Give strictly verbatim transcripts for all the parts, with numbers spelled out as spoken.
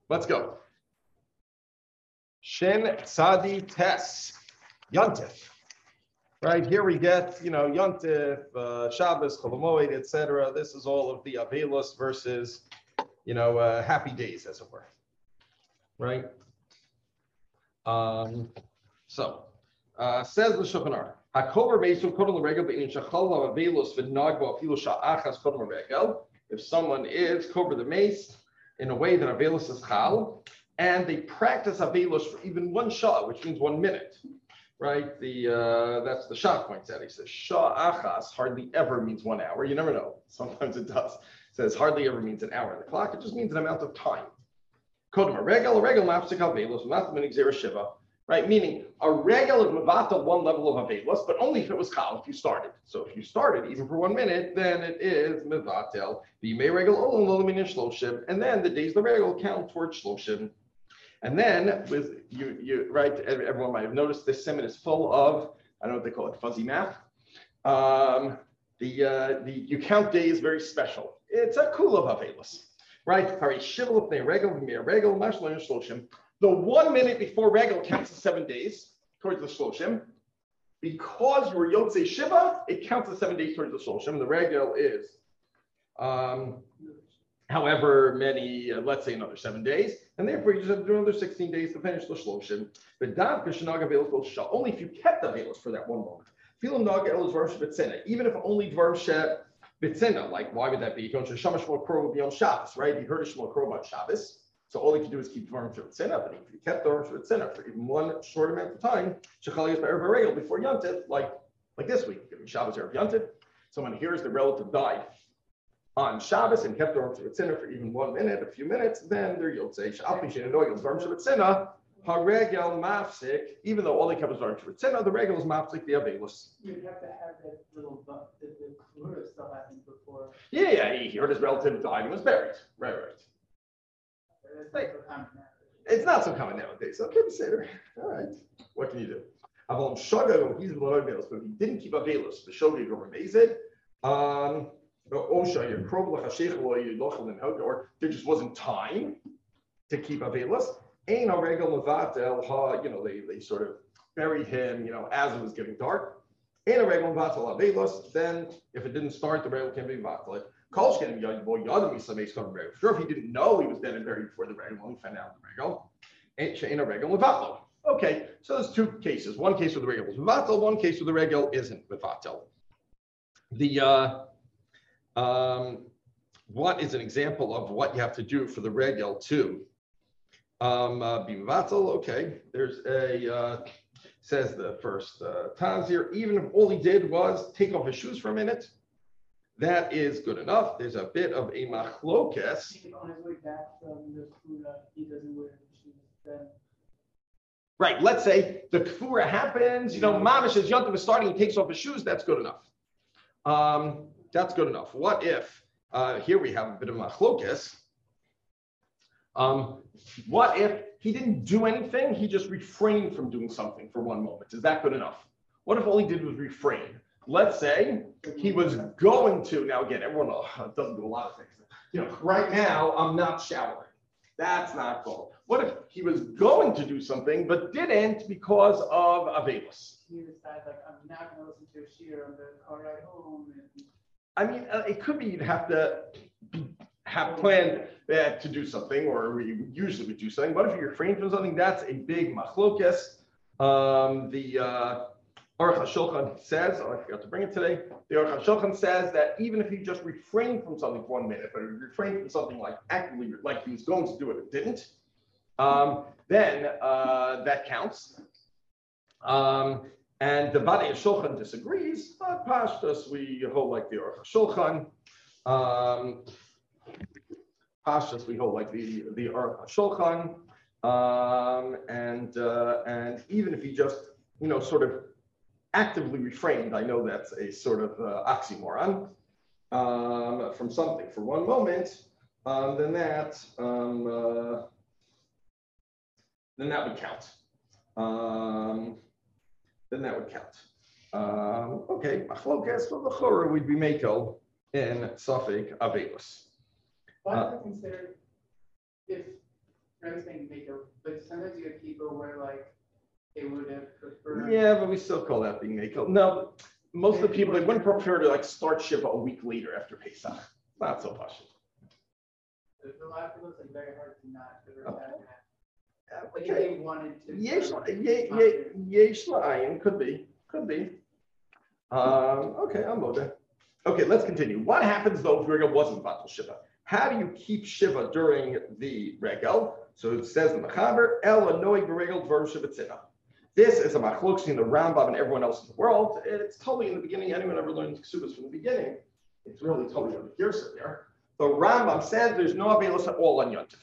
Let's go. Shin Tzadi Tes Yontif. Right here we get, you know, Yontif, uh, Shabbos, Cholamoid, et cetera. This is all of the Avelos versus, you know, uh, happy days, as it were. Right. Um, so uh, says the Shulchan Aruch. Hakover beisum kodol l'regel be'inin shachal ha'avelos v'nagbo afilu sha'achas kodol l'regel. If someone is cover the mace in a way that avelos is chal, and they practice avelos for even one shah, which means one minute, right? The uh, that's the Shah points out. He says sha'achas hardly ever means one hour. You never know. Sometimes it does. It says hardly ever means an hour on the clock. It just means an amount of time. Kodem a regel, a regel mapsik avelos, not the minigzera shiva. Right, meaning a regel is mavata one level of avelos, but only if it was chal, if you started. So if you started even for one minute, then it is mevatel. The may regel olam lolamin shloshim, and then the days the regel count towards shloshim. And then with you, you right, everyone might have noticed this simon is full of, I don't know what they call it, fuzzy math. Um, the uh, the you count days very special. It's a kula of avelos, right? Pari shivel pnei regel may regel mashlo shloshim. The one minute before regel counts as seven days towards the shloshim. Because you were Yotzei Shiva, it counts as seven days towards the shloshim. The regel is, um, however many, uh, let's say another seven days, and therefore you just have to do another sixteen days to finish the shloshim. But dav k'shenag avelos shah, only if you kept avelos for that one moment. Filim nag elos dvarim shebetzena, even if only dvarim shebetzena. Like, why would that be? Right? You heard a shmol krov on Shabbos. So all you can do is keep Dvarim Shebetzena, but if you kept Dvarim Shebetzena for even one short amount of time, Shechal Yis B'Erev HaRegel before Yontif, like like this week, Shabbos Erev Yontif, someone hears the relative died on Shabbos and kept Dvarim Shebetzena for even one minute, a few minutes, then they're Yotzei Sh'al Pi She'eino Nogel Dvarim Shebetzena HaRegel Mafsik. Even though all they kept was Dvarim Shebetzena, the regel is Mafsik the Avelos. You'd have to have that little the the Klura still happened before. Yeah, yeah, he heard his relative died and was buried. Right, right. Like, it's not so common nowadays. Okay, consider. All right. What can you do? But if he didn't keep avelos, the shogeg or amazed, um, or there just wasn't time to keep avelos. Ain't a regel mevatel. You know, they they sort of buried him. You know, as it was getting dark. Ain't a regel mevatel avelos. Then, if it didn't start, the regel can be mevatel. Sure, if he didn't know he was dead and buried before the regel, only found out the regel. Ain't a regel mevatel. Okay, so there's two cases. One case where the regel is mevatel, one case where the regel isn't mevatel. The uh, um, what is an example of what you have to do for the regel to um, uh, be mevatel? Okay, there's a uh, says the first uh, Taz here. Even if all he did was take off his shoes for a minute. That is good enough. There's a bit of a machlokes. On his way back from the Kfura, he doesn't wear the shoes then. Right. Let's say the Kfura happens. You know, Mamish is Yontif is starting. He takes off his shoes. That's good enough. Um, that's good enough. What if uh, here we have a bit of machlokes? Um, what if he didn't do anything? He just refrained from doing something for one moment. Is that good enough? What if all he did was refrain? Let's say he was going to, now again, everyone doesn't do a lot of things. You know, right now, I'm not showering. That's not cool. What if he was going to do something, but didn't because of Avelos? He decides, like, I'm not going to listen to a shear on the car ride home. And... I mean, uh, it could be you'd have to be, have planned uh, to do something, or we usually would do something. But if you refrain from something, that's a big machlokes. Um, the... Uh, Aruch HaShulchan says, oh, I forgot to bring it today. The Aruch HaShulchan says that even if he just refrained from something for one minute, but he refrained from something like actively, like he was going to do it, but didn't, um, then uh, that counts. Um, and the Badei HaShulchan disagrees, but Pashtus, we hold like the Aruch HaShulchan. Um, Pashtus, we hold like the, the Aruch HaShulchan. Um, and, uh, and even if he just, you know, sort of actively refrained, I know that's a sort of uh, oxymoron, um, from something for one moment, um, then that um, uh, then that would count. Um, then that would count. Um, okay, machlokes for the chora would be makel in Safek Avelos. Why do I consider if friends think Mako, but sometimes you get people where like they would have preferred. Yeah, but we still call that being Mako. No, most of the people, they wouldn't prefer to like start Shiva a week later after Pesach. Not so much. There's a lot of people, it's like very hard to not. Okay. But if they wanted to. Yesh yesh la'ayin, could be, could be. Um, okay, I'm loaded. Okay, let's continue. What happens though if Regel wasn't Batal Shiva? How do you keep Shiva during the Regel? So it says in the Mechaber, El Anoi Beregel Dvar Shiva Tzina. This is a machlok between the Rambam and everyone else in the world. It's totally in the beginning. Anyone ever learned Ksubas from the beginning? It's really totally on the Girsa there. The Rambam said there's no Avelos at all on Yontif.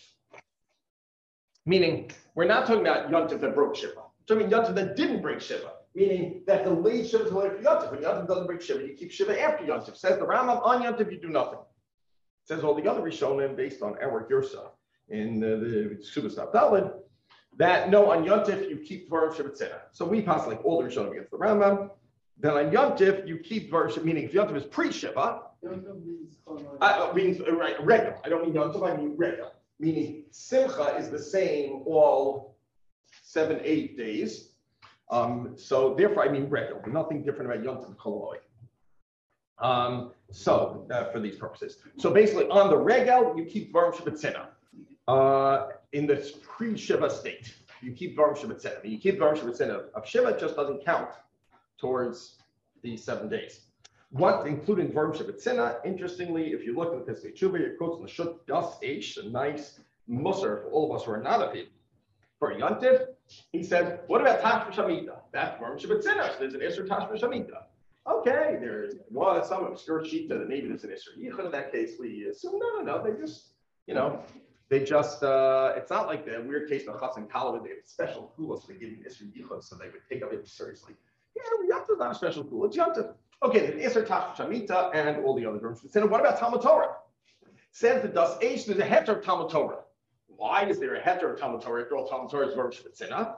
Meaning, we're not talking about Yontif that broke Shiva. We're talking Yontif that didn't break Shiva. Meaning that the late Shiva is later for Yontif. When Yontif doesn't break Shiva, you keep Shiva after Yontif. Says the Rambam, on Yontif you do nothing. Says all the other Rishonim based on our Girsa in the, the Ksubas Abdalid, that no, on Yontif you keep Dvar Shiva Tzina. So we pass like all the Rishonim against the Rambam. Then on Yontif you keep Dvar Shiva, meaning if Yontif is pre-Shiva, uh, means uh, right, Regel. I don't mean Yontif, I mean Regel. Meaning Simcha is the same all seven, eight days. Um, so therefore, I mean Regel. Nothing different about Yontif and Koloi. Um, so uh, for these purposes. So basically, on the Regel, you keep Dvarim Shabbatzina. Uh, in this pre-Shiva state, you keep Dvarim Shabbatzina. I mean, you keep Dvarim Shabbatzina of Shiva, it just doesn't count towards the seven days. What, including Dvarim Shabbatzina, interestingly, if you look at the Pesach Tshuva, it quotes in the Shut Das Eish, a nice musar for all of us who are not a people. For Yontif, he said, what about Tashma Shamita? That's Dvarim Shabbatzina. So there's an Isser Tashma Shamita. Okay, there's well, that's some obscure shita that maybe there's an Isser Yichud in that case. We assume no, no, no. They just, you know, they just. Uh, it's not like the weird case of Chutz and Kala where they have special kulas for giving Isser Yichud, so they would take up it seriously. Yeah, Yontif is not a special kula. It's Yontif. Okay, then Isser Tashma Shamita and all the other versions. So what about Talmud Torah? Says the Das Eish, there's a heter of Talmud Torah. Why is there a heter of Talmud Torah after all Talmud Torah is verb Shvitzina?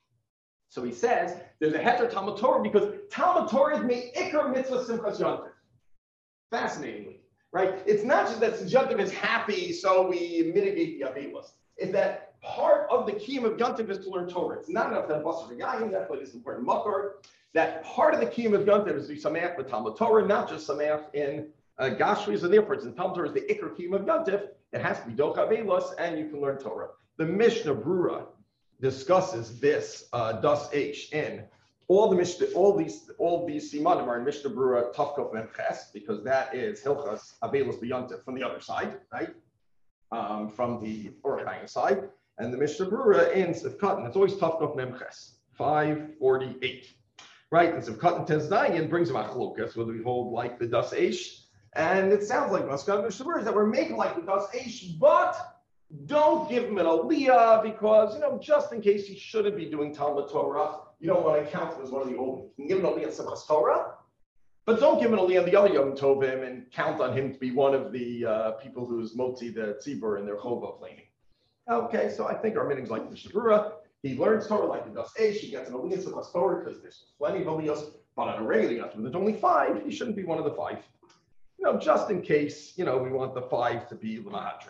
So he says there's a heter Talmud Torah because Talmud Torah is me'ikar mitzvah simchas yontif. Fascinatingly, right? It's not just that yontif is happy, so we mitigate the avelos. It's that part of the kiyum of yontif is to learn Torah. It's not enough that basar v'yayim, that's why this is important makor. That part of the kiyum of yontif is to be sameach with Talmud Torah, not just sameach in uh, gashris. And therefore, since Talmud Torah is the ikar kiyum of yontif, it has to be doch avelos, and you can learn Torah. The Mishnah Brura discusses this uh, das eish in all the Mishnah, all these, all these simanim are in Mishnah Brura Tafkov Memches because that is Hilchas Avelos B'Yontif from the other side, right? Um, from the Orach Chaim side, and the Mishnah Brura in Sivkatan, it's always Tafkov Memches five forty-eight, right? And Sivkatan Tezdayin brings a machlokas whether we hold like the das eish, and it sounds like Maskan Mishnah Brura is that we're making like the das eish, but don't give him an aliyah because, you know, just in case he shouldn't be doing Talmud Torah, you don't want to count him as one of the old. You can give him an aliyah in Simchas Torah, but don't give him an aliyah in the other Yom Tovim and count on him to be one of the uh, people who's motzi the tzibur in their chova planning. Okay, so I think our meaning's like the Shabura. He learns Torah like the Das Eish. He gets an aliyah in Simchas Torah because there's plenty of aliyahs, but on a regular Yom Tovim, there's only five. He shouldn't be one of the five. You know, just in case, you know, we want the five to be L'mahadrin.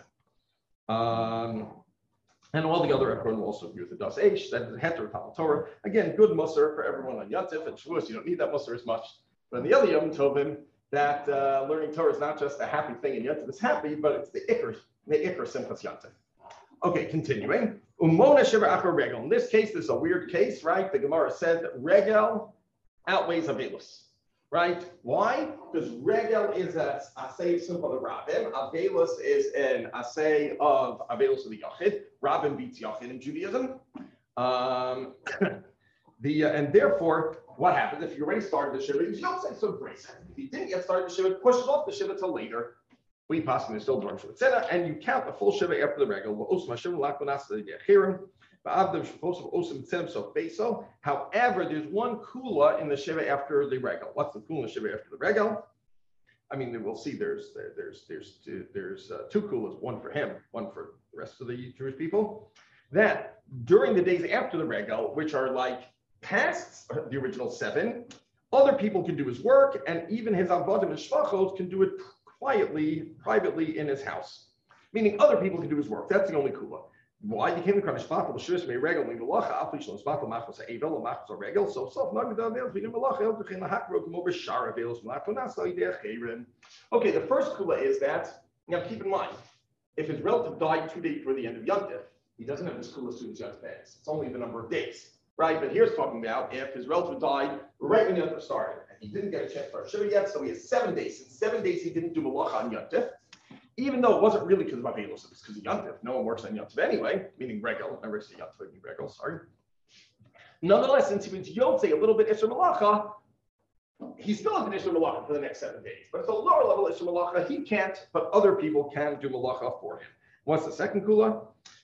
Um, and all the other Ekron will also agree with the Das Eish, that is a heter Talmud Torah. Again, good musar for everyone on Yontif and Shavuos. You don't need that musar as much. But in the other Yom Tovim, that uh, learning Torah is not just a happy thing, and Yontif is happy, but it's the Iker, the Iker Simchas Yontif. Okay, continuing. Umona Shiva Achar Regel. In this case, this is a weird case, right? The Gemara said that Regel outweighs Avelus. Right? Why? Because Regel is a asay simple of Rabin. Avelus is an asay of Avelus of the Yachid. Rabin beats Yachid in Judaism. Um, the uh, and therefore, what happens if you already started the Shiva? You don't say so great. If you didn't get started the Shiva, push it off the Shiva till later. We pass in still during Shiva and you count the full Shiva after the Regel. However, there's one kula in the Shiva after the Regel. What's the kula in the Shiva after the Regel? I mean, we'll see there's there, there's there's two, there's uh, two kulas, one for him, one for the rest of the Jewish people. That during the days after the Regel, which are like past the original seven, other people can do his work, and even his avodim and shvachos can do it quietly, privately in his house. Meaning other people can do his work. That's the only kula. Why you came to Kranish Batal, the Shus may regal in the Lacha, Aflish, Batal, Machos, Avel, Machos, or Regal, so self Nagda, Vales, begin Malacha, Elbechin, the Hakro, come over Shara, Vales, Malachonas, Idea, Chayrim. Okay, the first kula is that, now keep in mind, if his relative died two days before the end of Yontif, he doesn't have this kula as soon as Yontif ends. It's only the number of days, right? But here's talking about if his relative died right when Yontif started, and he didn't get a chance for Shiva yet, so he has seven days. In seven days, he didn't do Malacha on Yontif. Even though it wasn't really because of Avelos, it was because of Yontif. No one works on Yontif anyway, meaning Regal. Remember, it's the Yontif, meaning Regal, sorry. Nonetheless, since he was Yotzei, a little bit Isser Malacha, he still has an Isser Malacha for the next seven days. But it's a lower level Isser Malacha. He can't, but other people can do Malacha for him. What's the second kula?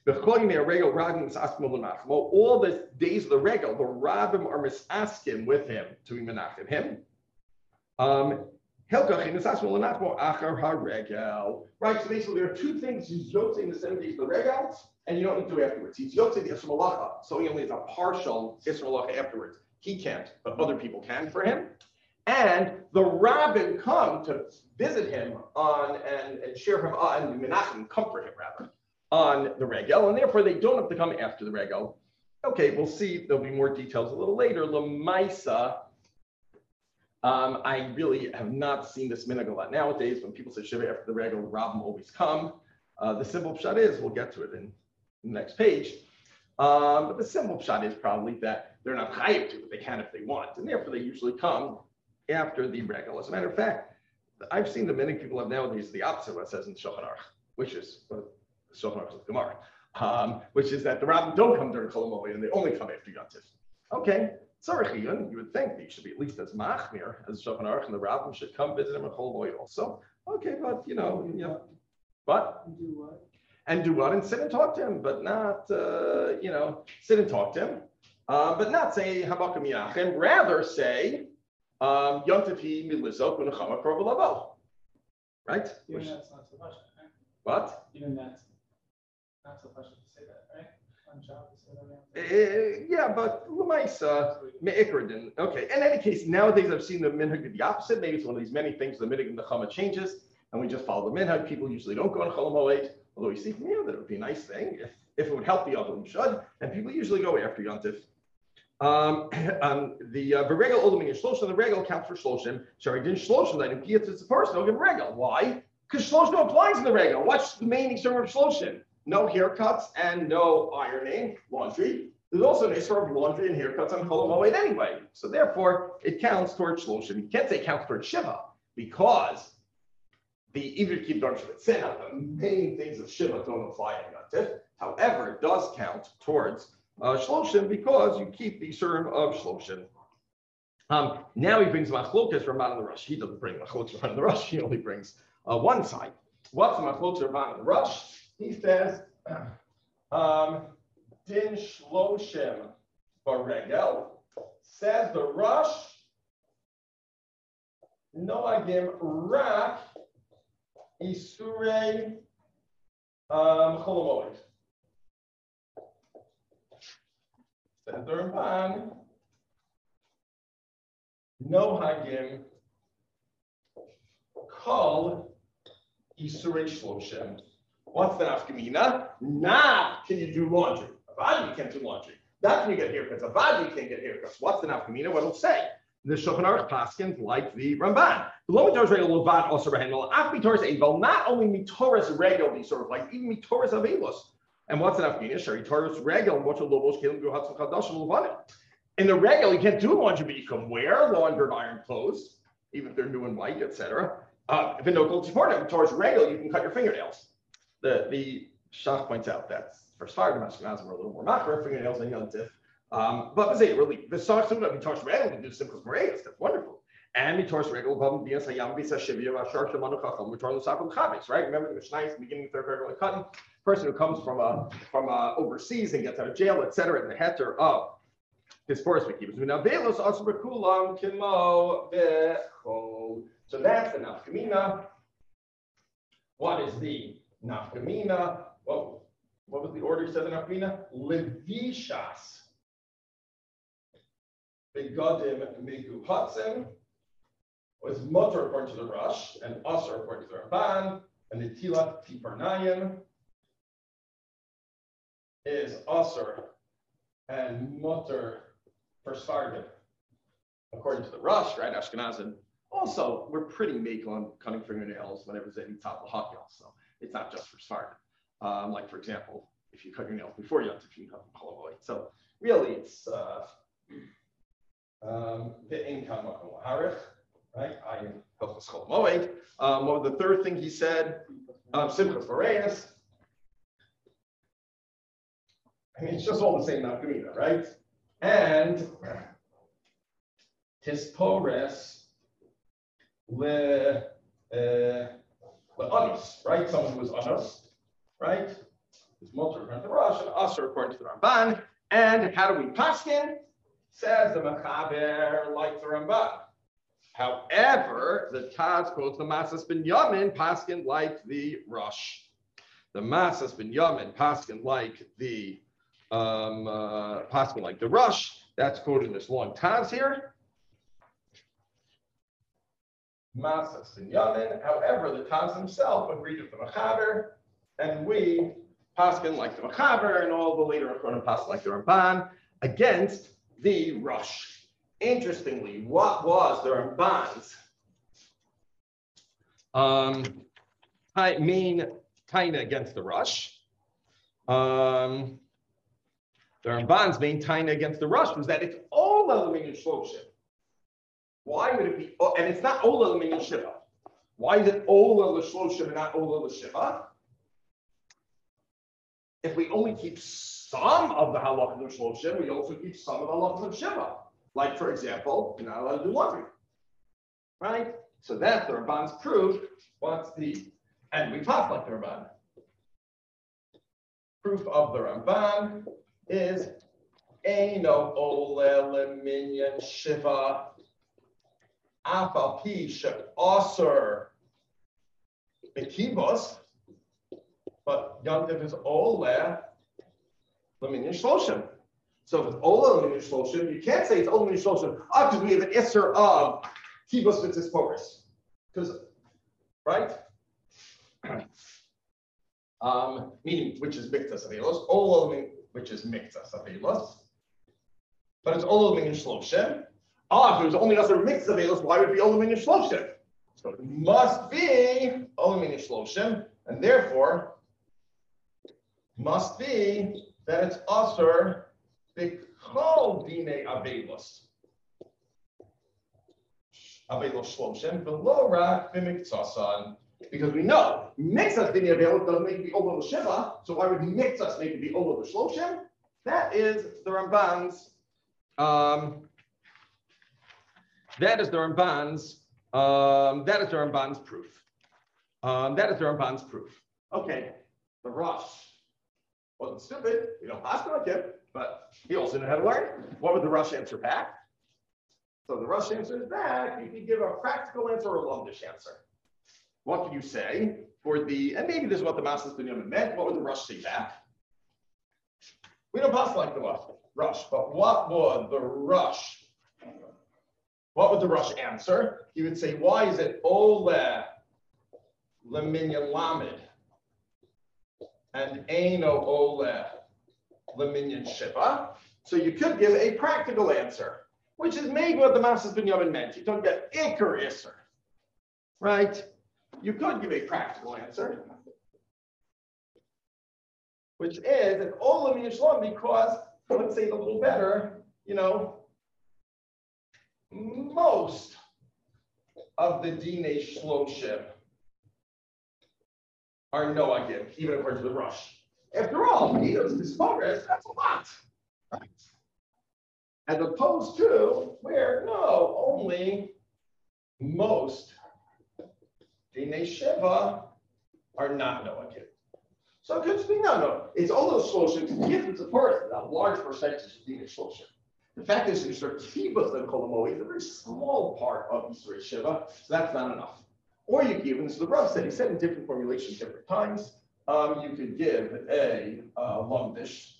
All the days of the Regal, the Rabbim are misasking with him to be menachem him. Um, Right, so basically there are two things he's yotzei in the seven days of the regals, and you don't need to do afterwards. He's yotzei the Isra Malacha, so he only has a partial Isra Malacha afterwards. He can't, but other people can for him. And the rabbin come to visit him on and, and share him on, and menachem, comfort him rather, on the regal, and therefore they don't have to come after the regal. Okay, we'll see, there'll be more details a little later. Lamaisa. Um, I really have not seen this minhag a lot nowadays. When people say Shiva after the regal, the Rabbim always come. Uh, the simple pshat is, we'll get to it in the next page. Um, but the simple pshat is probably that they're not chayiv to, but they can if they want. And therefore, they usually come after the regal. As a matter of fact, I've seen the minhag people have nowadays the opposite of what it says in Shulchan Aruch, which is what Shulchan Aruch is Gemara, um, which is that the Rabbim don't come during Chol HaMoed and they only come after Yontif. Okay. You would think that he should be at least as machmir as Shulchan Aruch, and the Rabbim should come visit him at Chol HaMoed also. Okay, but you know, you know, but And do what? and do what and sit and talk to him, but not uh, you know sit and talk to him, uh, but not say Habakam Yachim. Rather say um, Yontif he milizot v'nechama krov l'avo. Right? Even that's not so much, right? What? Even that's not so much to say that, right? On job to say that. Uh, yeah, but Lamaisa, Me'ikradin. Okay, in any case, nowadays I've seen the minhag do the opposite. Maybe it's one of these many things, the minhag and the chama changes, and we just follow the minhag. People usually don't go on Chol HaMoed, although we see from here that it would be a nice thing. If, if it would help the other, we should. And people usually go after Yontif. Um, um, the uh, regal ultimate in Shloshim, the regal counts for Shloshim. Sorry, didn't Shloshim, that if it's a person, don't give regal. Why? Because Shloshim applies in the regal. What's the main extreme of Shloshim? No haircuts and no ironing, laundry. There's also an issue of laundry and haircuts on Chol HaMoed anyway. So therefore, it counts towards Shloshim. You can't say it counts towards Shiva because the even if you keep Darm Shiva Tzena, the main things of Shiva don't apply in Yontif. However, it does count towards uh, Shloshim because you keep the Surim of Shloshim. Um, now he brings Machlokas Raman and the Rush. He doesn't bring Machlokas Raman and the Rush. He only brings uh, one side. What's Machlokas Raman and the Rush? He says, um, Din Shloshim Baregel, says the Rush, Noagim Rak Isurei um, Chol HaMoed. Says the Ramban, Noagim Kol Isurei Shloshim. What's the nafkamina? Nah, can you do laundry? Avad, you can't do laundry. That can you get haircuts. Avad, you can't get haircuts. What's the nafkamina? What it'll say? The Shulchan Aruch paskins like the Ramban. The lo mitoras regel levad also rehenol af mitoras avel. Not only mitoras regel, these sort of like even mitoras avelos. And what's the nafkamina? Sure, mitoras regel. What will lobos kelim go hatzim chadashim levanim? In the regel, you can't do laundry, but you can wear laundered iron clothes, even if they're new and white, et cetera. Uh, if no gold support, mitoras regel, you can cut your fingernails. The the Shach points out that for Sfardim and Ashkenazim are a little more macro fingernails than Yontif. Um, but say really, the Sach Suda Mitor's Regal can do simple Moregas. That's wonderful. And Mitor's Regal, Bum Bias Hayam Bisa Shivya, Ashar Shamanu Chacham, Mitor the Sakul Chavis, right? Remember the Mishnah, beginning of third paragraph, cutting person who comes from a from a overseas and gets out of jail, et cetera, and the heter of his forest beekeepers. Now Velos Asbakulam Kimo Bechol. So that's the Nafkamina. What is the Nafkamina? Whoa. What was the order you said in Nafkamina? Levishas. Begadim Meguhatzim was mutter according to the Rush, and Asr according to the Ramban, and the Tilat Tiparnayim. is Asr and Mutter for Sfardim. According to the Rush, right, Ashkenazim, also, we're pretty meek on cutting fingernails whenever there's any top of hot nails, so it's not just for Sfardim. Um, like, for example, if you cut your nails before Yom Tov, you can cut them Kolavoy. So really, it's uh, um, the income of Harif, right? I am Hilchos Chol Moed. Um, well, the third thing he said, um, Simchas Boreas. I mean, it's just all the same nafkamina, right? And Tispores le Anos, right? Someone who was Anos, right? Is Mutter according to the Rosh and Asr according to the Ramban. And how do we paskin? Says the Mechaber like the Ramban. However, the Taz quotes the Masas Ben Yamin paskin like the Rosh. The Masas Ben Yamin paskin like the um, uh, paskin like the Rosh. That's quoted in this long Taz here. Masas Ben Yamin. However, the Taz himself agreed with the Mechaber, and we paskin like the Mechaber, and all the later Achronim paskin like the Ramban against the Rosh. Interestingly, what was the Ramban's um, I mean taina against the Rosh? Um, the Ramban's main taina against the Rosh was that it's all Elaminian Shloshim. Why would it be? And it's not all Elaminian Shiva. Why is it all Shloshim and not all Shiva? If we only keep some of the halachas of Shloshim, we also keep some of the halachas of Shiva. Like, for example, you're not allowed to do laundry, right? So that's the Ramban's proof. What's the, and we talk like the Ramban. Proof of the Ramban is Eino ole leminyan shiva afal pi she'aser bekibos, but Yom Tov is ole leminyan shloshim. So if it's Ola L'minyan Shloshim, you can't say it's Ola L'minyan Shloshim ah, because we have an Isser of Kibos Mitzvahs Poris. Because, right? um, meaning, which is Miktas Avelos, Ola L'minyan, which is Miktas Avelos. But it's Ola L'minyan Shloshim. Ah, if it was only Isser Miktas Avelos, why would it be Ola L'minyan Shloshim? So it must be Ola L'minyan Shloshim, and therefore, must be that it's Isser B'chol Dinei Avelos. Avelos Shloshim, below Rak B'miktasan. Because we know Miktas Dinei Avelos doesn't make it be Ola L'Shiva, so why would Miktas make it be Ola L'Shloshim? That is the Ramban's, um, that is the Ramban's, um, that is the Ramban's proof. Um, that is the Ramban's proof. Okay, the Rosh wasn't stupid, we don't ask like him. But he also knew how to learn. What would the Rush answer back? So the Rush answer is back. You can give a practical answer or a lumdish answer. What can you say for the, and maybe this is what the Masas Ben Yamin meant, what would the Rush say back? We don't pass like the Rush, but what would the Rush, what would the Rush answer? He would say, why is it Ole Leminyan Lamed and Eino Ole Leminyan Shiva? So you could give a practical answer, which is maybe what the Masas Ben Yamin meant. You don't get Iker Isser, right? You could give a practical answer, which is an Ola Leminyan Shalom, because, let's say it a little better, you know, most of the Dinei Shloshim are Noagim, even according to the Rush. After all, Midos Tispores, that's a lot, right? As opposed to where, no, only most Dinei Shiva are not Noagim. So it could be, no, no, it's all those Shloshim, to give it to person, a large percentage of Dinei Shloshim. The fact is, there's Kibos and Kolamoy is a very small part of Yisrei Shiva, so that's not enough. Or you give, and this is the Rav said, he said in different formulations, different times, Um, you could give a uh, lumdish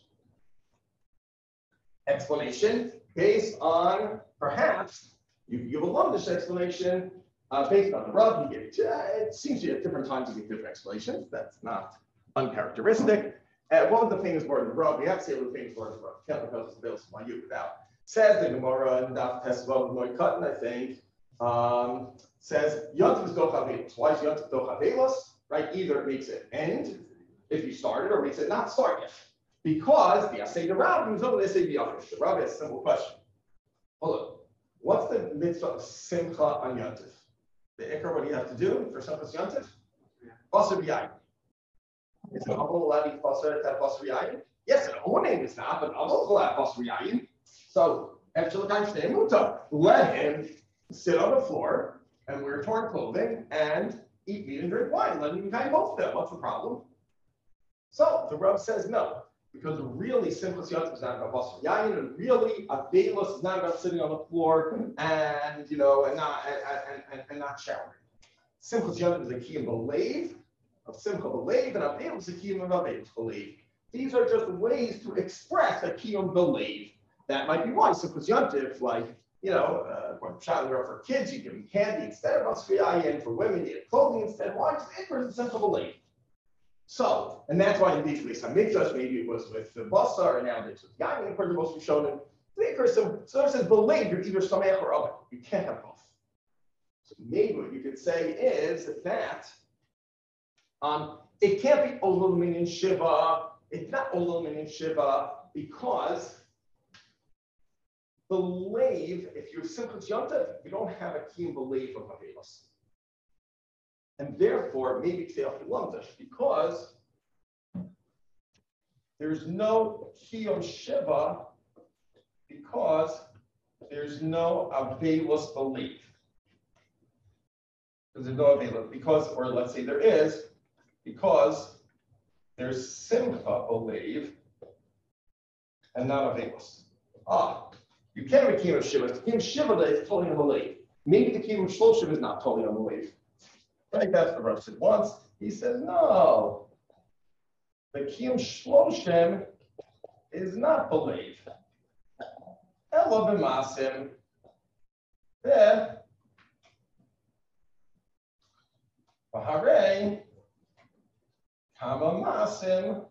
explanation based on, perhaps, you could give a lumdish explanation uh, based on the Rav. You gave, uh, it seems to be at different times you give different explanations. That's not uncharacteristic. And what was the famous word of the Rav? We have to say what the famous word of the Rav. Can't look up the bills from you without. Says the Gemara and Daf Tesvav Noy Cotton, I think, um, says Yontif is Doch Avelos. Why is Yontif Doch Avelos? Right? Either it makes it end if you started, or it makes it not start yet. Because the Asay the Rav moves over the Asay the Yachish. The Rav has a simple question. Hold on. What's the mitzvah of Simcha on Yontif? The Ikar, what do you have to do for Simchas Yontif? Basar b'yayin. Is an Aval allowed to eat Basar at Basar b'yayin? Yes, an Onem is not, but Aval is allowed Basar b'yayin. So, after the time Shnei Muta, let him sit on the floor and wear torn clothing and eat meat and drink wine. Let him kind both of them. What's the problem? So, the Rav says no. Because really, Simchas Yontif is not about Basar Yayin, and really, Avelos is not about sitting on the floor and, you know, and not and, and, and not showering. Simchas Yontif is a kiyum b'leiv of Simcha b'leiv, and Avelos is a kiyum of Avelos b'leiv. These are just ways to express a kiyum b'leiv. That might be why Simchas Yontif, like, you know, uh, when child are for kids, you give them candy instead of Basar Yayin. For women, you get clothing instead. Why? Because it is Simcha b'leiv. So, and that's why in these ways, Hamikdash, maybe it was with the Basar, and now it's with Yain, and the most Rishonim. So, so it says, believe you're either Sameach or other. You can't have both. So maybe what you could say is that um, it can't be Olul Minin Shiva. It's not Olul Minin Shiva because believe, if you're Simchas Yontif, you don't have a kiyum belief of Avelos. And therefore, maybe Kseach Lamdash, because there's no Kiyom Shiva, because there's no Avelos belief. Because there's no Avelos, because, or let's say there is, because there's Simcha belief and not Avelos. Ah, you can't have a Kiyom Shiva. The Kiyom Shiva that is totally on the belief. Maybe the Kiyom Shloshim is not totally on the belief. Right, that's what Rav said once. He says, no, the Kiyum Shloshim is not believed. Elo b'masim, there, v'harei, kama masim,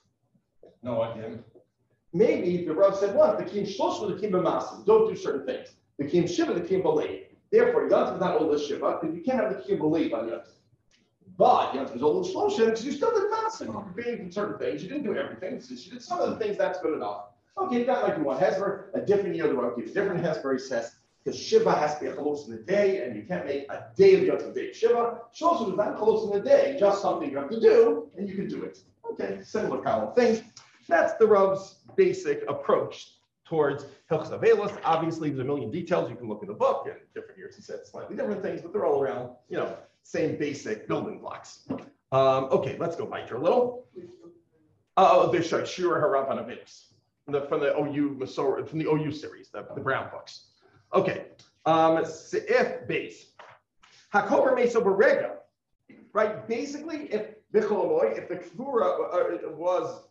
no again. Maybe the Rav said once, the Kiyum Shloshim, the Kiyum b'masim, don't do certain things. The Kiyum Shiva, the Kiyum believe. Therefore, Yontif is not all the Shiva, because you can't have the Kiyum belief on Yontif. But Yontif is all the Shloshim, because you still did massive. You're being certain things. You didn't do everything. So you did some of the things, that's good enough. Okay, that might be one Hesper. A different year, the Rav gives a different Hesper. He says, because Shiva has to be a chalos in the day, and you can't make a day of Yontif day of Shiva. Shloshim is not chalos in the day, just something you have to do, and you can do it. Okay, similar kind of thing. That's the Rav's basic approach towards Hilchos Avelos. Obviously, there's a million details. You can look in the book, and different years he said slightly different things, but they're all around, you know, same basic building blocks. Um, okay, let's go back here a little. Oh, there's Shira Harav on Avelos from the from the O U Masor from the O U series, the, the Brown books. Okay, um, if base Hakover Meso Berega, right? Basically, if Bicholomoy, if the Kvura uh, was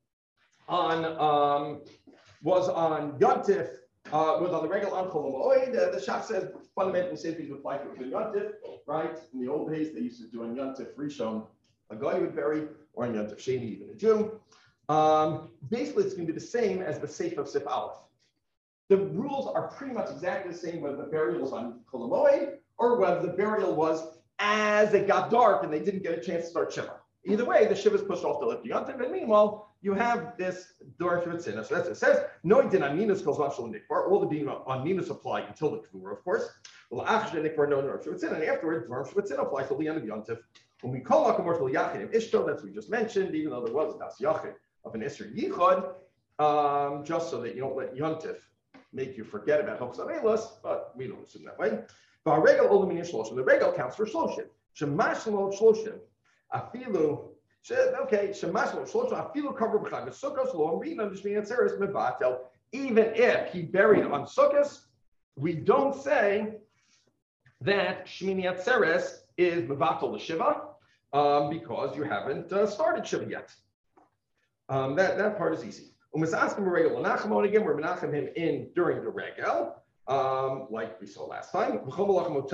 on um, was on Yontif, uh, was on the regular on Cholomoid. Uh, the Shach says fundamentally same things apply to Yontif, right? In the old days, they used to do on Yontif Rishon, a guy would bury, or on Yontif Sheni, even a Jew. Um, basically, it's going to be the same as the Seif of Sif Aleph. The rules are pretty much exactly the same whether the burial was on Cholomoid or whether the burial was as it got dark and they didn't get a chance to start Shiva. Either way, the Shiva is pushed off to lift Yontif, and meanwhile, you have this Dor Shivatzina. So that's it. It says, no, he did on Ninus calls Mashal Nikbar. All the being on Ninus apply until the Kvura, of course. Well, after Nikbar, no Dor Shivatzina. And afterwards, Dor Shivatzina applies till the end of Yontif. When we call Makamor Shel Yachid and Ishto, that's what we just mentioned, even though there was a Das Yachid of an Isser Yichud, um, just so that you don't let Yontif make you forget about Hilchos Avelos, but we don't assume that way. But Regal Olamin Shloshim, the Regal counts for Shloshim. Shemash Lo Shloshim, Afilu. Okay, Shemash Shloshim Afilu cover b'chag Sukkos lo read under Shmini Atzeres mevatel. Even if he buried on Sukkos, we don't say that Shmini Atzeres is mevatel the Shiva um, because you haven't uh, started Shiva yet. Um, that that part is easy. Umas asking Regel Nachamon again, we're menachem him in during the Regel. Um, like we saw last time. Anything that's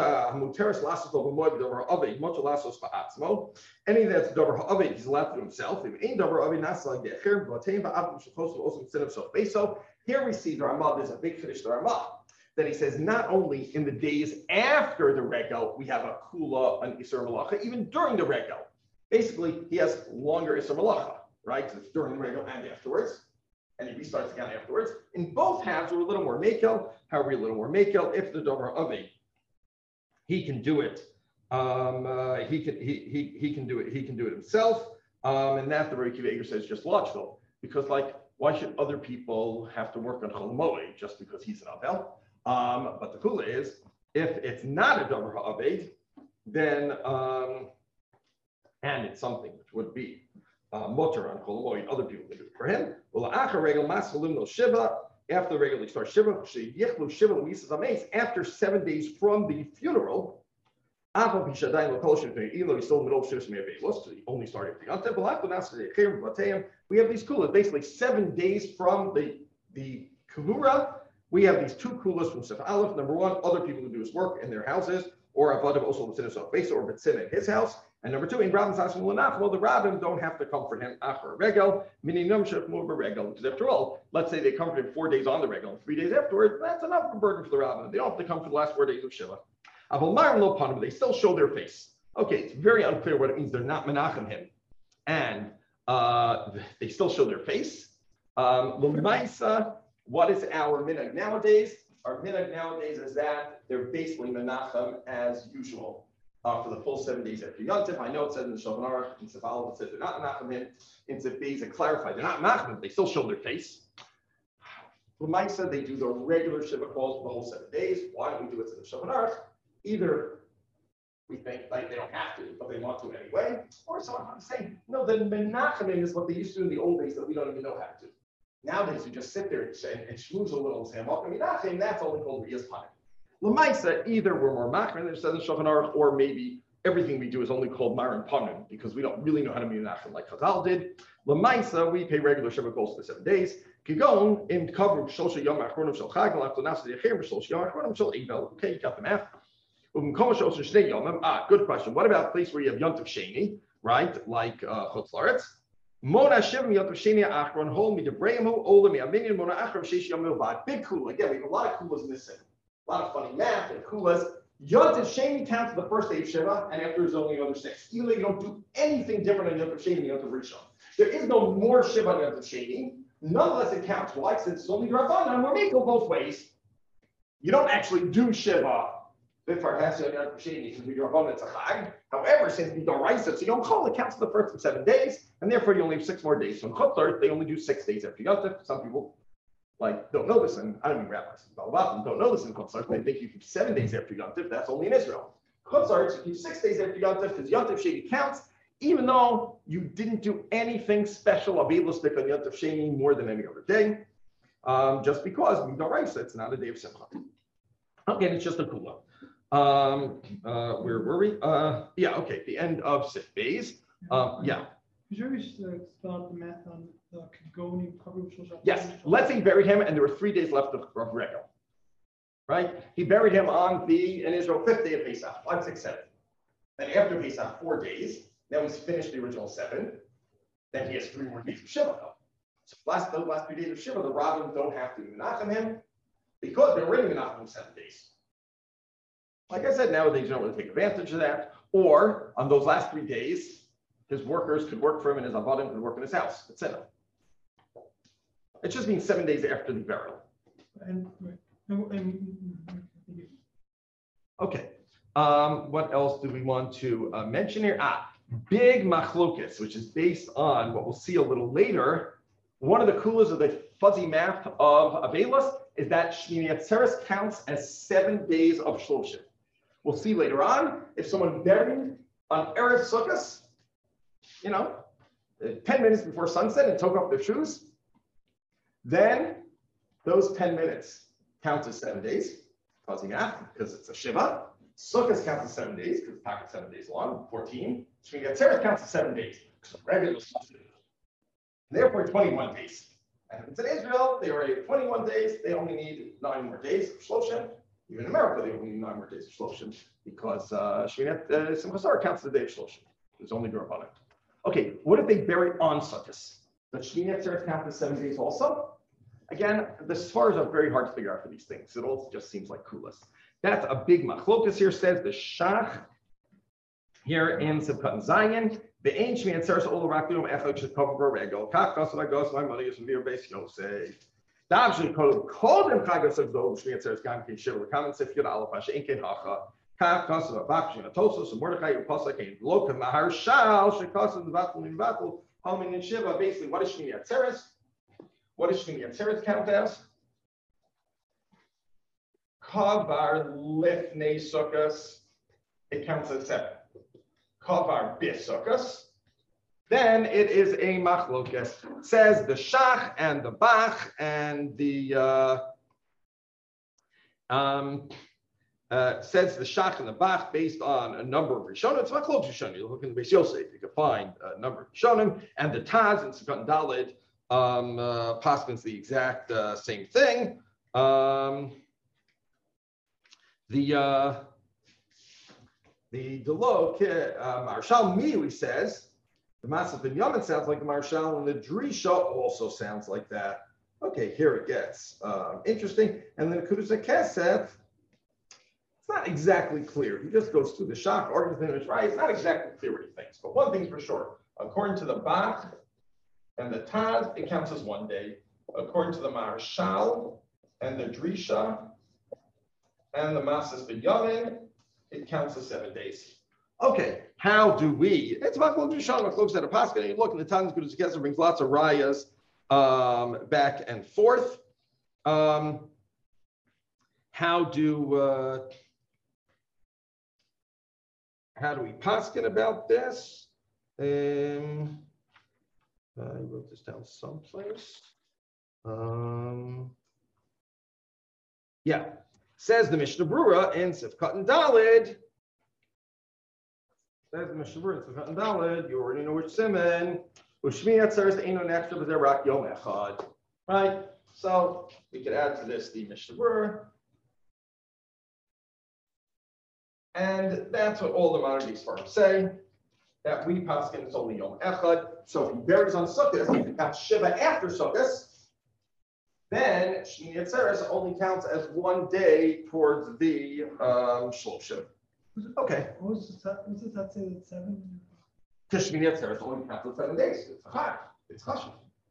davar ha'aved, he's allowed to do himself. Here we see the Ramah, there's a big Kiddush the Ramah, that he says not only in the days after the Regel, we have a Kula, an Isser Malacha, even during the Regel. Basically, he has longer Isser Malacha, right? Because it's during the Regel and afterwards. And he restarts again afterwards. In both halves, we're a little more Mekel. How are we a little more Mekel? If the Dover Avi, he can do it. Um, uh, he can he, he he can do it. He can do it himself. Um, and that the Rebbe Akiva Eiger says is just logical because, like, why should other people have to work on Chol Moed just because he's an Avel? Um, but the kula is, if it's not a Dover Ha'aved, then um, and it's something which would be Uh, motor on Chol Moed, other people can do it for him. Well, after regel maschalim no shiva, after the regel they start shiva. Sheyichlu shiva l'misas ameis. After seven days from the funeral, after bishadayin l'kolshin even though he's still in the middle of shivas me'avelos, so he only started the yontev. Well, after that's the chayim b'atayim, we have these kulas. Basically, seven days from the the kavura, we have these two kulas from Sef Aleph. Number one, other people who do his work in their houses, or avodav also l'tzin himself base, or b'tzin in his house. And number two, in Rabbin's house, well, the Rabbin don't have to comfort him after a regel, meaning numshach more regel. Because after all, let's say they comfort him four days on the regel and three days afterwards, that's enough of a burden for the Rabbin. They don't have to come for the last four days of Shiva. They still show their face. Okay, it's very unclear what it means. They're not menachem him, and uh, they still show their face. Um, what is our minhag nowadays? Our minhag nowadays is that they're basically menachem as usual. Uh, for the full seven days after Yontif. I know it says in the Shulchan Aruch, in Sef Aleph, it says they're not menachem him. In Sef Beis, it clarified they're not menachem him, they still show their face. L'maisa, they do the regular Shiva calls for the whole seven days. Why don't we do it in the Shulchan Aruch? Either we think like they don't have to, but they want to anyway, or someone saying, no, the menachem is what they used to do in the old days that we don't even know how to do. Nowadays, you just sit there and, and, and schmooze a little and say, I'm welcome menachem, that's only called Riyas Panim. L'maisa, either we're more machmer than it says in Shulchan Aruch, or maybe everything we do is only called Maran Panim because we don't really know how to be menachem like Chazal did. L'maisa, we pay regular Shiva calls for the seven days. Kigon in cover Shosha Yom Achronim Shel Chag L'After Nasa Yechir Shosha Yom Achronim Shel Eivel. Okay, you got the math. Ah, good question. What about a place where you have Yontif Sheni, right? Like uh, Chutz La'aretz. Mona Shivim Yontif Sheni Achron Hol Midabrehemu Ola Mi'aminin Mona Achron Sheish Yom Milvad. Big kula. Again, we have a lot of kulas missing. A lot of funny math and kulas. Yontif Sheni counts the first day of Shiva, and after there's only another six. Even though you don't do anything different on Yontif Sheni than Yontif Rishon. There is no more Shiva on Yontif Sheni. Nonetheless, it counts. Why? Since it's only Rabbanan, and we're making both ways. You don't actually do Shiva. However, since we don't rise it, so Yom Chol, it counts the first of seven days, and therefore you only have six more days. So in Chutzlar, they only do six days after Yontif. Some people like don't know this, and I don't mean rabbis, don't know this in Chutzlar. They think you keep seven days after Yontif. That's only in Israel. Chutzlar, you keep six days after Yontif because Yontif Sheni counts, even though you didn't do anything special avilustic on Yontif Sheni more than any other day, um, just because we don't rise it. It's not a day of Simcha. Okay, it's just a kula. Um, uh, where were we? Uh, yeah, okay, the end of Sif Beis. Um, yeah. Could you always uh, start the math on the Kagoni Karuch? Yes, let's say he buried him and there were three days left of, of Regel. Right? He buried him on the, in Israel, fifth day of Pesach, five, six, seven. Then after Pesach, four days. Then he's finished the original seven. Then he has three more days of Shiva. So last, the last three days of Shiva, the Rabbim don't have to menachem him because they're already menachem him seven days. Like I said, nowadays you don't really take advantage of that. Or on those last three days, his workers could work for him and his avadim could work in his house, et cetera. It just means seven days after the burial. And, and, and, okay. Um, what else do we want to uh, mention here? Ah, big machlokes, which is based on what we'll see a little later. One of the kulas of the fuzzy math of Avelos is that Shmini Atzeres counts as seven days of Shloshim. We'll see later on, if someone buried on Erev Sukkot, you know, ten minutes before sunset and took off their shoes, then those ten minutes count as seven days, fuzzy math, because it's a Shiva. Sukkot counts as seven days, because the packet's seven days long, fourteen. Shmini Atzeres counts as seven days, because regular Shloshim. Therefore, twenty-one days. And if it's in Israel, they already have twenty-one days. They only need nine more days of Shloshim. Even in America, they only need nine more days of Shloshim because uh, Shminat uh, Simchas Torah counts the day of Shloshim. There's only Durabanan. Okay, what if they bury on Sukkot? Does Shmini Atzeres count as seven days also? Again, the svars are very hard to figure out for these things. It all just seems like kulas. That's a big machlokas here, says the Shach here in Sivkat Zayin. The ain Shmini Atzeres ol rakdum echad shekov b'regel. Kach kasam agos my money is from your base Yosef. Davshin kol kol dem chagos of those Shmini Atzeres gam kin shiv l'kamen sif yud aleph hashem ken hacha. Kach kasam avakshim atosos and Mordechai u'pasach ein loka mahar shal shekasam v'vatul min vatul halmin in shiva. Basically, what is Shmini Atzeres? What does Shmini Atzeres count as? Kavar lifnei sukkos. It counts as seven. Kavar bis sukkos. Then it is a machlokas. Says the Shach and the Bach and the uh, um, uh, says the Shach and the Bach based on a number of Rishonim. It's machlokas Rishonim. You look in the Beis Yosef, you can find a number of Rishonim, and the Taz and Sukkot Daled um, uh, Paskin's the exact uh, same thing. Um, the uh, the Delok uh, Marshal immediately says. The Masaf Ben Yamin sounds like the Marshal, and the Drisha also sounds like that. Okay, here it gets um, interesting. And then the Kudus HaKesef, it's not exactly clear. He just goes through the Shach, argues right. It's not exactly clear what he thinks. But one thing's for sure. According to the Bach and the Taz, it counts as one day. According to the Marshal and the Drisha and the Masaf Ben Yamin, it counts as seven days. Okay, how do we? It's about Machlok Rishon, Machlok at a Pascha. And you look, in the Tanz Kudus HaKesef brings lots of rayas um, back and forth. Um, how do uh, how do we paskin about this? Um, I wrote this down someplace. Um, yeah, says the Mishnah Brura in Sifkat and Daled. Says the Mishnah Brura in Sifkat and Daled. You already know which siman. Ushmi Atzeres Eino Nechshav Zerak Yom Echad. Right. So we could add to this the Mishnah Brura. And that's what all the modern day farms say, that we paskin it's only Yom Echad. So if he buries on Sukkot, if he counts Shiva after Sukkot, then Shmini Atzeres only counts as one day towards the um, Shloshim. Okay. What was the was it that say that seven? Because Shmini Atzeres only counts as seven days. It's a chag. It's chashuv.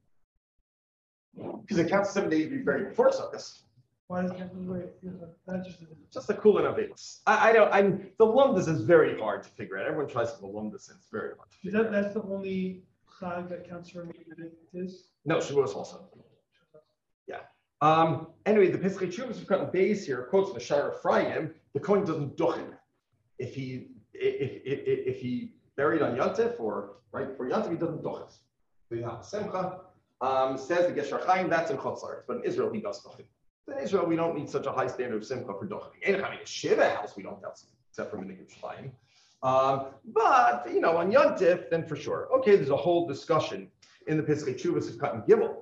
Because it counts seven days to be buried before Sukkot. Why does it have to wait? That's just Just a cool innovation. I, I don't. I'm the lumdus is very hard to figure out. Everyone tries to the lumdus, and it's very hard to Is figure that out. that's the only chag that counts for me that it is? No, Shavuos also. Yeah. Um. Anyway, the Pesach Chuvas we've got in base here quotes the Shar Ephraim. The Kohen doesn't duchen if he if if if, if he buried on Yontif or right before Yontif, he doesn't duchen. So he's not Simcha. Um. Says the Gesher Chaim, that's in Chutz La'aretz, but in Israel he does duchen. In Israel, we don't need such a high standard of simcha for duchening. In a Shiva house, we don't have except for Minhag Shleim. Um, but you know, on Yontif, then for sure. Okay, there's a whole discussion in the Pesach Chuvas of Cut and Gimel.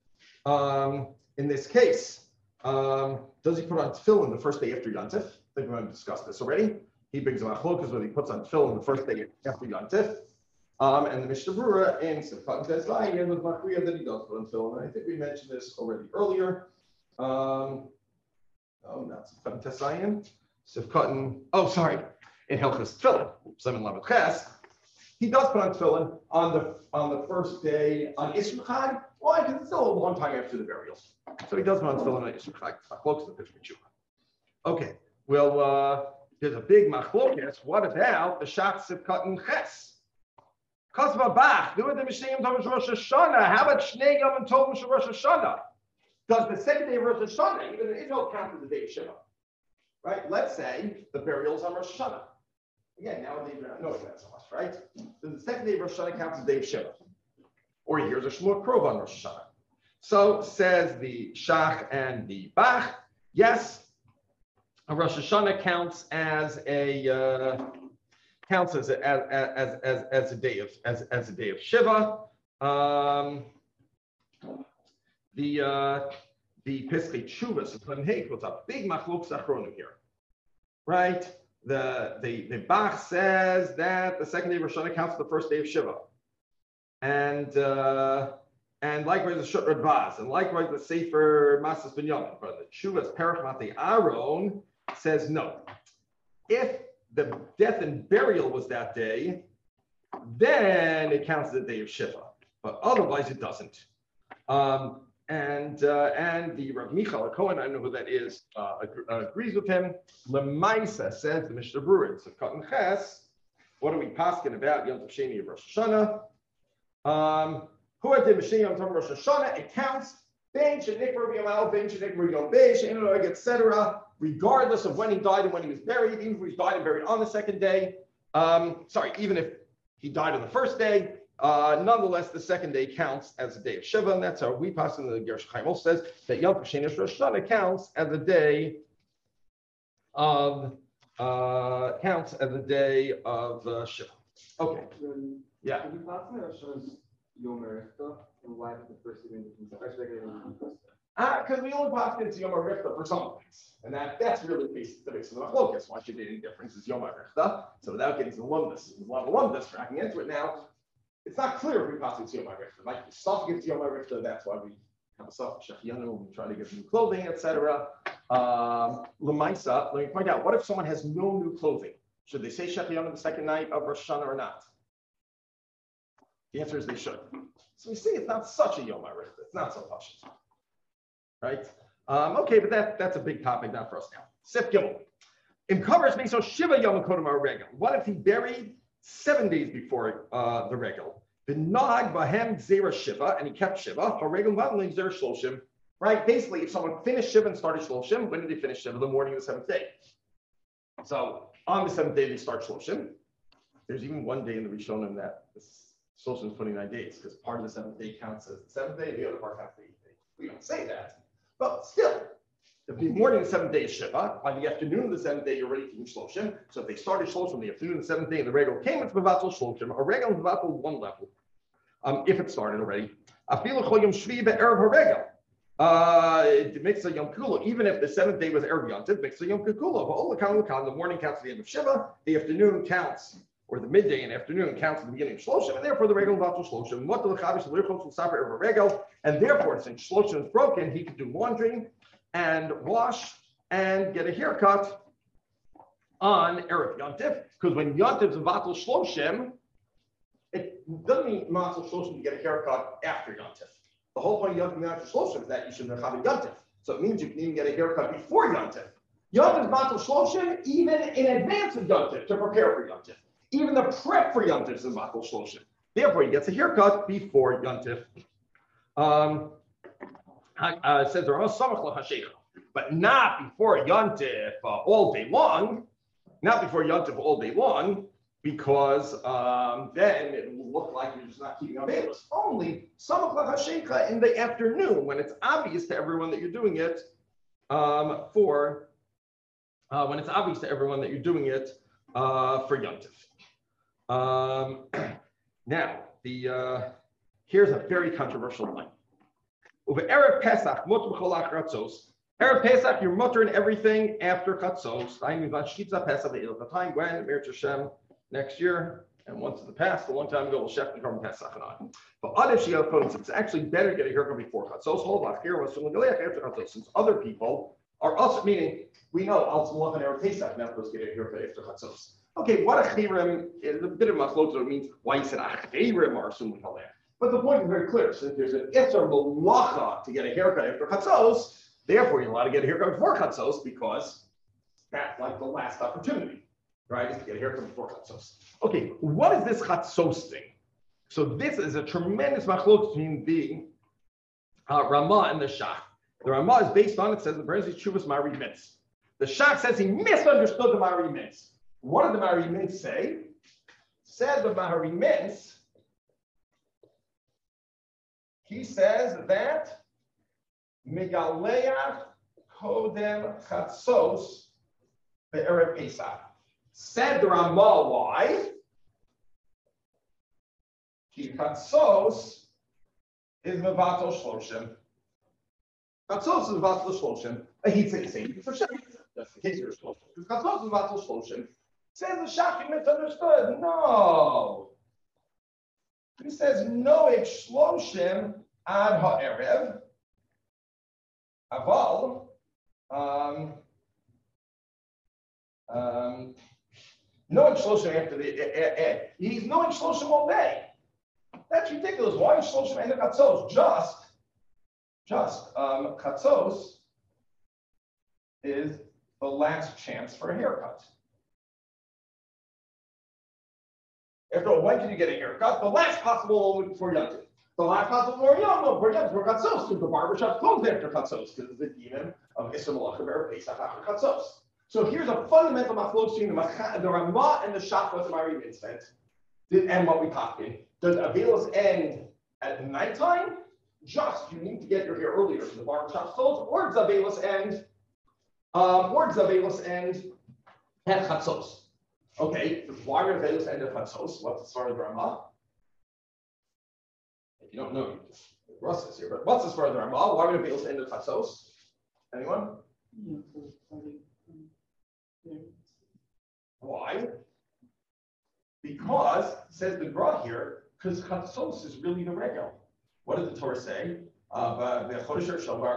Um, in this case, um, does he put on tefillin the first day after Yontif? I think we're going to discuss this already. He brings a machlokas whether he puts on tefillin the first day after Yontif. Um, and the Mishnah Brura in Sifkat says, "Vayin with machriya that he does put on tefillin." And I think we mentioned this already earlier. Um, oh, not Sifkat Tesayin. Sifkat. Oh, sorry. In Hilchas Tefillin, Simon Lamed Ches, he does put on tefillin on the on the first day on Isser Chag. Why? Because it's still a long time after the burial. So he does put on tefillin on Isser Chag. Close to the Pesach Chuvah. Okay. Well, uh, there's a big machlokas. What about the Shach Sifkat and Ches? Kasva Bach. Do it the Mishneim Tov Rosh Hashanah. How about Shnei Yom and Tov Rosh Hashanah? Does the second day of Rosh Hashanah, even in Israel, count as the day of Shiva? Right? Let's say the burial's on Rosh Hashanah. Again, nowadays we're not knowing that so much, right? Does the second day of Rosh Hashanah count as the day of Shiva? Or here's a Shmuel Krov on Rosh Hashanah. So says the Shach and the Bach, yes, a Rosh Hashanah counts as a uh, counts as a, as, as as as a day of as as a day of Shiva. Um, the uh, the Piskei Tshuvas of Klam Hey puts a big machlok sachronu here, right? The the the Bach says that the second day of Rosh Hashanah counts the first day of Shiva, and uh, and likewise the Shut Radbaz, and likewise the Sefer Masas Binyamin. But the Tshuvas Perach Matei Aaron says no. If the death and burial was that day, then it counts as the day of Shiva, but otherwise it doesn't. Um, and uh, and the Rav Michal Cohen, I know who that is, uh, agrees with him. Lemaisa says the Mishnah Berurah, so Katan Ches. What are we pasking about? Yom Tov Sheni of Rosh Hashanah. Um, who had the Mishni Yom Tov Rosh Hashanah? It counts. Ben Shenikra B'Yamal, Ben Shenikra Yom Beish, et cetera. Regardless of when he died and when he was buried, even if he died and buried on the second day. Um, sorry, even if he died on the first day, uh, nonetheless, the second day counts as a day of Shiva, and that's how we pass in the Gersh Chaim also says that Yom Tov Sheni Rosh Hashanah counts as a day of uh, counts as a day of uh, Shiva. Okay. Um, Yeah. Can you pass me Rosh Yom Arifta and why the first event is actually going to Because uh, we only pass into Yom HaRifta for some things. And that, that's really basic, the basic of the Machlokes. Why should there be any difference? It's Yom HaRifta. So without getting to the alumnus, there's a lot of alumnus tracking into it now. It's not clear if we pass into Yom HaRifta. Like the stuff gets Yom HaRifta, that's why we have a stuff Shechiyanu, we try to get new clothing, et cetera. Um, Lemaisa, let me find out, what if someone has no new clothing? Should they say Shechiyanu the second night of Rosh Hashanah or not? The answer is they should. So we see it's not such a Yom HaRifta. It's not so pashut. Right? Um, okay, but that, that's a big topic, not for us now. Sif Gimel. In covers me, so Shiva Yom Kodem Regel. What if he buried seven days before uh, the Regel? The Nag Bahem Zera Shiva, and he kept Shiva. Regel Vatling Zera Shloshim. Right? Basically, if someone finished Shiva and started Shloshim, when did they finish Shiva? The morning of the seventh day. So on the seventh day, they start Shloshim. There's even one day in the Rishonim that Shloshim is twenty-nine days, because part of the seventh day counts as the seventh day, and the other part counts as the eighth day. We don't say that. But still, if the morning of the seventh day is Shiva, by the afternoon of the seventh day, you're ready to do Shloshim. So if they started Shloshim the afternoon of the seventh day and the Regel came, it's Mevatel Shloshim. A Regel is Mevatel one level, um, if it started already. Afilu Chol Yom Shvi be'erev HaRegel. Uh, it makes a Yom Kula, even if the seventh day was Erev Yontiv, makes a Yom Kula. The morning counts at the end of Shiva, the afternoon counts, or the midday and afternoon counts at the beginning of Shloshim, and therefore the Regel Mevatel Shloshim. What the Chavish L'Irchot L'Saper Erev HaRegel. And therefore, since Shloshim is broken, he could do laundry and wash and get a haircut on Erev Yontif. Because when Yontif is Vatal Shloshim, it doesn't mean Vatal Shloshim to get a haircut after Yontif. The whole point of Yontif Shloshim is that you should have a Yontif. So it means you can even get a haircut before Yontif. Yontif is Vatal Shloshim even in advance of Yontif to prepare for Yontif. Even the prep for Yontif is Vatal Shloshim. Therefore, he gets a haircut before Yontif. Um, uh, says but not before Yontif uh, all day long, not before Yontif all day long, because um, then it will look like you're just not keeping Avelis. Only Samach L'Hasheicha in the afternoon, when it's obvious to everyone that you're doing it um, for, uh, when it's obvious to everyone that you're doing it uh, for Yontif. Um, now, the uh, here's a very controversial line. Over Erev Pesach, mutter b'cholach ratzos. Erev Pesach, you're muttering everything after chatzos. I mean, Shchitza Pesach, the time when Meretz Hashem next year, and once in the past, a long time ago, we'll chef and come Pesach and on. But other Shiyah Kodesh, it's actually better to get a haircut before chatzos. Hold on, here was from Galeach after chatzos. Since other people are also meaning we know al tzmalach and Erev Pesach not supposed to get a haircut after chatzos. Okay, what a chirim is a bit of machlokes. It means why he said a chirim are assuming halach. But the point is very clear. Since there's an Isser Malacha to get a haircut after Chatzos, therefore you're allowed to get a haircut before Chatzos because that's like the last opportunity, right? Is to get a haircut before Chatzos. Okay, what is this Chatzos thing? So this is a tremendous machlok between the uh, Ramah and the Shach. The Ramah is based on, it says, the Bereshit Shuvas Mari Mitz. The Shach says he misunderstood the Mari Mitz. What did the Mari Mitz say? Said the Mari Mitz, he says that Megaleach Kodem Chatzos be'erev Pesach. Said the Ramah, why? Ki Chatzos is Mevatel Shloshim. Chatzos is vatal shloshim. He'd say the same thing for Shabbat, just in case you're shloshim. Because chatzos is vatal shloshim. Says the Shach, you misunderstood. No. He says no shloshim ad ha'erev. Aval. Um. Um. No shloshim after the. Uh, uh, he's no shloshim all day. That's ridiculous. Why is shloshim and the chatzos? Just. Just um, chatzos is the last chance for a haircut. After all, when can you get a haircut? The last possible moment before Yom. The last possible before Yom before Yom for chatzos, because the barbershop closed after chatzos because of the demon of Isser Malachim or Pesach after chatzos. So here's a fundamental machlokes between the, the Ramah and the Shach. What's the Mari instant? And what we talked in. Does Avelos end at nighttime? Just you need to get your hair earlier for the barbershop closed, or Zavelos and um, or Zavelos and at Chatzos. Okay, why are Zavelos and at Chatzos? What's the story of Ramah? If you don't know, Russ is here, but what's the story of Ramah? Why are Zavelos and at Chatzos? Anyone? Why? Because says the Gra here, because Chatzos is really the regel. What did the Torah say? Uh, which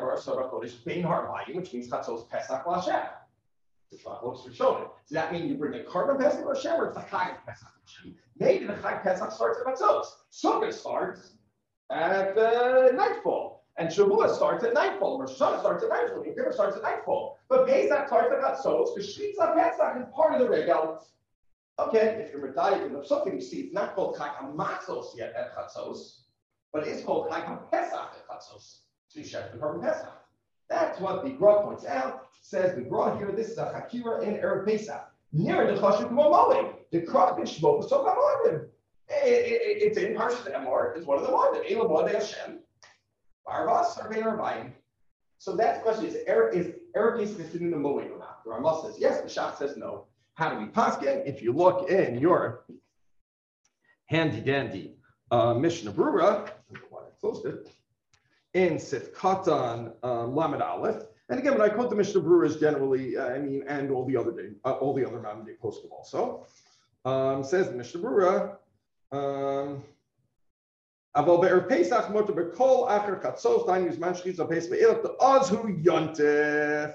means Chatzos Pesach Lashem. It's not looks for showing. Does that mean you bring a carbon Pesach Lashem or it's the Chag Pesach? Maybe the Chag Pesach starts at Chatzos. Sukkot starts at uh, nightfall, and Shavuot starts at nightfall. Rosh Hashanah starts at nightfall. Yom Kippur starts at nightfall. But Pesach starts at Chatzos because Shritza Pesach is part of the regel. Okay, if you're medayik of something, you see it's not called Chag HaMatzos yet at Chatzos. But it's called Chag HaPesach at Chatzos. So you check the carbon Pesach. That's what the Gra points out. Says the Gra here, this is a Chakira in Erev Pesach. Near the Chashuk Momoim. The Krok and Shmok is so Kamodim. It's in Parshas Emor. It's one of the Modim. Elam Modei Hashem. Barvas, Arvein Arvayim. So that's the question. Is Erev Pesach considered the Moed or not? The Ramah says yes. The Shach says no. How do we paskin? If you look in your handy dandy uh, Mishnah Brura, I closed it, in Sif Katan um, Lamed Aleph, and again, when I quote the Mishnah Brura is generally, uh, I mean, and all the other day, uh, all the other Mountain Day poskim also, um, says the Mishnah Brura, um, Aval be'er Pesach motor be'kol acher chatzos dain yuzman shchitza Pesach be'elach the azhu yontef.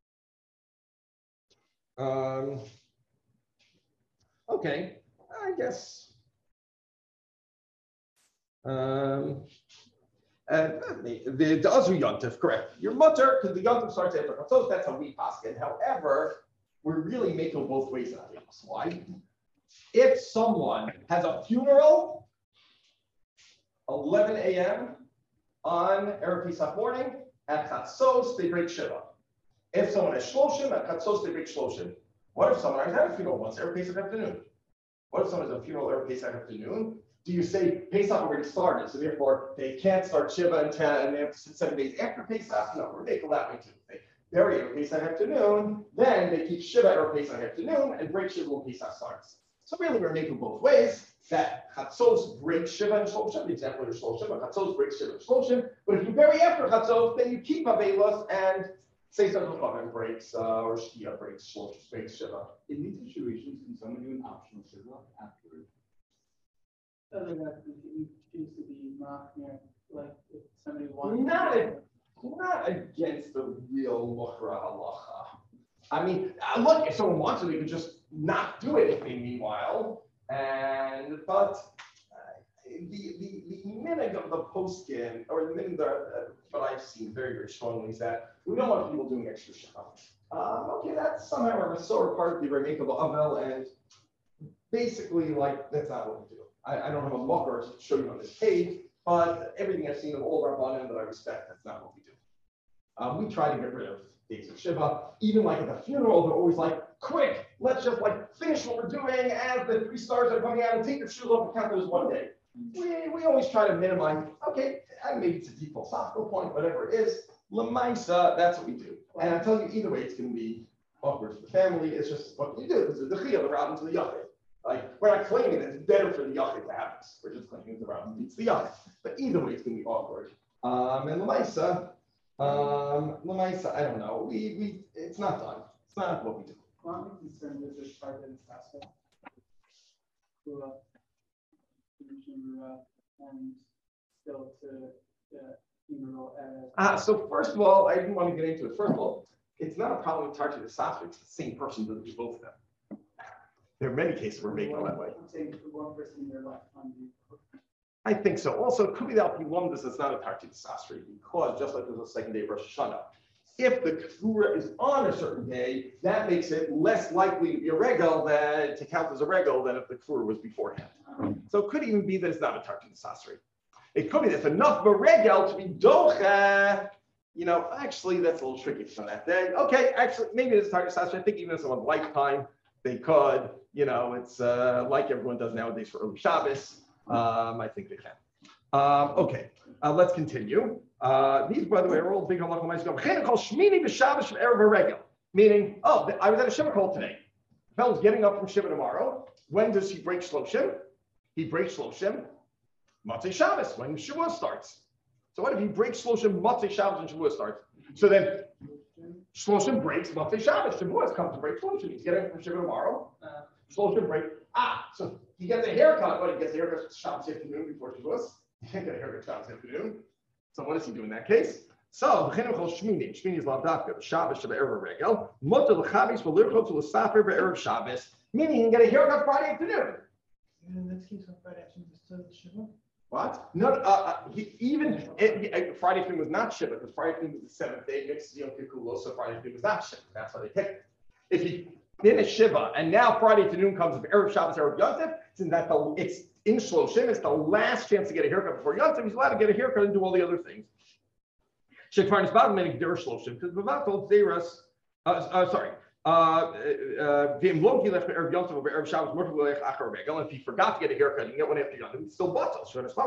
Um, okay, I guess. Um, and the the Azru Yontif, correct. Your mutter, because the Yontif starts after Chatzos, that's how we paskin. However, we're really making both ways out of it. Why? If someone has a funeral, eleven a.m. on Erev Pesach morning, at Chatzos, they break Shiva. If someone has Shloshim, at Chatzos, they break Shloshim. What if someone has had a funeral once Erev Pesach afternoon? What if someone has a funeral Erev Pesach afternoon? Do you say Pesach already started, so therefore they can't start Shiva until and they have to sit seven days after Pesach? No, we're making that way too. They bury Erev Pesach afternoon, then they keep Shiva Erev Pesach afternoon and break Shiva when Pesach starts. So really, we're making both ways. That Chatzos breaks Shiva and Shloshim. The example is Shloshim, but Chatzos breaks Shiva and Shloshim. But if you bury after Chatzos, then you keep Avelos and say something and breaks uh, or Shkia breaks Shloshim, breaks Shiva. In these situations, can someone do an optional Shiva afterwards? Other than that, it seems to be machmir, like if somebody wants. Not, a, not against the real Mukhra halacha. I mean, uh, look, if someone wants to, they could just not do anything meanwhile. And but uh, the the the minhag of the poskim, or the minhag that uh, what I've seen very very strongly is that we don't want people doing extra Shiva. Um, okay, that's somehow a sort of part of the remakable Avel, and basically, like that's not what we do. I, I don't have a mocker to show you on this page, but everything I've seen of all of our Rabbanim that I respect, that's not what we do. Um, we try to get rid of days of Shiva. Even like at the funeral, they're always like, quick, let's just like finish what we're doing as the three stars are coming out and take your shoes off and count those one day. We, we always try to minimize, okay, and maybe it's a deep philosophical point, whatever it is. Lamaisa, that's what we do. And I tell you, either way, it's going to be awkward for the family. It's just what you do. It's the Chiyah, the Rabbin to the Yachid. Like, we're not claiming that it's better for the Yachid to have this. We're just claiming the Rabbin beats the Yachid. But either way, it's going to be awkward. Um, and Lamaisa, Um, Lamaisa, I don't know. We we it's not done. It's not what we do. Well, I'm concerned with this part in Sasa. Kula, and still to uh, Emerald as. Ah, so first of all, I didn't want to get into it. First of all, it's not a problem with Tarchi the Sasra. It's the same person that do both of them. There are many cases where making that way. I'm saying for one person in their life on the. I think so. Also, it could be that Pilumdus is not a Tarchi the Sasra because just like there's a second day of Rosh Hashanah, if the Kfura is on a certain day, that makes it less likely to be a regal than to count as a regal than if the Kfura was beforehand. So it could even be that it's not a Tarchi the Sasra. It could be that's enough of a regal to be docha. You know, actually, that's a little tricky from that day. Okay, actually, maybe it's Tarchi the Sasra. I think even in someone's lifetime, they could. You know, it's uh, like everyone does nowadays for early Shabbos. Um, I think they can. Um, okay, uh, let's continue. Uh, these, by the way, are all big halacha ma'asim. Called Shmini b'Shabbos erev regel, meaning, oh, I was at a shiva call today. The fellow's getting up from shiva tomorrow. When does he break shloshim? He breaks shloshim Matzei Shabbos when Shavuot starts. So what if he breaks shloshim Matzei Shabbos and Shavuot starts? So then shloshim breaks Matzei Shabbos. Shavuot comes to break shloshim. He's getting up from shiva tomorrow. Uh, shloshim break. Ah, so he gets a haircut. What, he gets a haircut Shabbos afternoon before Shavuot? He can't get a haircut Shabbos afternoon. So what does he do in that case? So B'chinim Chol Shmini. Shmini is Lavdafka. Shabbos Shabbat Erev Regel. Mutter l'Chavis v'Lirchot to l'Safer b'Erev Shabbos. Meaning he can get a haircut Friday afternoon. In this case, on Friday afternoon, it's still the Shiva. What? No, uh, uh, he, even it, it, Friday afternoon was not Shiva because Friday afternoon was the seventh day. Next Yom Kippur, so Friday afternoon was not Shiva. That's why they picked it. If he did a Shiva and now Friday afternoon comes of Erev Shabbos, Erev Yontif, since that the it's in Shloshim, it's the last chance to get a haircut before Yontif. He's allowed to get a haircut and do all the other things. Shekfar Nisbad meaning Der Shloshim because Bava told Zeras. Uh, uh, sorry. Uh, uh, if he forgot to get a haircut, he can get one after Yontif. It's still bottle.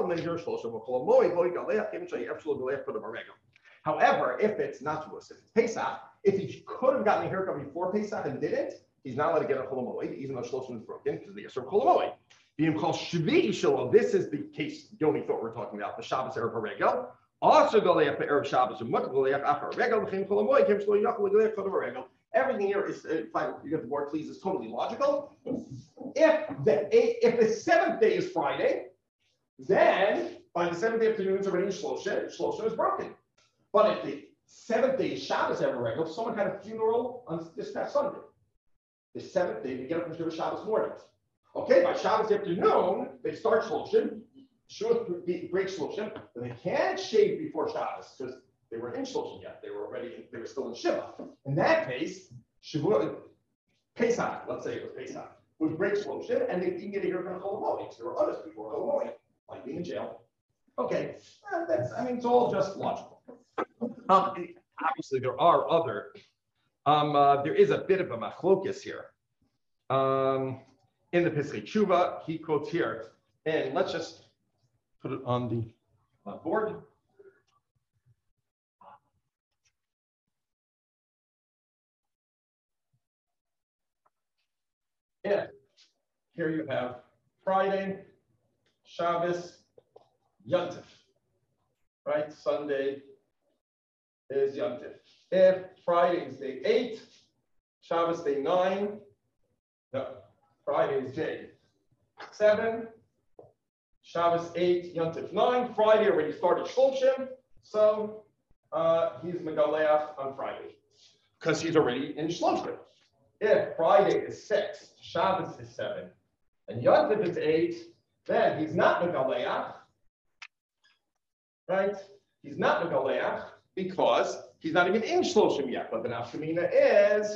However, if it's not Shavuos, if it's Pesach, if he could have gotten a haircut before Pesach and didn't, he's not allowed to get a Chol Hamoed, even though Shloshim is broken because of the Yisur Chol Hamoed. Being called Shvi Shalom. This is the case Yomi thought we we're talking about. The Shabbos Erev Haregel. Also, Galeach Erev Shabbos and Mut Galeach Achar Regel. Became Chol Hamoed. Came Shlo Yachal Galeach Chol Haregel. Everything here is, uh, fine, you get the board, please, is totally logical. If the if the seventh day is Friday, then by the seventh day afternoon, it's already Shloshim. Shloshim is broken. But if the seventh day is Shabbos ever regular, if someone had a funeral on this past Sunday, the seventh day, they get up from Shabbos morning. Okay, by Shabbos afternoon, they start Shloshim, break Shloshim, but they can't shave before Shabbos because they weren't in Shloshim yet. They were already, they were still in Shiva. In that case, Shavuot, Pesach, let's say it was Pesach, would break Shloshim, and they didn't get a haircut of Chol Hamoed because they were honest before Chol Hamoed, like being in jail. Okay, uh, that's, I mean, it's all just logical. Um, obviously, there are other, um, uh, there is a bit of a machlokus here. Um, in the Pesach Tshuva, he quotes here, and let's just put it on the uh, board. Yeah, here you have Friday, Shabbos, Yontif, right? Sunday is Yontif. If Friday is day eight, Shabbos day nine, no, Friday is day seven, Shabbos eight, Yontif nine. Friday already started Shloshim, so uh, he's Megaleach on Friday because he's already in Shloshim. If Friday is six, Shabbos is seven, and Yontif is eight, then he's not Megaleach, right? He's not Megaleach because he's not even in Shloshim yet. But the nafkamina is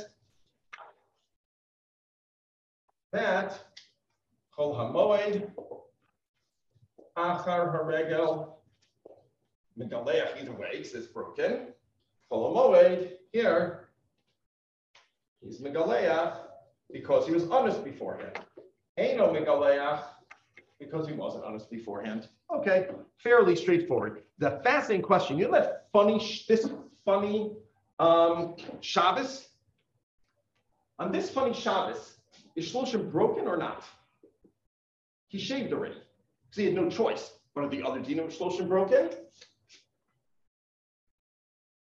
that Chol Hamoed Achar Haregel Megaleach either way because it's broken. Chol Hamoed here. He's Megaleach because he was honest beforehand. Eino Megaleach because he wasn't honest beforehand. Okay, fairly straightforward. The fascinating question, you know that funny, this funny um, Shabbos? On this funny Shabbos, is Shloshim broken or not? He shaved already, because he had no choice. But are the other dinim of Shloshim broken?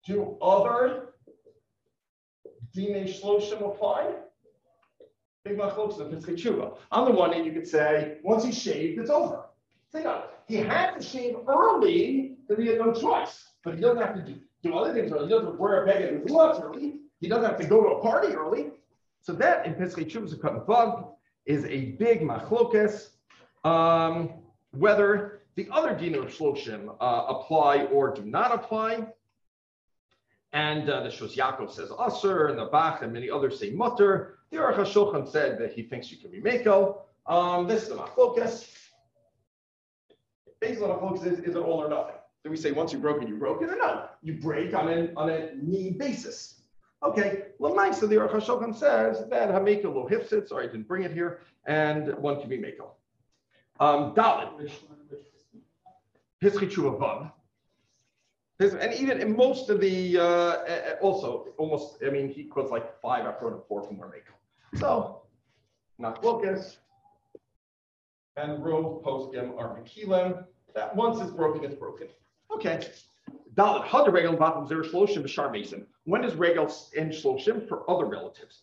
Do other Dine Shloshim apply? Big machlokes of Pesach Tshuva. On the one hand, you could say, once he's shaved, it's over. Think on it. He had to shave early because he had no choice. But he doesn't have to do, do other things early. He doesn't wear a beggar and gloves early. He doesn't have to go to a party early. So that in Pesach Tshuva Sukkot Vav is a big machlokes. Um, whether the other Dina of Shloshim uh, apply or do not apply. And uh, the Shus Yaakov says Asur, and the Bach and many others say Mutter. The Aruch HaShulchan said that he thinks you can be Meko. Um, this is the Machlokas. Basically, the Machlokas is, is it all or nothing? Do we say once you broke it, you broke it, or no? You break on a, on a need basis. Okay, Lamaisa, the Aruch HaShulchan says that Hameko lo hifsit, sorry, I didn't bring it here, and one can be Meko. Um, Dalit. Pesach Tshuva Vav. And even in most of the, uh, also, almost, I mean, he quotes like five after and four from Rameko. So, not Lucas, and Rove Poskim are Mekilim. That once it's broken, it's broken. Okay. Dalit, Hadar Regel, Batam Zer Shloshim, Bashar Mason. When is Regel and Shloshim for other relatives?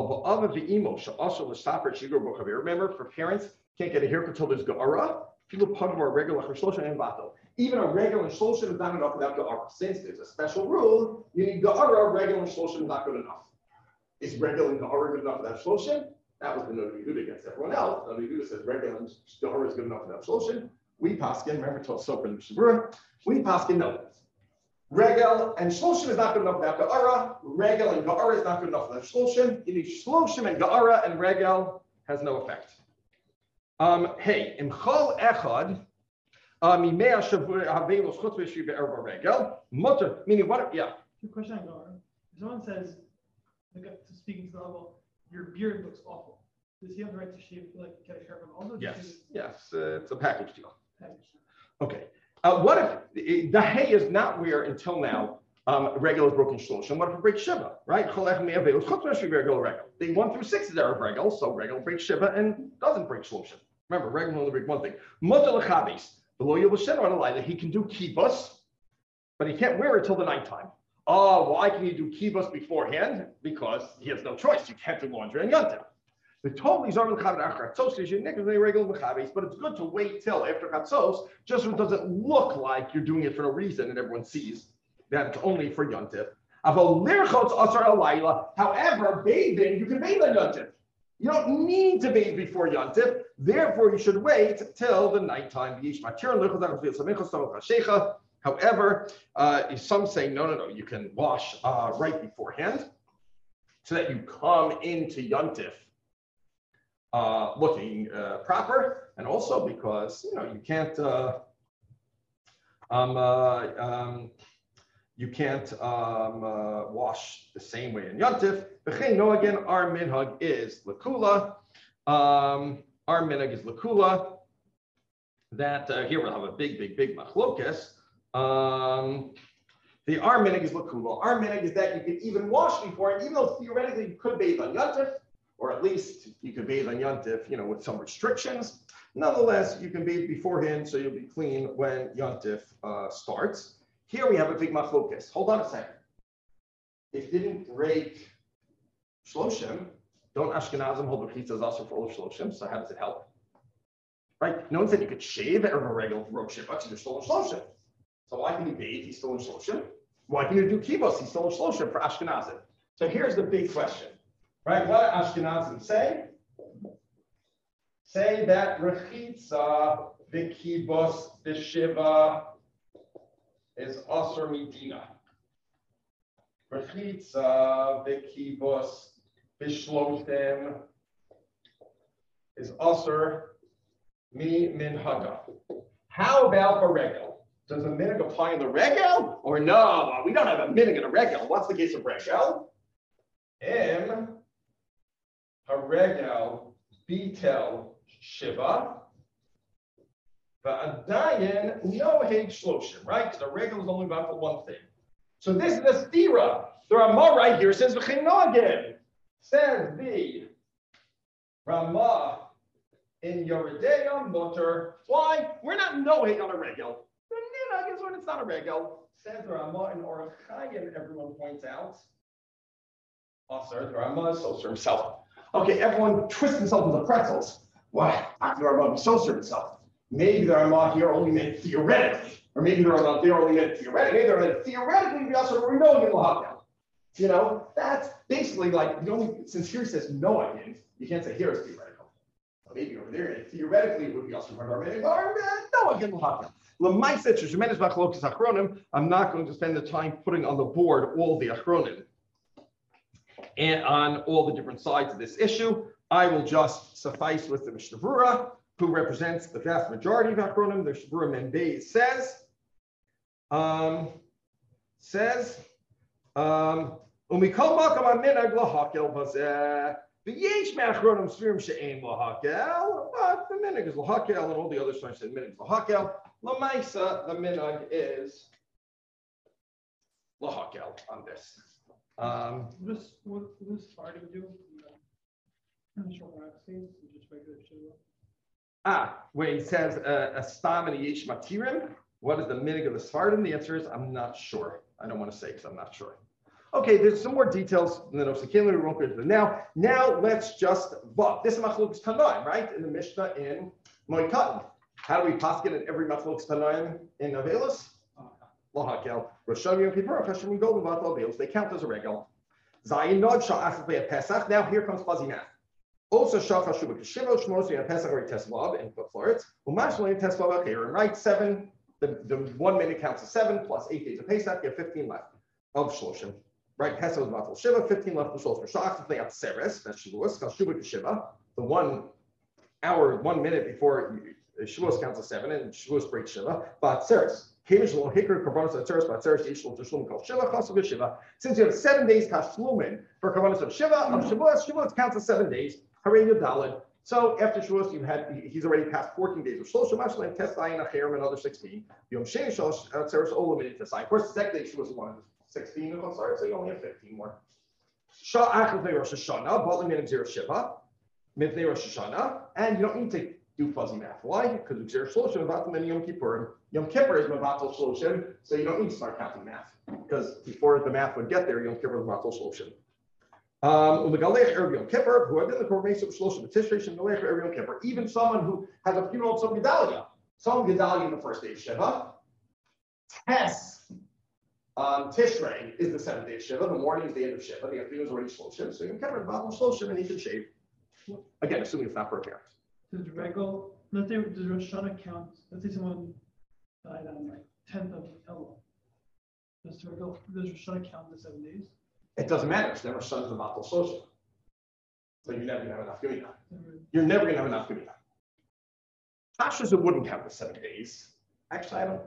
Remember, for parents, can't get a haircut until there's Ga'ara. People pug more regular Shloshim and Bato. Even a regular Shloshim is not enough without Ga'ara. Since there's a special rule, you need Ga'ara, regular Shloshim is not good enough. Is regular and Ga'ara good enough without Shloshim? That was the Noda Yehuda against everyone else. Noda Yehuda says regular and Ga'ara is good enough without Shloshim. We paskin, remember told Soper and Mishabura, we paskin no. Regel and Shloshim is not good enough without Ga'ara. Regel and Ga'ara is not good enough without Shloshim. You need Shloshim and Ga'ara, and Regel has no effect. Um, hey, Imchol Echad. Meaning what? Yeah. The question I got: if someone says, to speaking to the level, your beard looks awful. Does he have the right to shave, like get a haircut? Also, yes, yes, uh, it's a package deal. Package. Okay. Uh, what if the hay is not where until now um, regular is broken shloshim? What if it breaks shiva? Right? They one through six is there of regular, so regular breaks shiva and doesn't break shloshim. Remember, regular only breaks one thing. That he can do kibbutz, but he can't wear it till the nighttime. Oh, why can he do kibbutz beforehand? Because he has no choice. You can't do laundry on Yom Tov. The totally zarv l'chavetz is your regular l'chavetz, but it's good to wait till after chatzos, just so it doesn't look like you're doing it for no reason and everyone sees that it's only for Yom Tov. However, bathing, you can bathe on Yom Tov. You don't need to bathe before Yom Tov. Therefore, you should wait till the nighttime. However, uh, some say, no, no, no, you can wash uh, right beforehand so that you come into Yom Tov uh, looking uh, proper. And also because, you know, you can't, uh, um, uh, um, you can't um, uh, wash the same way in Yom Tov. No, again, our minhag is lakula. Um, our minhag is lakula. That uh, here we'll have a big, big, big machlokas. Um, the our minhag is lakula. Our minhag is that you can even wash before, and even though theoretically you could bathe on Yom Tov, or at least you could bathe on Yom Tov, you know, with some restrictions. Nonetheless, you can bathe beforehand, so you'll be clean when Yom Tov uh, starts. Here we have a big machlokas. Hold on a second. It didn't break Shloshim. Don't Ashkenazim hold the chitzas also for all of Shloshim? So how does it help? Right? No one said you could shave or a regular rosh shiva. You're still in Shloshim. So why can you bathe? He's still in Shloshim. Why can you do kibbutz? He's still in Shloshim for Ashkenazim. So here's the big question. Right? What do Ashkenazim say? Say that rechitza, the kibbutz, the shiva is asur midina. Rechitza, the kibbutz, Bishloshim is asur mi minhaga. How about a regel? Does a minhag apply in the regel? Or no, we don't have a minhag in a regel. What's the case of regel? Im a regel bitel shiva, va'adayin no heg shloshim, right? Because the regel is only about for one thing. So this is the stira. The Ramah right here says v'chino again. Says the Ramah in Yoredeya Mutter. Why? We're not nohig on a regel. The minhag is when it's not a regel. Says the Ramah and Orach Chaim, everyone points out. Also, the Ramah is Soser himself. Okay, everyone twists themselves into pretzels. Why? How could the Ramah be Soser himself? Maybe the Ramah here only meant theoretically, or maybe the Ramah there only meant theoretically. Maybe they meant theoretically, we also we know in Lahakal. You know, that's basically like the only, since here it says no, I didn't, you can't say here is theoretical. Well, maybe over there, theoretically, it would be also part of our meaning. No, again, Lahakal. I'm not going to spend the time putting on the board all the achronim and on all the different sides of this issue. I will just suffice with the Mishnah Berurah, who represents the vast majority of achronim. The Mishnah Berurah Membeis says, um, says, um, umikol makam aminag lahakel bazeh. V'yesh me'achronim svirim she'ein lahakel, but the minhag is lahakel, and all the other signs said minhag is lahakel. Lamaisa, the minhag is lahakel on this. Um, What does what what does Sfardim do? In the short vaccines, just regular shiva. ah, where he says uh, a stam and a yesh matirim. What is the minhag of the Sfardim? The answer is I'm not sure. I don't want to say because I'm not sure. Okay, there's some more details in the Nosakim. We won't go into them now. Now let's just vav. This is Machlokes Tanaim, right? In the Mishnah in Moed How do we paskin in every Machlokes Tanaim in Avelis? Lahakel. Rosh Hashanah Yom Kippur, Hashem Golden Vatal Avelis. They count as a regal. Zayin Nod Sha'achas Be'at Pesach. Now here comes fuzzy math. Also Shach Hashuba Kishivot Shmos Be'at Pesach or Tesvav in Florence. Umashmalim Tesvav Achirim. Right, seven. The, the one minute counts as seven plus eight days of Pesach. You have fifteen left of Shloshim. Right, Pesach was Vatal Shiva. Fifteen left of Shloshim. Shach they got Seres. That's Shavuos. Kashuba Kishiva. The one hour, one minute before Shavuos counts as seven, and Shavuos breaks Shiva. But Seres. Since you have seven days kashlumin for kavanas of Shiva, of Shavuos, Shavuos counts as seven days. Hooray, Yudalid. So after Shavuos, you had he's already passed fourteen days of Shlosh Mashlim, Tesayin, Acherim, another sixteen. Yom Sheni Shlosh Tzeres Olam Tesayin. Of course, the second day Shavuos one sixteen. I'm sorry, so you only have fifteen more. Shah Achel Rosh Hashanah, Balim Minim Zero Shiva, Mivnei Rosh Hashanah, and you don't need to do fuzzy math. Why? Because it's Zero Shloshim Vatim and Yom Kippur. Yom Kippur is Mavatal Shloshim, so you don't need to start counting math because before the math would get there, Yom Kippur is Mavatal Shloshim. Um, Yom Kippur, who had been the Korbanei of Shloshim, Tishrei Shem Yom Kippur, even someone who has a funeral of some Gedalia, some Gedalia in the first day of Shiva. Tes, um, Tishrei is the seventh day of Shiva. The morning is the end of Shiva. The afternoon is already Shloshim, so Yom Kippur is Mavatal Shloshim, and he can shave. Again, assuming it's not for a parent. Does regal? Let's say does Rosh Hashanah count? Let's say someone died on like tenth of Elul. Does regal? Does Rosh Hashanah count the seven days? It doesn't matter. It's never Shana the Vatal Shloshim. So you're never going to have enough Gemina. You're never going to have enough Gemina. Tashas, it wouldn't count the seven days. Actually, I don't.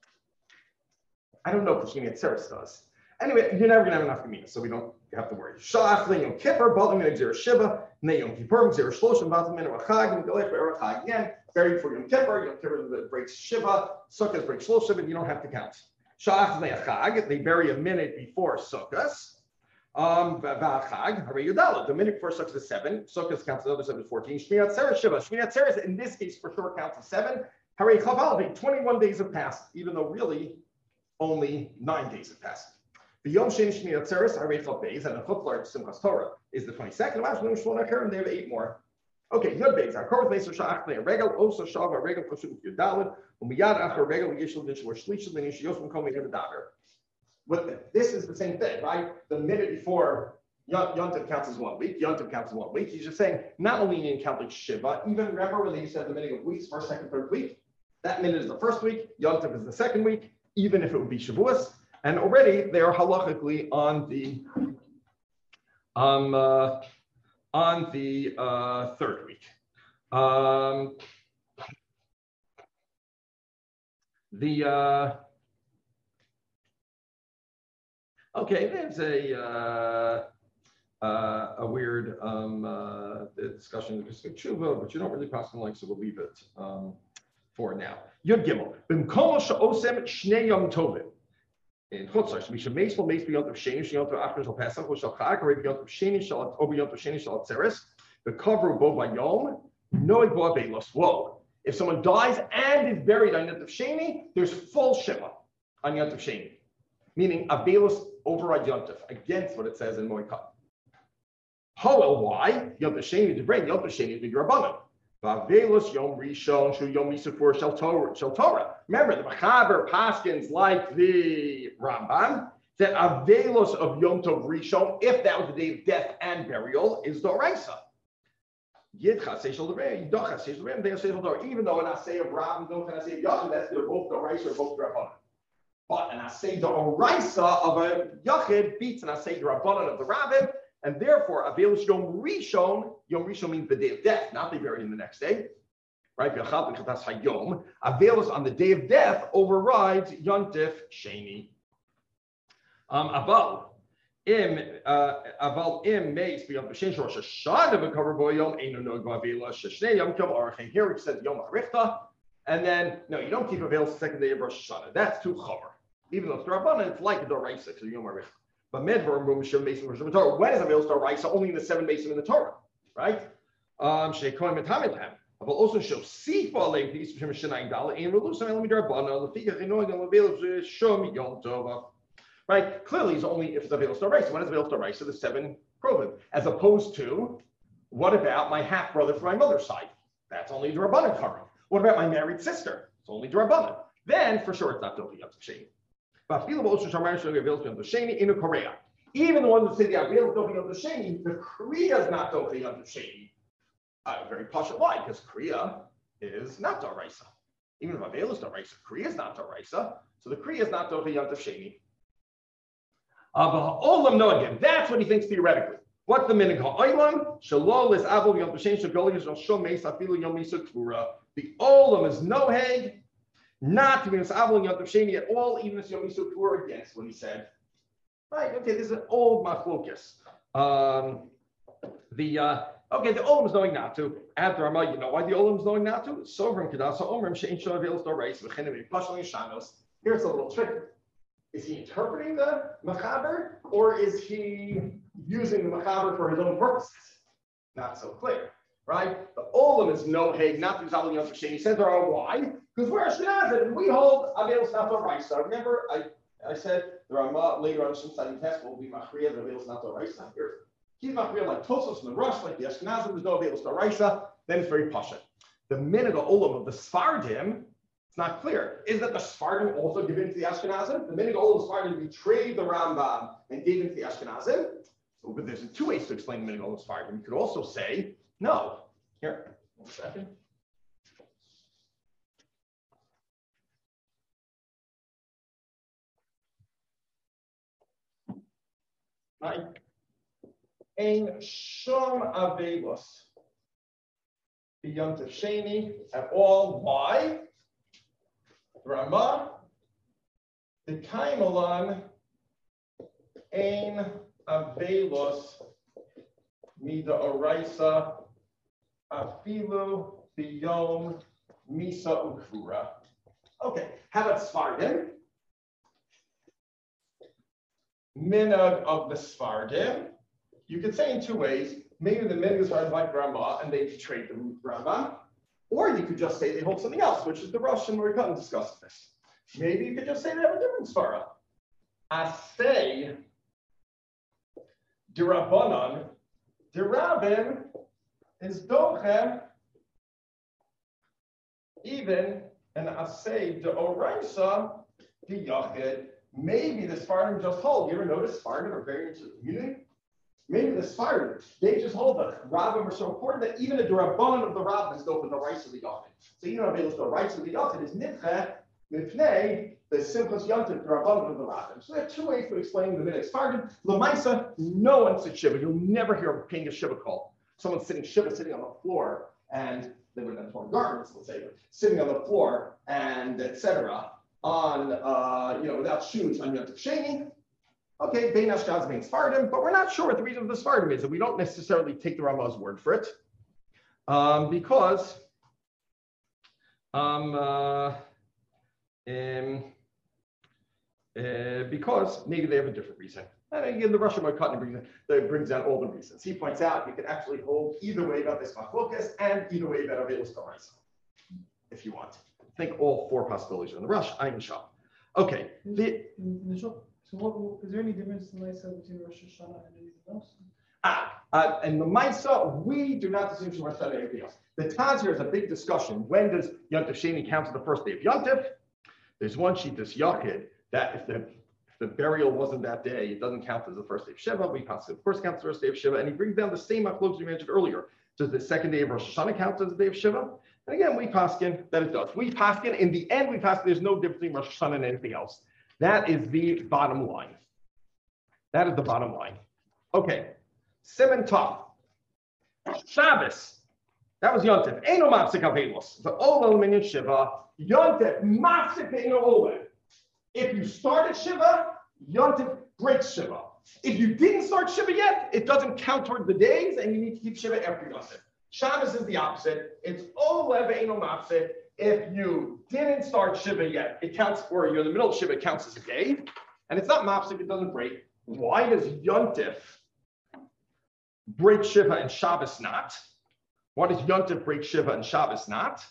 I don't know if Gemina Tzeres does. Anyway, you're never going to have enough Gemina, so we don't have to worry. Shach Yom Kippur, Balim Minim Zero Shiva, Nei Yom Kippur, Zero Shloshim, Vatim Minim Achag, and Galech Be'er Achag again. Buried for Yom Kippur. Yom Kippur breaks Shiva. Sukkot breaks Shloshim, and you don't have to count. Shach Achag, they bury a minute before Sukkot. Um, the minute before Sukkot is seven. Sukkot counts as other seven is fourteen. Shmiyat Tzeres Shiva. Shmiyat Tzeres in this case for sure counts as seven. Hare Chaval, twenty-one days have passed, even though really only nine days have passed. The Yom Sheni Shmiyat Tzeres Hare Chav Beis, and the Chutlar Simchas Torah is the twenty-second. And they have eight more. Okay, Yud Beis. Our Korban Beis Shach Nei Regal also Shav Regal Koshut Yudalid. Umiyad Achar Regal Yishul Dish War Shlishul Dinish Yosem Komi Yevadaber. With this is the same thing, right? The minute before Yontif counts as one week, Yontif counts as one week. He's just saying not only you count like Shiva, even remember when they said the minute of weeks, first, second, third week. That minute is the first week. Yontif is the second week, even if it would be Shavuos. And already they are halachically on the um, uh, on the uh, third week. Um, the uh, Okay, there's a uh, uh, a weird um, uh, discussion of tshuva, but you don't really pass like, so we'll leave it um, for now. Yud Gimel. B'mkol she'osem shnei yom tovim. In Chutzlar, we should make make beyond of sheni sheyont of after shel Pesach or shel Chag or beyond of sheni shel or beyond of sheni shel Tzeres. The cover bo vayom noig bo abelos. Whoa! If someone dies and is buried on Yom Sheni, there's full shiva. on Yontif Sheni, meaning Avelus override Yontif against what it says in Moekat. Hoel, why? Yontif Sheni to bring Yontif Sheni to Rabbanan. Avelus Yom Rishon Shu Yom Yisufur Shel Torah. Remember, the Machaber Paskins like the Rambam that Avelus of Yom Tov Rishon, if that was the day of death and burial, is Doraisa. Even though in Asay of Rambam, don't can I say Yachid, that's they're both Doraisa or both Rabbanan. But an Asay Doraisa of a Yachid beats an Asay Rabbanan of the Rabbim. And therefore, Avelus Yom Rishon, Yom Rishon means the day of death, not they bury him the next day. Right? Avelus on the day of death overrides Yontif Sheni. Um, Aval im Aval im meis b'Yontif Sheni Rosh Hashanah v'Kover bo Yom Eino Nog Avelus Shnei Yom Tov Arachin. Here we said Yom Harichta, and then no, you don't keep Avelus the second day of Rosh Hashanah. That's too chover. Even though it's Rabbanan, it's like a Doraisa because Yom Harichta. But Medvar Mumshim Basin of Torah. When is Avelus Doraisa? Only in the seven basin in the Torah, right? Um, Sheikoim Metamidhem. But also show Sifa Leim Peace B'Shem Shenayim Dala Ein Relusam Elam Midrabana Lefika Chinoy Dam Avelus Shom Yom Tova. Right? Clearly, it's only if it's Avelus Doraisa. When is Avelus Doraisa? The seven Krovim, as opposed to what about my half brother from my mother's side? That's only Drabanan Karim. What about my married sister? It's only Drabanan. Then for sure it's not Dochi Yom Sheni. Even the ones that say the Avelus Dochi Yom Sheni, the Kriya is not Dochi Yom Sheni. Uh, very partial. Why? Because Kriya is not Doraisa. Even if Avelus Doraisa, Kriya is not Doraisa. So the Kriya is not Dochi Yom Sheni. Olam no again. That's what he thinks theoretically. What's the minig ha'olam? Shalol is Avol Yom Sheni Shagoli is Shom Meis Afilu Yom Misa Kvura. The olam is noheg. Not to be misabel Yom Tov Sheni at all, even if Yom Yisuf were against what he said. Right? Okay, this is an old machlokas. Um, the uh, okay, the olam is knowing not to. After Ramah, you know why the olam is knowing not to? Sovrim kedasa omrim shein shavelos dorais v'chenim v'pashal yishanos. Here's a little trick. Is he interpreting the machaber, or is he using the machaber for his own purposes? Not so clear. Right? The olam is no heg, not to misabel Yom Tov Sheni. He says there are why. Because we're Ashkenazim, and we hold Avelus not Doraisa. Remember, I, I said the Ramah later on some study test will be Machriya, the Avelus not Doraisa. Here, he's Machriya like Tosos and the Rush, like the Ashkenazim, there's no Avelus Doraisa. Then it's very pasha. The minute the olam of the Sfardim, it's not clear. Is that the Sfardim also give in to the Ashkenazim? The minute the olam of the Sfardim betrayed the Rambam and gave in to the Ashkenazim. So, but there's two ways to explain the minute olam of the Sfardim. You could also say no. Here, one second. Right? Ein shom avelus b'Yom Tov Sheni at all. Why? Ramah the kaimalan ein avelus mida oraisa afilu b'Yom Misa Ukvura. Okay, how about Sfardim? Minhag of the Sfardim. You could say in two ways. Maybe the minhag is like Ramah and they betrayed the Rambam, or you could just say they hold something else, which is the Rosh and Morikatim discussed this. Maybe you could just say they have a different svara. Asay Dirabanan Dirabim is Dochem even an Asay de Oraisa the Yachid. Maybe the Sfardim just hold. You ever notice Sfardim are very into the community? Maybe the Sfardim, they just hold the Rabbim are so important that even the Rabbanan of the Rabbim is go for the rights of the Yachid. So you know, the rights of the Yachid is Nidche, Mipnei, the simplest Yontif, the Rabbanan of the Rabbim. So there are two ways to explain the minute Sfardim. Lamaisa, no one sits Shiva. You'll never hear of paying a Shiva call. Someone sitting Shiva, sitting on the floor, and they would have torn garments, let's say, but sitting on the floor, and et cetera, on, uh, you know, without shoes on Yom Tov Sheni. Okay, Bein Ashkenaz, Bein Sfardim, but we're not sure what the reason of the Sfardim is, and we don't necessarily take the Ramah's word for it, um, because, um, uh, um, uh, because maybe they have a different reason. And again, the Russian Morikatim brings, brings out all the reasons. He points out you can actually hold either way about this machlokas and either way about Avelus Doraisa, if you want. I think all four possibilities are in the Rush. I'm Shah. Okay. The, Initial, so what, is there any difference in Lysa between Rosh Hashanah and anything else? ah, uh, and the Maisa, we do not distinguish Rosh Hashanah and anything else. The Taz here is a big discussion. When does Yontif Sheni count as the first day of Yontif? There's one sheet, this Yachid, that if the, if the burial wasn't that day, it doesn't count as the first day of Shiva. We pass it, of course, counts as the first day of Shiva. And he brings down the same machlokes we mentioned earlier. Does the second day of Rosh Hashanah count as the day of Shiva? And again, we paskin that it does. We paskin, in the end, we paskin there's no difference between Rosh Hashanah and anything else. That is the bottom line. That is the bottom line. Okay. Siman Tov. Shabbos. That was Yontif. Eino mafsik avelos. The Olel minyan Shiva. Yontif mafsik eino Olel. If you started Shiva, Yontif breaks Shiva. If you didn't start Shiva yet, it doesn't count toward the days, and you need to keep Shiva after Yontif. Shabbos is the opposite. It's Olel ve'eino mafsik. If you didn't start Shiva yet, it counts, or you're in the middle of Shiva, it counts as a day. And it's not mafsik, it doesn't break. Why does Yontif break Shiva and Shabbos not? Why does Yontif break Shiva and Shabbos not?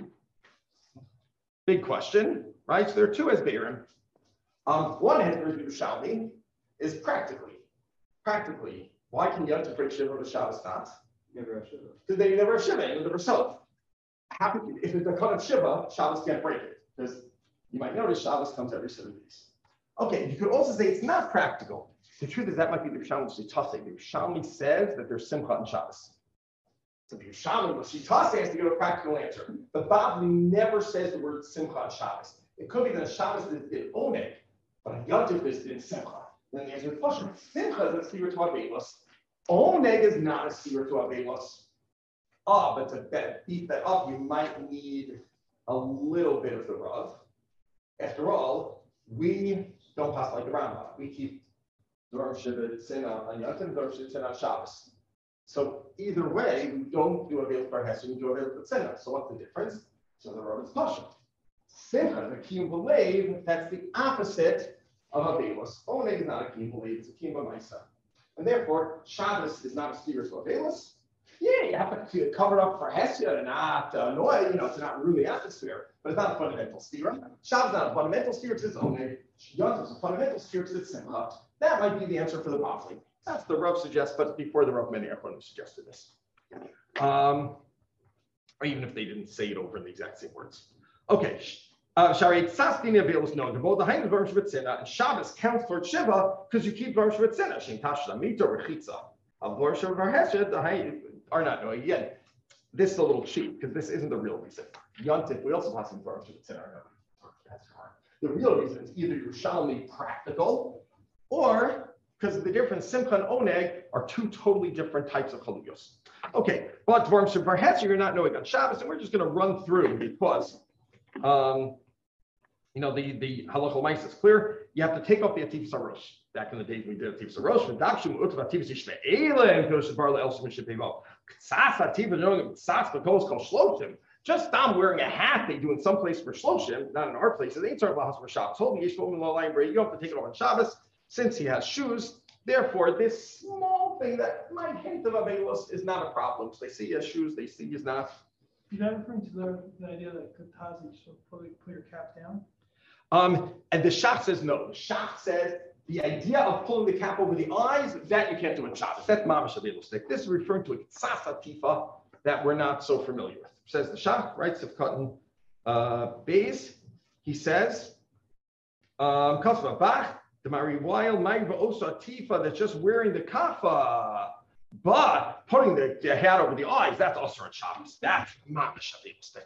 Big question, right? So there are two Esbeirim. Um, one Hezbollah Yerushalmi is practically, practically, why can Yontif break Shiva and Shabbos not? Never have Shiva. Because they never have Shiva, you never sell. If it's a cut of Shiva, Shabbos can't break it. Because you might notice Shabbos comes every seven days. Okay, you could also say it's not practical. The truth is that might be the Yerushalmi Shitase. The Yerushalmi says that there's Simcha and Shabbos. So the Yerushalmi Shitase has to give a practical answer. The Bavli never says the word Simcha and Shabbos. It could be that Shabbos is in Oneg, but a Yontif is in Simcha. Then the answer is Pashim. Simcha is a Sira to Avelos. Oneg is not a Sira to Avelos. Ah, but to bet, beat that up, you might need a little bit of the Rav. After all, we don't pass like the Rambam. We keep Dvar Shiva Tzina on Yontif, Dvar Shiva Tzina on Shabbos. So either way, we don't do a Veil for Hesed, we do a Veil for Tzina. So what's the difference? So the Rav is Pasha. Simcha, the Kiyum B'Leiv, that's the opposite of a Veilus. Oneg is not a Kiyum B'Leiv, it's a Kiyum B'Maisa. And therefore, Shabbos is not a Steer to a Veilus. Yeah, you have to cover up for Hesed and not annoy, you know, to not ruin the atmosphere, but it's not a fundamental steer. Shabbos is not a fundamental steer because it's Oneg. Yontif is a fundamental steer because it's Simcha. That might be the answer for the Bavli. That's the Rav suggests, but before the Rav, many Achronim suggested this. Um, or even if they didn't say it over in the exact same words. Okay. Shari Tzasdini Avelos no Gavod the Hainu Dvarim Shvitzina and Shabbos counts toward Shiva because you keep Dvarim Shvitzina. Shem Tashla Mito Rechitza. Avor Shiva Varheshed the Hainu are not knowing again. This is a little cheap because this isn't the real reason. Yontif, we also have some Dvarim Shvitzina. The real reason is either Yerushalmi practical or because the difference, Simcha and Oneg are two totally different types of Chaluyos. Okay, but Dvarim Shvitzina, you're not knowing on Shabbos, and we're just going to run through because, um, you know, the, the Halachal Mice is clear. You have to take off the Atifas HaRosh. Back in the days we did Atifas HaRosh, when Dabshim Utav Atifas Yishve'ele and Kodesh Barla Elshim Shepevo. Ktsas Atifas knowing Ktsas Bekos Kol Shloshim. Just I'm wearing a hat they do in some place for Shloshim, not in our places. They ain't starting Lahas for Shabbos. Holding Yishvot in the library, you have to take it off on Shabbos. Since he has shoes, therefore, this small thing that might hint of Avelos is not a problem. So they see he has shoes, they see he's not. You're not referring to the, the idea that Katazi should put, put your cap down? Um, and the Shach says no. The Shach says the idea of pulling the cap over the eyes, that you can't do in Shabbos. That's Mamash Avelos. This is referring to a Tzasa Tifa that we're not so familiar with. Says the Shach, right? Sifkatan uh, Beis. He says, um, Kasva Bach. The Mari Weil Magva Osa Tifa that's just wearing the kafa, but putting the, the hat over the eyes, that's also on Shabbos. That's mamash stick.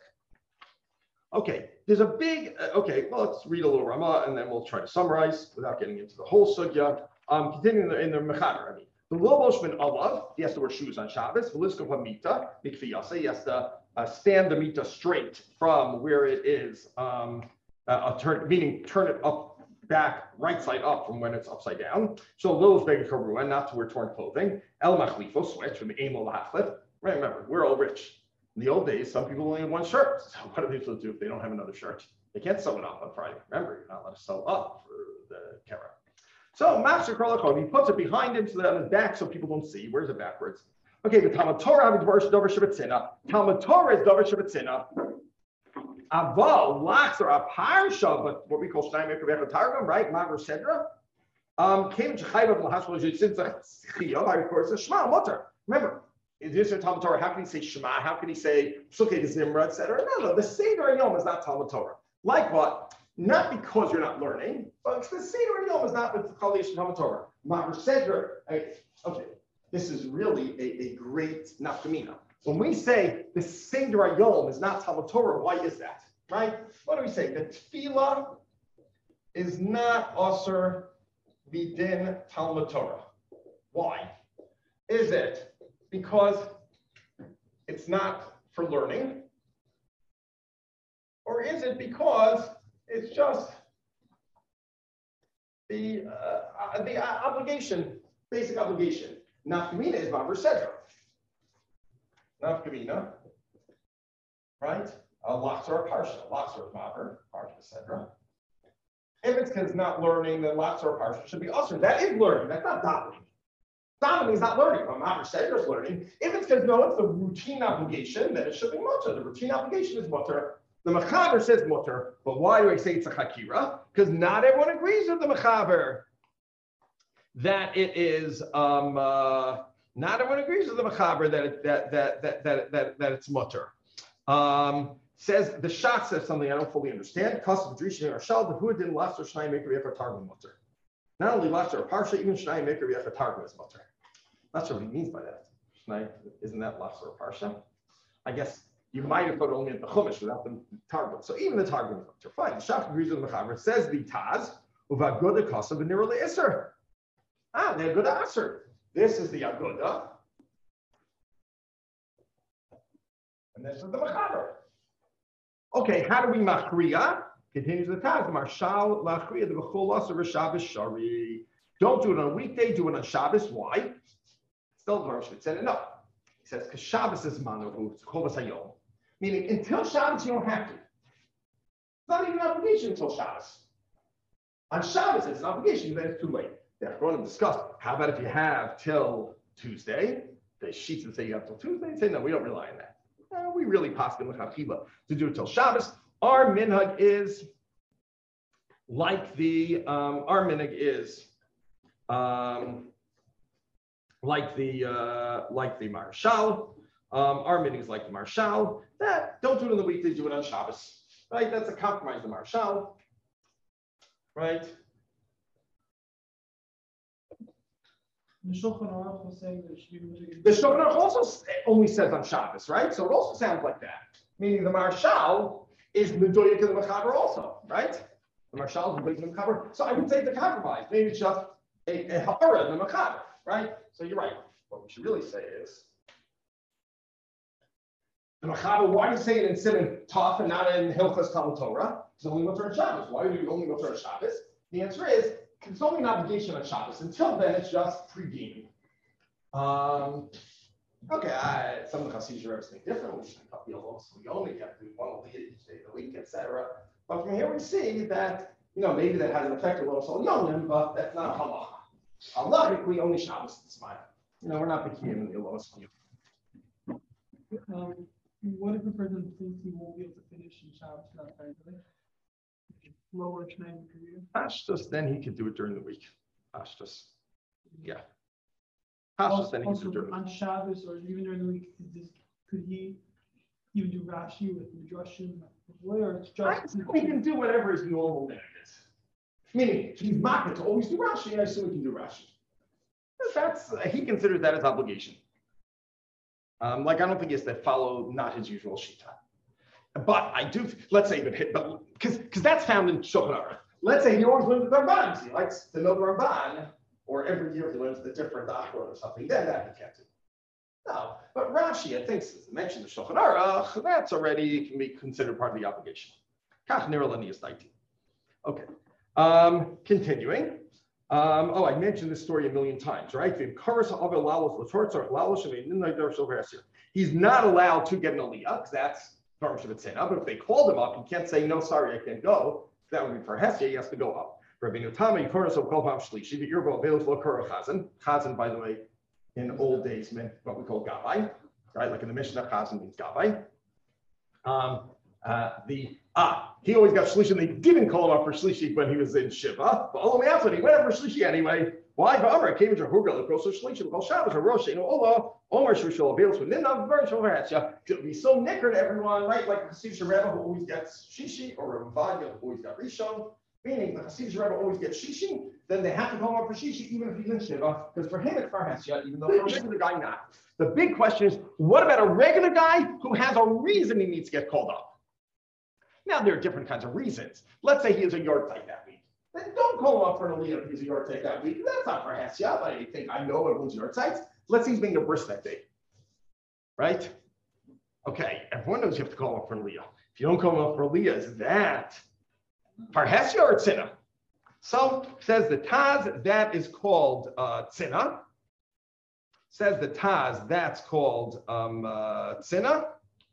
Okay, there's a big, uh, okay, well, let's read a little Ramah and then we'll try to summarize without getting into the whole sugya. Um, continuing in the, in the Mechaber, I mean, the Loboshman Olav, he has to wear shoes on Shabbos, Veliska Hamita, Mikfiyasa, he has to uh, stand the Mita straight from where it is, um, uh, a turn, meaning turn it up. Back right side up from when it's upside down. So Lil's begging Karua not to wear torn clothing. El Machlifo switch from Amol Hachlif. Right, remember, we're all rich. In the old days, some people only have one shirt. So what do people do if they don't have another shirt? They can't sew it up on Friday. Remember, you're not allowed to sew up for the Kara. So Master Krolakov, he puts it behind him so that on his back so people don't see. Where's it backwards? Okay, the Talmud Torah has Davar Shabbatzina. Talmud Torah is Davar Shabbatzina. Aval, Lachs, or a Parsha, but what we call Shnai Mikra Vecha Targum, right? Maver Sedra. Um, came to Chayv of Lahashmal Jitzitza Chiyah, of course, a Shema Mutter. Remember, in this Talmud Torah, how can he say Shema? How can he say Psukei Zimra, et cetera? No, no, the Seder Yom is not Talmud Torah. Like what? Not because you're not learning, but the Seder Yom is not with the Kalish Talmud Torah. Maver Sedra. Okay, this is really a, a great nafkamina. When we say the Seder Yom is not Talmud Torah, why is that? Right? What do we say? The Tefillah is not Asur B'din Talmud Torah. Why? Is it because it's not for learning? Or is it because it's just the uh, the uh, obligation, basic obligation? Nafkamina is Maver Sedra. Nafkamina, right? A Latzor Parsha, Latzor Maver, Parsha Sedra. If it's because it's not learning, then Latzor Parsha should be Usher. That is learning. That's not davening. Davening is not learning. But Maver Sedra is learning. If it's because no, it's the routine obligation, then it should be mutter. The routine obligation is mutter. The Mechaber says mutter, but why do I say it's a Chakira? Because not everyone agrees with the Mechaber that it is. Um, uh, not everyone agrees with the Mechaber that it, that, that that that that that it's mutter. Um, says the Shach says something I don't fully understand. Custom Drishin or Shal the who didn't last or Shnai Maker Yefer Targum mutter. Not only last or Parsha, even Shnai Maker Yefer Targum is mutter. Not sure what he means by that. Shnai, isn't that last or Parsha? I guess you might have put only in the Chumash without the Targum. So even the Targum is mutter. Fine. The Shach agrees with the Mechaber. Says the Taz uvagoda kasav v'nira le'isr. Ah, the Aguda Aser. This is the Aguda. And this is the Mechaber. Okay, how do we machriya? Continues the Taz. Marshal machriya the b'chol aser v'Shabbos shari. Don't do it on a weekday. Do it on Shabbos. Why? Still, the Rosh said enough. He says because Shabbos is manahu. It's kol v'sayom. Meaning until Shabbos you don't have to. It's not even an obligation until Shabbos. On Shabbos it's an obligation. Then it's too late. They're going to discuss. How about if you have till Tuesday? The sheets that say you have till Tuesday say no, we don't rely on that. Uh, we really possibly l'chachila to do it till Shabbos. Our minhag is like the um, our minhag is um, like the uh, like the marshal. Um, our minhag is like the marshal. That don't do it on the weekdays, do it on Shabbos. Right? That's a compromise. The marshal. Right. The Shulchan Aruch was saying that it should be mutter. The Shulchan Aruch also only says on Shabbos, right? So it also sounds like that. Meaning the marshal is medoyek to the Mechaber also, right? The marshal is medoyek to the Mechaber. So I would say the compromise. Maybe it's just a, a ha'ara in the Mechaber, right? So you're right. What we should really say is the Mechaber. Why do you say it in Simon Tov and not in Hilchas Talmud Torah? It's only mutter on Shabbos. Why do you only mutter on Shabbos? The answer is it's only an obligation on Shabbos. Until then, it's just pre-game. Um, okay, I, some of the Hasidic rabbis think different. We should cut the alone, so we only have to do one aliyah each day of the week, et cetera. But from here we see that you know maybe that has an effect a little so young, but that's not a halacha. Halachically, only Shabbos is fine. You know, we're not beking in the alone. Um, what if a person thinks he won't be able to finish in Shabbos that time? Lower Shnai career. Pashtus, then he could do it during the week. Pashtus, yeah. Pashtus, then he could do it during the week. On Shabbos or even during the week, could, this, could he even do Rashi with Midrashim? Or it's just he can do whatever his normal minute is. Meaning, he's not to always do Rashi. I assume he can do Rashi. That's uh, he considers that as obligation. Um, like I don't think he has to follow not his usual shita. But I do, let's say, but but because because that's found in Shulchan Aruch. Let's say he always learns the Ramban. He likes to know the Ramban, or every year he learns the different Achron or something. Then that he can't do. No, but Rashi, I think, since I mentioned the Shulchan Aruch, that's already can be considered part of the obligation. Kach nira l'niyas daiti. Okay. Um, continuing. Um, oh, I mentioned this story a million times, right? He's not allowed to get an aliyah because that's but if they called him up, he can't say, no, sorry, I can't go. That would be for Hesya, he has to go up. Rabbeinu Tama, Yikoros of Kol Pam Shlishi, but you're going to be Chazan. Chazan, by the way, in old days meant what we call Gabbai, right? Like in the Mishnah, Chazan means Gabbai. Um, Uh, the ah, he always got shlishi, and they didn't call him up for shlishi when he was in Shiva. But only after he went up for shlishi anyway. Why? V'amar came into Hugal, of so shlishi, called Shabbos or Rosh, you know, Allah, Omer Shushal Abilos, with Ninna, very Shovahatcha. It'll be so nicker to everyone, right? Like the Hasidic Rebbe who always gets shishi, or Rebbe Vadia who always got Rishon. Meaning the Hasidic Rebbe always gets shishi, then they have to call him up for shishi, even if he's in Shiva, because for him it's Farhasya, even though for a regular guy not. The big question is, what about a regular guy who has a reason he needs to get called up? Now, there are different kinds of reasons. Let's say he is a yard site that week. Then don't call him up for an aliyah if he's a yard site that week. That's not for Hesya. I think I know everyone's yard sites. Let's say he's being a bris that day. Right? Okay, everyone knows you have to call him up for an aliyah. If you don't call him up for aliyah, is that for Hesya or tzina? So, says the Taz, that is called uh, tzina. Says the Taz, that's called um, uh, tzina.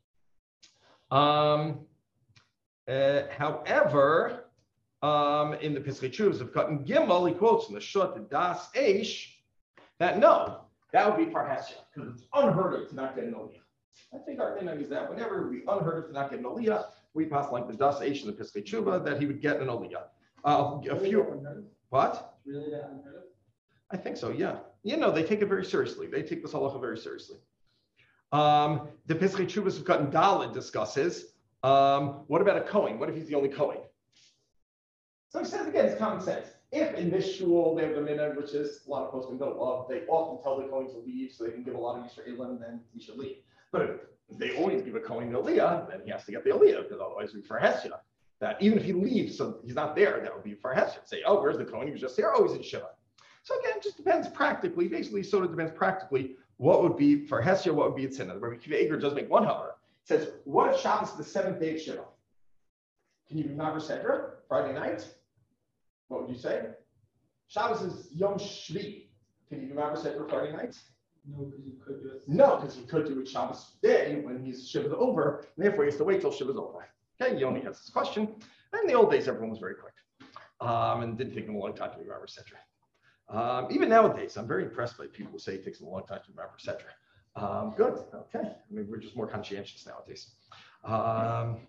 Um, Uh, however, um, in the Pesach Chuvas of Cotton Gimel, he quotes from the Shut the Das Eish that no, that would be Farhasya, because it's unheard of to not get an Aliyah. I think our minhag is that whenever it would be unheard of to not get an Aliyah, we pass like the Das Eish in the Pesach Chuva that he would get an Aliyah. Uh, a few, what? Really that unheard of? I think so, yeah. You know, they take it very seriously. They take this halacha very seriously. Um, the Pesach Chuvas of Cotton Dalet discusses. Um, what about a Kohen? What if he's the only Kohen? So he says again, it's common sense. If in this shul they have the minhag, which is a lot of poskim don't love, they often tell the Kohen to leave so they can give a lot of Yisraelim and then he should leave. But if they always give a Kohen the Aliyah, then he has to get the Aliyah because otherwise it would be for Hesya. That even if he leaves, so he's not there, that would be for Hesya. Say, oh, where's the Kohen? He was just there. Oh, he's in Shiva. So again, it just depends practically. Basically, sort of depends practically what would be for Hesya, what would be a tzina. Rabbi Akiva Eiger does make one hover. Says, what if Shabbos is the seventh day of Shiva? Can you be Maver Sedra Friday night? What would you say? Shabbos is Yom Shvi. Can you be Maver Sedra Friday night? No, because you could do it. No, because you could do it Shabbos day when his Shiva is over, and therefore he has to wait till Shiva is over. Okay, Yoni has this question. And in the old days, everyone was very quick. Um, and it didn't take them a long time to be Maver Sedra. Um, even nowadays, I'm very impressed by people who say it takes them a long time to be Maver Sedra. Um, good. Okay. I mean, we're just more conscientious nowadays. Um,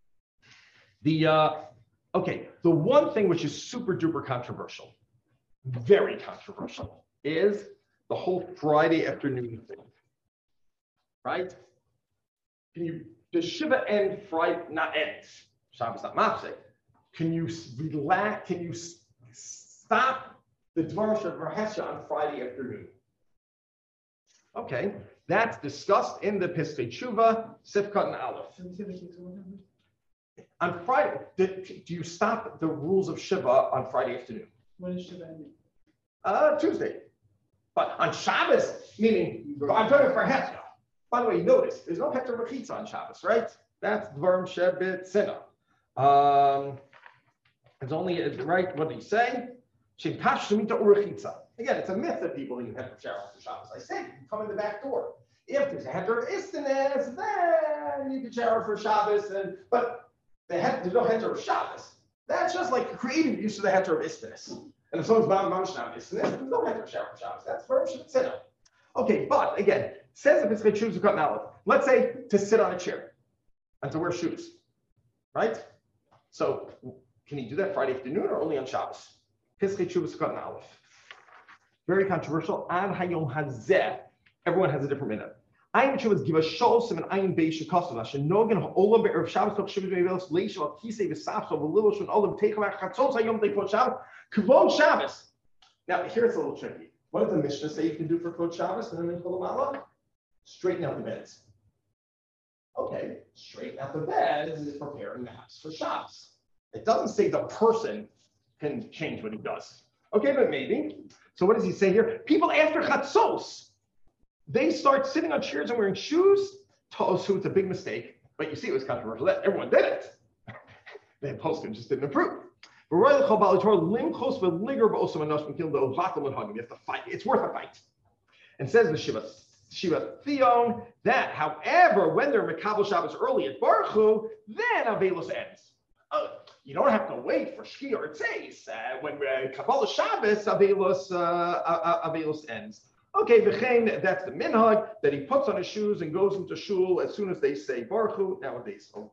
the uh, okay. The one thing which is super duper controversial, very controversial, is the whole Friday afternoon thing. Right? Can you? Does Shiva end Friday? Not end. Shabbos not mafsek. Can you relax? Can you stop the Dvar Shav Hesya on Friday afternoon? Okay, that's discussed in the Piskei Tshuva, Sifkat and Aleph. On Friday, do you stop the rules of Shiva on Friday afternoon? When is Shiva ending? Uh, Tuesday. But on Shabbos, meaning, I'm talking for Hesya. By the way, notice, there's no Heter Rechitza on Shabbos, right? That's Dvarim Shebit Sina. Um, it's only, right, what did he say? Shem Tash Shemita Urechitza. Again, it's a myth that people even have to shower after Shabbos. I say, you come in the back door. If there's a heter istanes, then you can shower for Shabbos. And but the het, there's no heter of Shabbos. That's just like creative use of the heter of istanes. And if someone's bound mamish now istanes, there's no heter of shower for Shabbos. That's where it should sit. Okay, but again, says if it's good shoes to cut now. Let's say to sit on a chair and to wear shoes, right? So can you do that Friday afternoon or only on Shabbos? Piskei Tshuva Sukkot and Aleph. Very controversial. Ad hayom hazeh. Everyone has a different minute. Ayin Tshuva give a shol sim and ayin beish shekosov. Shenogen olam be'erev Shabbos toch shivus me'velos leishav al kisei v'safso v'lilo shon olam teichavach chatzos hayom leikvot Shabbos kvod Shabbos. Now here it's a little tricky. What does the Mishnah say you can do for kvod Shabbos and then in Kol Hamala? Straighten out the beds. Okay, straighten out the beds is preparing the house for Shabbos. It doesn't say the person can change what he does. Okay, but maybe. So what does he say here? People after Chatzos, they start sitting on chairs and wearing shoes. Tosu, it's a big mistake. But you see, it was controversial. That everyone did it. The poskim just didn't approve. You have to fight. It's worth a fight. And says the Shiva, Shiva Theon that, however, when they're Mekabel Shabbos early at Baruch Hu, then Avelos ends. Oh, you don't have to wait for Shki or Tzeis. Uh, when uh, Kabbalah Shabbos, Avelos, uh, uh, Avelos ends. Okay, v'chein, that's the minhag that he puts on his shoes and goes into shul as soon as they say Baruch Hu. Nowadays, oh,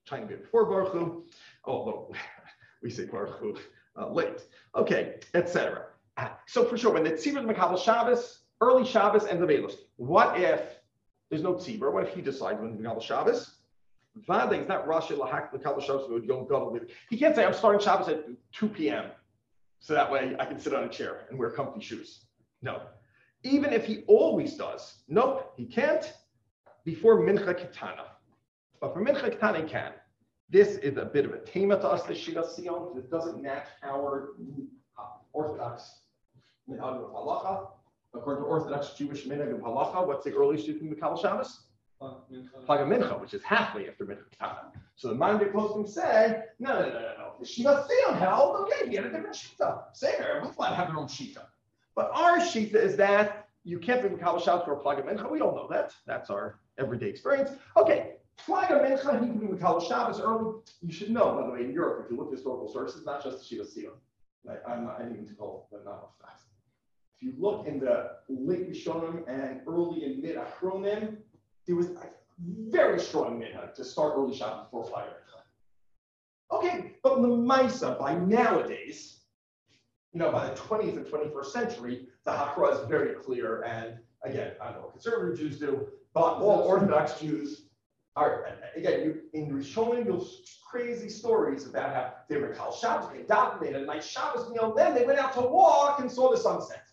trying to be before Baruch Hu, although we say Baruch Hu uh, late. Okay, et cetera. So for sure, when the tzibur is Makabel Shabbos, early Shabbos and the Velos. What if there's no tzibur? What if he decides when Makabel Shabbos? Vada is not Rashi Lahak Makabel Shabbos with Yom Gadol. He can't say I'm starting Shabbos at two p.m. so that way I can sit on a chair and wear comfy shoes. No. Even if he always does, nope, he can't before Mincha Ketana. But for Mincha Ketana, he can. This is a bit of a tema to us, the Shiras Sion. It doesn't match our uh, Orthodox minhag of halacha. According to Orthodox Jewish minhag of halacha, what's the earliest you can be Kabbalah Shabbos? Plag Mincha, which is halfway after Mincha Ketana. So the modern day posting say, no, no, no, no, no. The Shiras Sion held, okay, he had a different shita. Say, we flat have their own shita. But our shita is that you can't be Kabbalah Shabbos for a Plag Mincha. We don't know that. That's our everyday experience. Okay. Flag a mincha, he can be Makabel Shabbos early. You should know, by the way, in Europe, if you look at historical sources, not just the Shiva Sion. Like, I'm not, I didn't even to call it, but not fast. If you look in the late Rishonim and early and mid Achronim, there was a very strong minhag to start early Shabbos before Flag a mincha. Okay, but in the Maisa, by nowadays, you know, by the twentieth and twenty-first century, the Hakra is very clear. And again, I don't know what conservative Jews do, but all Orthodox Jews. All right, again, you, in Rishonim, you'll crazy stories about how they were Kal Shabbos, they davened, they had a nice Shabbos meal, then they went out to walk and saw the sunset.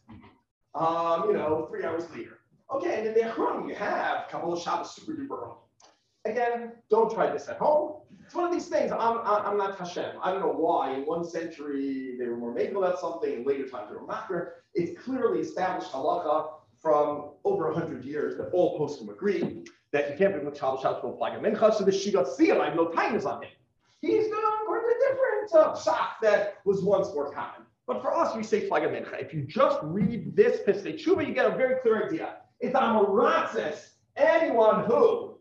Um, you know, three hours later. Okay, and in the Achronim, you have Kabbalah Shabbos super duper early. Again, don't try this at home. It's one of these things. I'm, I'm not Hashem. I don't know why. In one century, they were more making about something. In later times, they were makar. It's clearly established halacha from over one hundred years that all poskim agree that you can't be Makabel Shabbos for Flag a Mincha, so the Shigat Sion, I have no time is on him. He's going according to a different uh, psak that was once more common. But for us, we say Flag a Mincha. If you just read this Pesach Tshuva, you get a very clear idea. It's Amoratzis, anyone who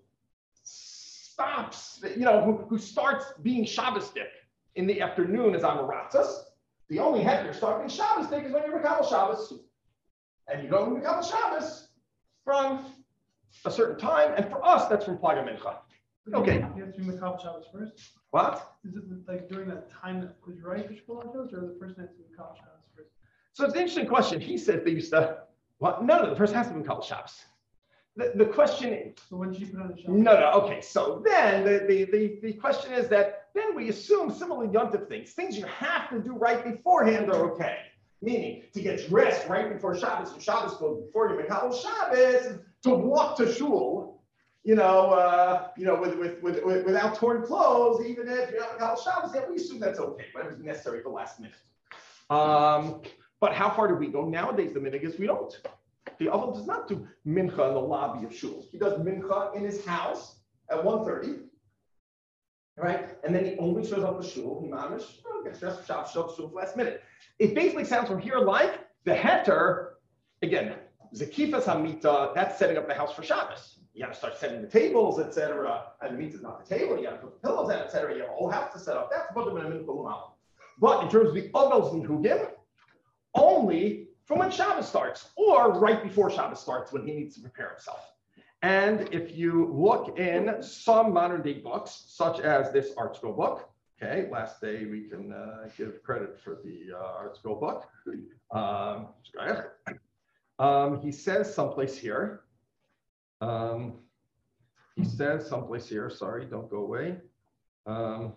stops, you know, who, who starts being Shabbosdik in the afternoon is Amoratzis. The only head you're starting Shabbosdik is when you're Makabel Shabbos. And you go to Makabel Shabbos from a certain time, and for us, that's from Plag a Mincha. Okay. You have to be Makabel Shabbos first? What? Is it like during that time that was right for Shkolah Shabbos, or the person has to be Makabel Shabbos first? So it's an interesting question. He said they used to, well, no, no, the person has to be Makabel Shabbos. The, the question is, so when did you put on the Shabbos? No, no, okay. So then the, the, the, the question is that then we assume similar yontif things, things you have to do right beforehand are okay. Meaning to get dressed right before Shabbos, and Shabbos goes before you Makabel Shabbos, to walk to shul, you know, uh, you know, with, with, with, with without torn clothes, even if you're not Makabel Shabbos, then we assume that's okay, whatever's necessary at the last minute. Um, but how far do we go nowadays? The minhag is we don't. The Aval does not do mincha in the lobby of shul. He does mincha in his house at one thirty, right? And then he only shows up for shul. He mamish, oh, gets dressed for Shabbos, shows up for shul last minute. It basically sounds from here like the heter, again, Zekifas Hamita, that's setting up the house for Shabbos. You got to start setting the tables, et cetera. And the meat is not the table. You got to put the pillows in, et cetera. You have a whole house to set up. That's what the minhag. But in terms of the Avos Minhugim, only from when Shabbos starts, or right before Shabbos starts when he needs to prepare himself. And if you look in some modern day books, such as this Art Scroll book, okay, last day we can uh, give credit for the uh, Art Scroll book. Um, um, he says someplace here, um, he says someplace here, sorry, don't go away. Um,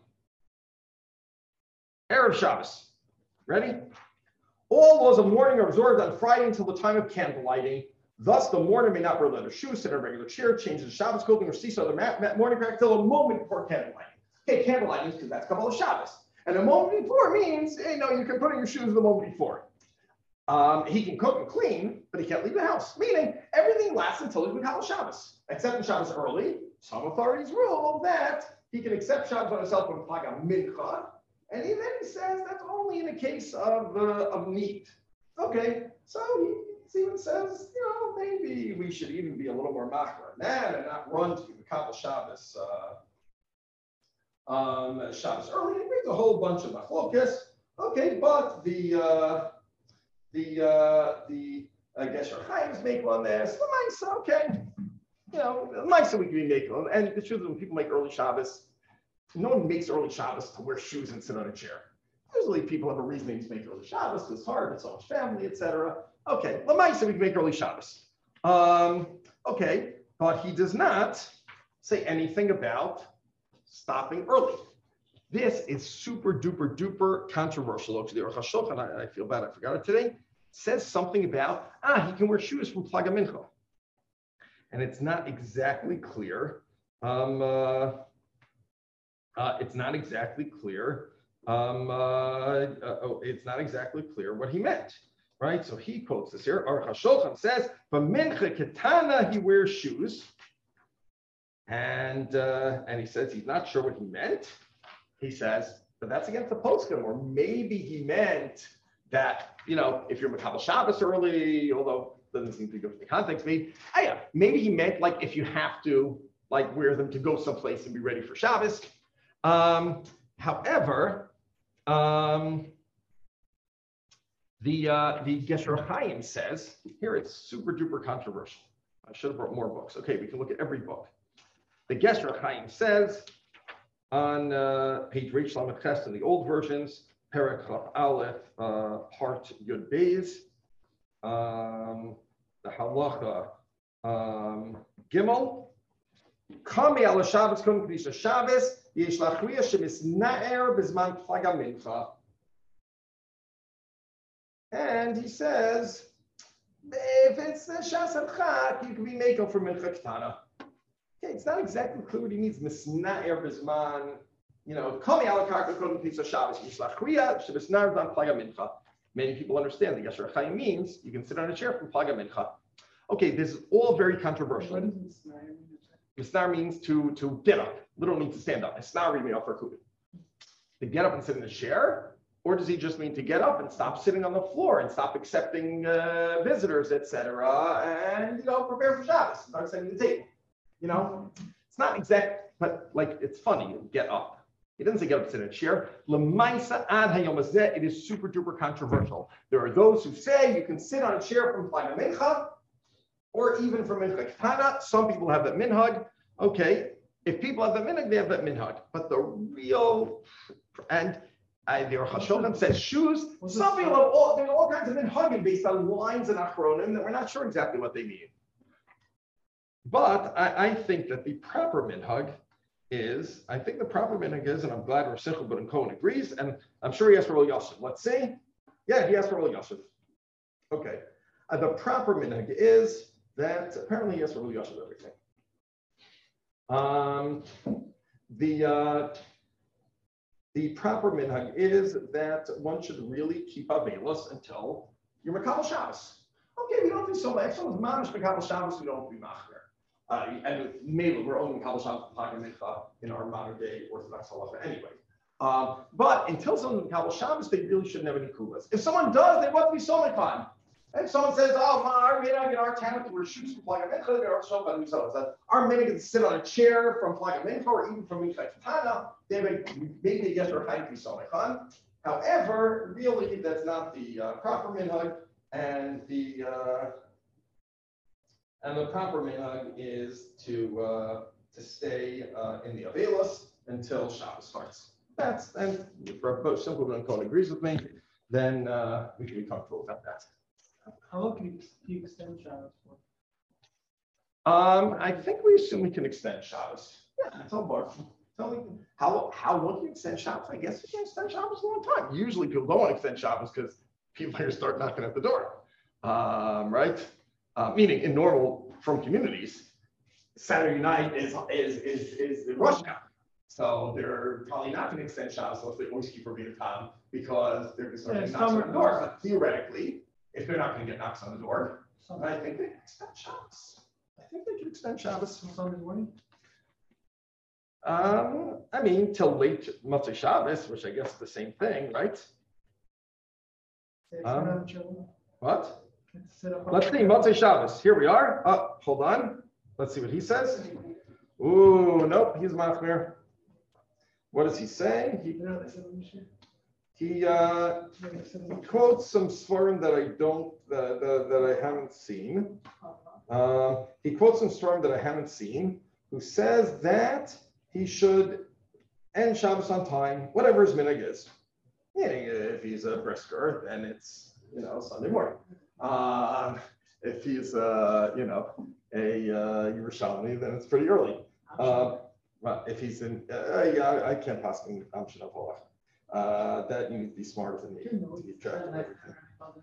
Erev Shabbos, ready? All laws of mourning are observed on Friday until the time of candle lighting. Thus, the mourner may not wear leather shoes, sit in a regular chair, change his Shabbos clothing, or cease other ma- ma- mourning practice until a moment before candle lighting. Okay, candle lighting is because that's Kabbalah Shabbos. And a moment before means, you know, you can put on your shoes the moment before. Um, he can cook and clean, but he can't leave the house. Meaning, everything lasts until he's Kabbalah Shabbos. Except in Shabbos early, some authorities rule that he can accept Shabbos on himself when Plag a Mincha. And even he says that's only in the case of, uh, of meat. Okay, so he even says, you know, maybe we should even be a little more machmer than that and not run to the Kabbalah Shabbos, uh, um, Shabbos early. He brings a whole bunch of machlokas. Okay, but the uh, the uh, the uh, Gesher Chaim's make on this. The Maisa, okay, you know, the Maisa we can make on. And the truth is, when people make early Shabbos, no one makes early Shabbos to wear shoes and sit on a chair. Usually people have a reason to make early Shabbos. It's hard, it's so much family, et cetera. Okay, Lamaisa, we can make early Shabbos. Um, okay, but he does not say anything about stopping early. This is super duper duper controversial. Actually, the Aruch HaShulchan, I, I feel bad, I forgot it today, says something about, ah, he can wear shoes from Plaga Mincha. And it's not exactly clear. Um, uh, uh, it's not exactly clear. Um, uh, uh, oh, it's not exactly clear what he meant, right? So he quotes this here. Aruch HaShulchan says, "For mincha ketana, he wears shoes," and uh, and he says he's not sure what he meant. He says, but that's against the poskim, or maybe he meant that, you know, if you're Makabel Shabbos early, although it doesn't seem to go to the context, maybe, oh yeah, maybe he meant like if you have to like wear them to go someplace and be ready for Shabbos. Um, however, um, the uh, the Gesher Chaim says here it's super duper controversial. I should have brought more books. Okay, we can look at every book. The Gesher Chaim says on uh, page Reish Lamed Ches in the old versions, Perek Chaf Aleph, uh, part Yud Beis, um, the Halacha um, Gimel, Kami ala Shabbos Kum Kedusha Shabbos. Yesh lachriya shemisnaer bizman plaga mincha. And he says, if it's a shas and chak, you can be makel for mincha ketana. Okay, it's not exactly clear what he means. Misnaer bizman, you know, kami ala karka kodem kedusha Shabbos. Yesh lachriya shemisnaer bizman plaga mincha. Many people understand the Gesher Chaim means you can sit on a chair from plaga mincha. Okay, this is all very controversial. What does misnar mean? Misnar means to, to get up. Literally means to stand up. Misnar read me off for kuvit. To get up and sit in a chair, or does he just mean to get up and stop sitting on the floor and stop accepting uh, visitors, et cetera, and you know prepare for Shabbos, start setting the table. You know, it's not exact, but like it's funny. Get up. He doesn't say get up and sit in a chair. L'maisa ad hayom hazeh. It is super duper controversial. There are those who say you can sit on a chair from Plaga Mincha, or even from Mincha Ketana. Some people have that minhag. Okay, if people have that minhag, they have that minhag. But the real, and uh, the Aruch HaShulchan says shoes. Some people have all, there's all kinds of minhagim based on lines in Achronim that we're not sure exactly what they mean. But I, I think that the proper minhag is, I think the proper minhag is, and I'm glad Rav Simcha ben Cohen agrees, and I'm sure he asked for Rav Yosef. Let's see. Yeah, he asked for Rav Yosef. Okay. Uh, the proper minhag is that apparently he asked for Rav Yosef everything. Um, the uh, the proper minhag is that one should really keep avelos until you're Makabel Shabbos. Okay, we don't do so much. If someone's mamish Makabel Shabbos, we don't do machmer. Uh, and maybe we're only Makabel Shabbos Plaga Mincha in our modern day Orthodox halacha anyway. Um, but until someone's Makabel Shabbos, they really shouldn't have any kulas. If someone does, they want to be somikan. If someone says, "Oh, my, our minhag in our town, we're shoots from Plaga Mincha," they're also going to that our minhag is to sit on a chair from Plaga Mincha or even from Mincha Ketana. They may maybe yes or chaim somikan. However, really, that's not the uh, proper minhag, and the uh, and the proper minhag is to uh, to stay uh, in the avelos until Shabbos starts. That's and if Rav Simcha ben Cohen agrees with me, then uh, we can be comfortable about that. How long can you extend Shabbos for? Um, I think we assume we can extend Shabbos. Yeah, it's all bar. How how long can you extend Shabbos? I guess you can extend Shabbos a long time. Usually people don't want to extend Shabbos because people here start knocking at the door, um, right? Uh, meaning in normal from communities, Saturday night is is is is the rush hour. So they're probably not going to extend Shabbos unless they always keep Rabbeinu Tam because they're going to start Yeah, getting knocks on the summer- door. But theoretically, if they're not going to get knocks on the door, I think they can extend Shabbos. I think they can extend Shabbos. Sunday morning? Um, I mean, till late Motzei Shabbos, which I guess is the same thing, right? Sit Um, on the chair. What? Sit up on Let's the see, chair. Motzei Shabbos. Here we are. Oh, hold on. Let's see what he says. Ooh, nope, he's machmir. What does he say? He Yeah, they sit on the chair. he uh, Yeah, they sit on the he chair. quotes some svarim that I don't that that, that I haven't seen. Um, he quotes some svarim that I haven't seen, who says that he should and Shabbos on time, whatever his minhag is. Yeah, if he's a brisker, then it's, you know, Sunday morning. Uh, if he's, uh, you know, a uh, Yerushalmi, then it's pretty early. Uh, well, if he's in, uh, yeah, I, I can't possibly Amshin of uh, that you need to be smarter than me to keep track of everything.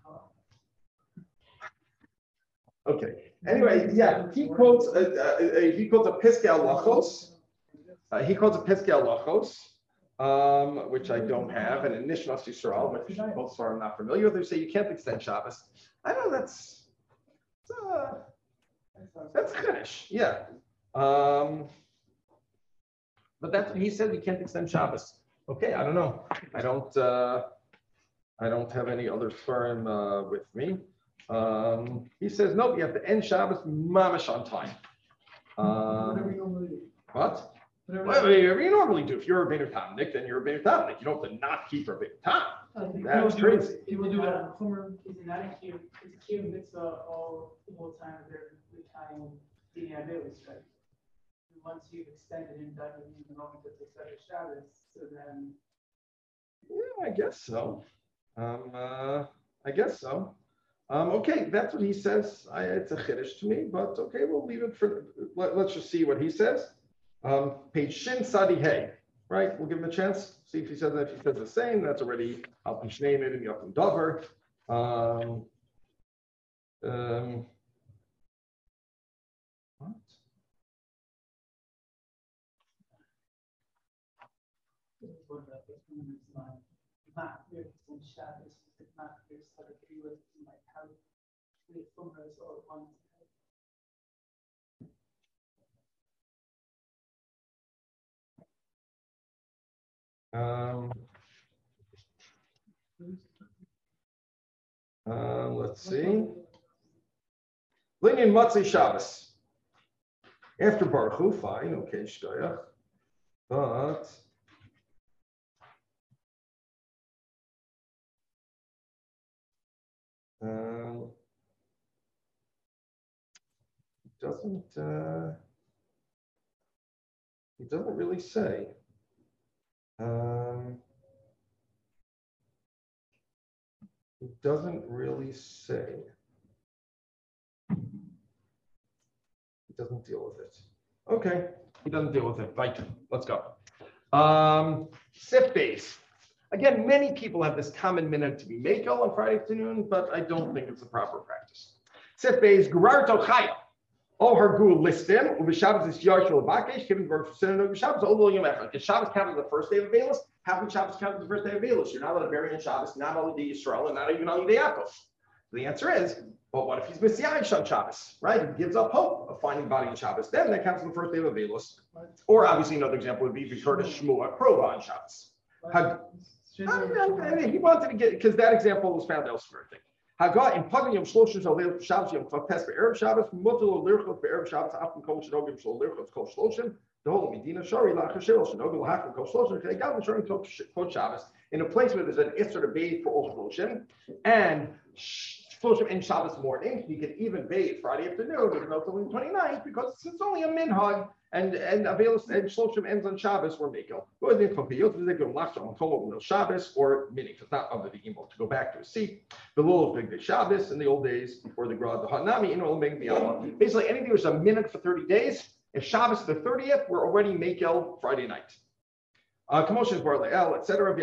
Okay. Anyway, yeah, he quotes uh, uh, he quotes a Piskei Halachos. Uh, he quotes a Piskei Halachos, um, which I don't have, and in Nishnas Yisrael, which most are not familiar with. They say you can't extend Shabbos. I know that's uh, that's Chiddush, yeah. Um, but that's what he said. We can't extend Shabbos. Okay, I don't know. I don't. Uh, I don't have any other Sfarim uh, with me. Um, he says, no, you have to end Shabbos mamash on time. Um, Whatever you normally do. what? Whatever. Whatever you normally do. If you're a Beinu Tamnik, then you're a Beinu Tamnik. You don't have to not keep a Beinu Tam. I think That's people do- crazy. People do that on Chumash. Is it not a cube, it's a cube mitzvah all the whole time of their time, the Abelis, right? And once you've extended and done it, you can only get to Seder Shabbos, so then. Yeah, I guess so. Um, uh, I guess so. Um, okay, that's what he says. I, it's a chiddush to me, but okay, we'll leave it for. Let, let's just see what he says. Um, page Shin Sadi Hey, right? We'll give him a chance. See if he says that. If he says the same, that's already Al Pishnein and Yakum Dover. Um, um, what? What about this one is not, not clear in Shabbos, it's not clear, so the three lists like how the Chumras all at once. Um, uh, let's see. Linyan Matzei Shabbos. After Baruch Hu, fine, okay, Shkoyach. But um, it doesn't uh, it doesn't really say. Um, it doesn't really say. He doesn't deal with it. Okay, he doesn't deal with it. Right, let's go. Um, Sif base. Again, many people have this common minute to be makel on Friday afternoon, but I don't think it's a proper practice. Sif base, Gerarto Chaya. Oh, her gul listim, uv Shabbos is Yarshul Bakesh, given birth for sin of Shabbos, all William Echad. Is Shabbos counted the first day of Avelis? How can Shabbos count as the first day of Avelis? You're not allowed to bury in Shabbos, not only the Yisrael, and not even on the Yaakov. The answer is, but what if he's Messiah on Shabbos, right? He gives up hope of finding body in Shabbos. Then that counts as the first day of Avelis. Or obviously another example would be if he heard a Shmuah Krova on Shabbos. Had, I mean, he wanted to get, because that example was found elsewhere, I think. Haga in Pagin Yom Shloshim Shal Leil Shabbos Yom Kvav Be'erev Shabbos Mutal Lirchot Be'erev Shabbos After Kol Shnogim Shal Lirchot Kol Shloshim the whole Medina Shari Lachar Shil Shnogim Lachar Kol Shloshim They got Shari Kol Shabbos in a place where there's an Isser to bathe for all Shloshim and Shloshim in Shabbos morning. You can even bathe Friday afternoon, even though it's only the twenty-ninth, because it's only a minhag. And and Avelis and Shloshim ends on Shabbos or Mekel. Shabbos or meaning it's not under the emo to go back to a seat. The Lul of Big Day Shabbos in the old days before the Grad the Hanami in all the basically anything that was a minute for thirty days. If Shabbos the thirtieth, we're already Mekel Friday night. Uh, commotions bar le'el, et cetera.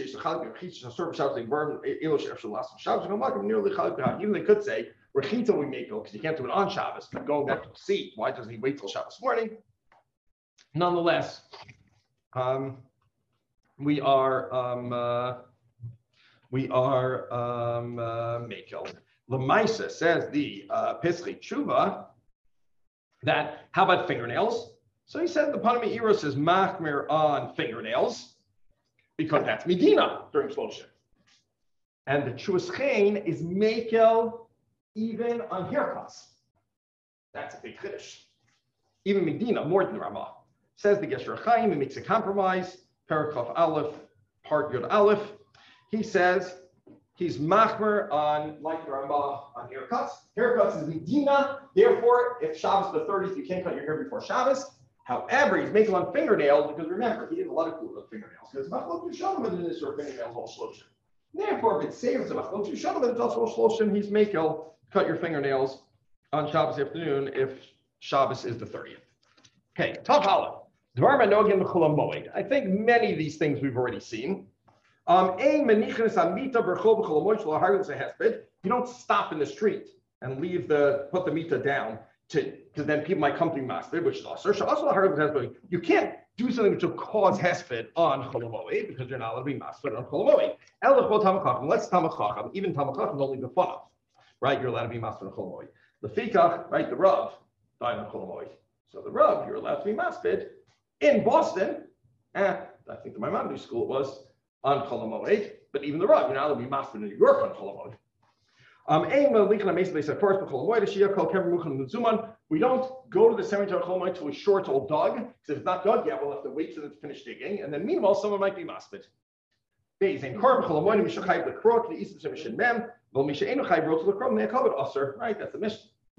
Even they could say Rechita we Mekel because you can't do it on Shabbos, but going back to the seat, why doesn't he wait till Shabbos morning? Nonetheless, um, we are um, uh, we are um, uh, Mekel. Lamaisa says the uh, Pischei Tshuva that how about fingernails? So he said the Panami Eros is machmir on fingernails because that's Medina during Shloshim, and the Chuvas Chen is Mekel even on haircuts. That's a big chiddush. Even Medina more than Ramah. Says the Gesher Chaim, he makes a compromise. Paragraph Aleph, part Yud Aleph. He says he's machmer on like the Ramah on haircuts. Haircuts is Medina. Therefore, if Shabbos the thirtieth, you can't cut your hair before Shabbos. However, he's making on fingernails because remember, he had a lot of glue on fingernails because machlok yishanim in this or fingernails all shloshim. Therefore, if it saves the machlok yishanim, it's also all shloshim. He's making cut your fingernails on Shabbos afternoon if Shabbos is the thirtieth. Okay, top hollow. I think many of these things we've already seen. Um, you don't stop in the street and leave the put the mita down to because then people might come to masbid, which is also you can't do something which will cause hesped on cholamoid because you're not allowed to be masbid on cholamoid. Let's tamachacham, even tamachacham is only the fun, right? You're allowed to be masbid on cholamoid. The fikach, right? The rav died on cholamoid, so the rav you're allowed to be masbid in Boston. Eh, I think the Maimonides school it was on cholamoid, but even the rav you're not allowed to be masbid in New York on cholamoid. Um, we don't go to the cemetery until we're sure it's all dug. Because if it's not dug yet, we'll have to wait for them to finish digging. And then meanwhile, someone might be maspid. Right, that's the mission.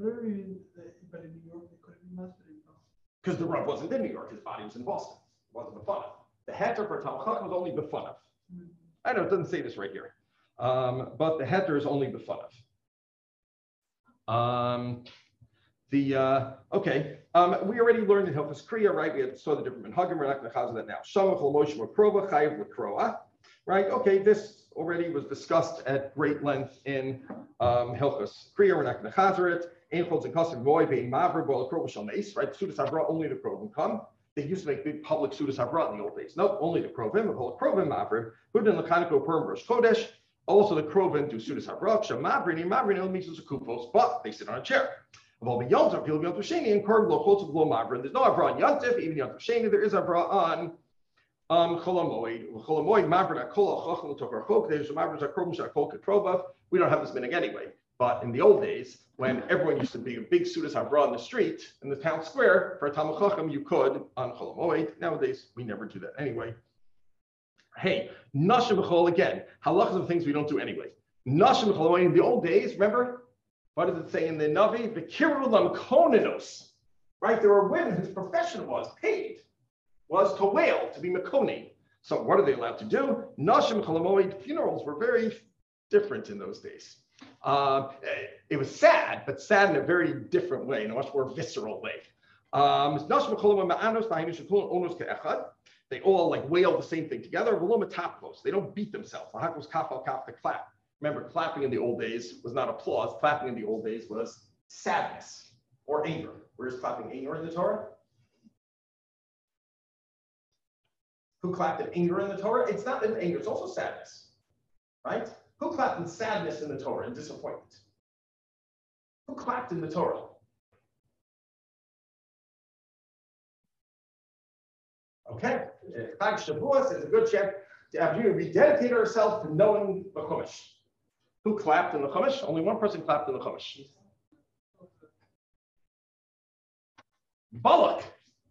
Because the Rav wasn't in New York, his body was in Boston. It wasn't B'fanav. The heter for Talmud was only B'fanav. I know it doesn't say this right here. Um, but the heter is only b'fanav. Um, the uh, okay, um, we already learned in Hilchos Kriya, right? We had, saw the different minhagim. We're not going to chazal that now. Shamach l'moshe makrova chayiv l'kroa, right? Okay, this already was discussed at great length in um, Hilchos Kriya. We're not going to chazal it. Ein chol zekasim voy bein mavri bo l'krova shal meis, right? The Sudas Havra only the krovim come. They used to make big public Sudas Havra in the old days. Nope, only the krovim. The whole krovim mavri. Hudin l'chaniko perm rosh chodesh. Also, the Krovin do Sudas Havrach, Shamabrini, Mabrini, means kupos, but they sit on a chair. Of all the Yontif, people Yontif Sheni, and Korb Lochot Blow Mabrin. There's no Avra on Yontif, even Yontif Sheni, there is Avra on um Cholamoid. Cholamoid, Mabrin, Akola, Chochem, Tokar Chok, there's Mabrin, Zakrom, Shakol, Ketrobav. We don't have this minig anyway. But in the old days, when everyone used to be a big Sudas Havra on the street, in the town square, for a Talmud Chacham, you could on Cholamoid. Nowadays, we never do that anyway. Hey, Nashim B'chol again. Halachas of things we don't do anyway. Nashim B'chol in the old days, remember? What does it say in the Navi? V'kirulam konenos. Right? There were women whose profession was paid, was to wail, to be mekonim. So what are they allowed to do? Nashim B'chol funerals were very different in those days. Uh, it was sad, but sad in a very different way, in a much more visceral way. Um, Nashim B'chol ma'anos v'hainu shekul onos ke'echad. They all like wail the same thing together. They don't beat themselves. The clap. Remember, clapping in the old days was not applause. Clapping in the old days was sadness or anger. Where's clapping anger in the Torah? Who clapped in anger in the Torah? It's not in anger, it's also sadness. Right? Who clapped in sadness in the Torah and disappointment? Who clapped in the Torah? Okay, Chag Shavuos is a good chance to have you rededicate ourselves to knowing the Chumash. Who clapped in the Chumash? Only one person clapped in the Chumash. Balak.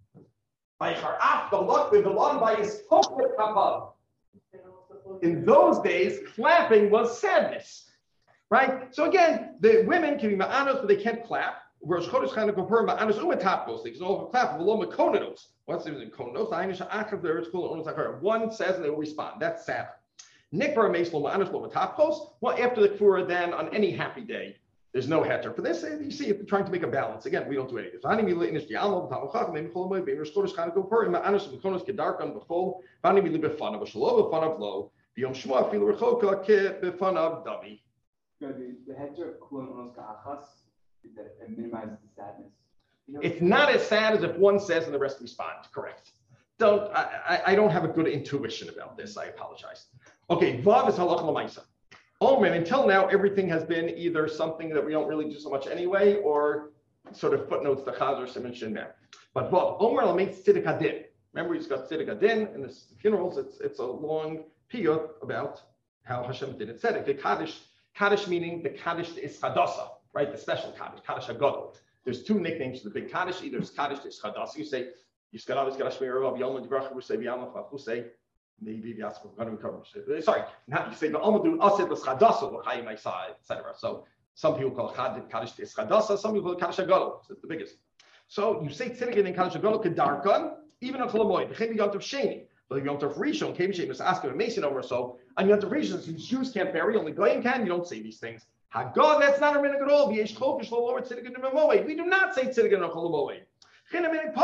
In those days, clapping was sadness, right? So again, the women can be ma'anos, but they can't clap. Rosh Chodesh Chanukah Purim ma'anos umetapos. They can all clap. V'lo mekonenos. What's the konenos? Ha'inish ha'achav there is kol onos ha'kar. One says and they will respond. That's sad. Nikvar meis lo ma'anos lo metapos. Well, after the kfura, then on any happy day, there's no heter. For this, you see, if you're trying to make a balance. Again, we don't do anything. So hani mila inish di'almo b'tamachach maybe kol moed be'im Rosh Chodesh Chanukah Purim ma'anos mekonos kedarkan b'chol. V'ani mila b'fanav v'shalo b'fanav lo. B'yom Shmuah afilu rechoka ke b'fanav dami. The heter of kol onos ka'achas. That it minimizes the sadness. You know, it's not as sad as if one says and the rest respond. Correct. Don't I, I, I don't have a good intuition about this. I apologize. Okay, Vav is halacha l'maisa. Omen, until now, everything has been either something that we don't really do so much anyway, or sort of footnotes the Chaz or Simon Shinmer. But Vav, Omer l'meis tzedek hadin. Remember, he's got tzedek hadin in the funerals. It's it's a long piyut about how Hashem did it. Tzedek, the kaddish, kaddish meaning the kaddish is chadasa. Right, the special Kaddish, Kaddish HaGadol. There's two nicknames for the big Kaddish. Either it's Kaddish, it's Chadasah. You say, Yiskadav, Yiskadav, Shmeirav, Yom, and Yivrach, you say, B'yam, you say, maybe Yaskum, I'm going to recover. Sorry, now you say, B'almadu, Asid, the Chadasah, L'chaim, Isai, et cetera. So some people call Kaddish, Kaddish, it's Chadasah. Some people call it Kaddish HaGadol. It's the biggest. So you say tzedek in Kaddish Gadol kedarkan, even on Chol Hamoed. V'chein b'yom tov sheni. But if Yom Tov Rishon, Kevin Shein was asking a mason over so, on Yom Tov Rishon, since Jews can't bury, only Goyim can, you don't say these things. Haggadah, that's not a minute at all. V'yesh chofish lo lower tzedek in Hamoed. We do not say tzedek in Chol Hamoed. That's minig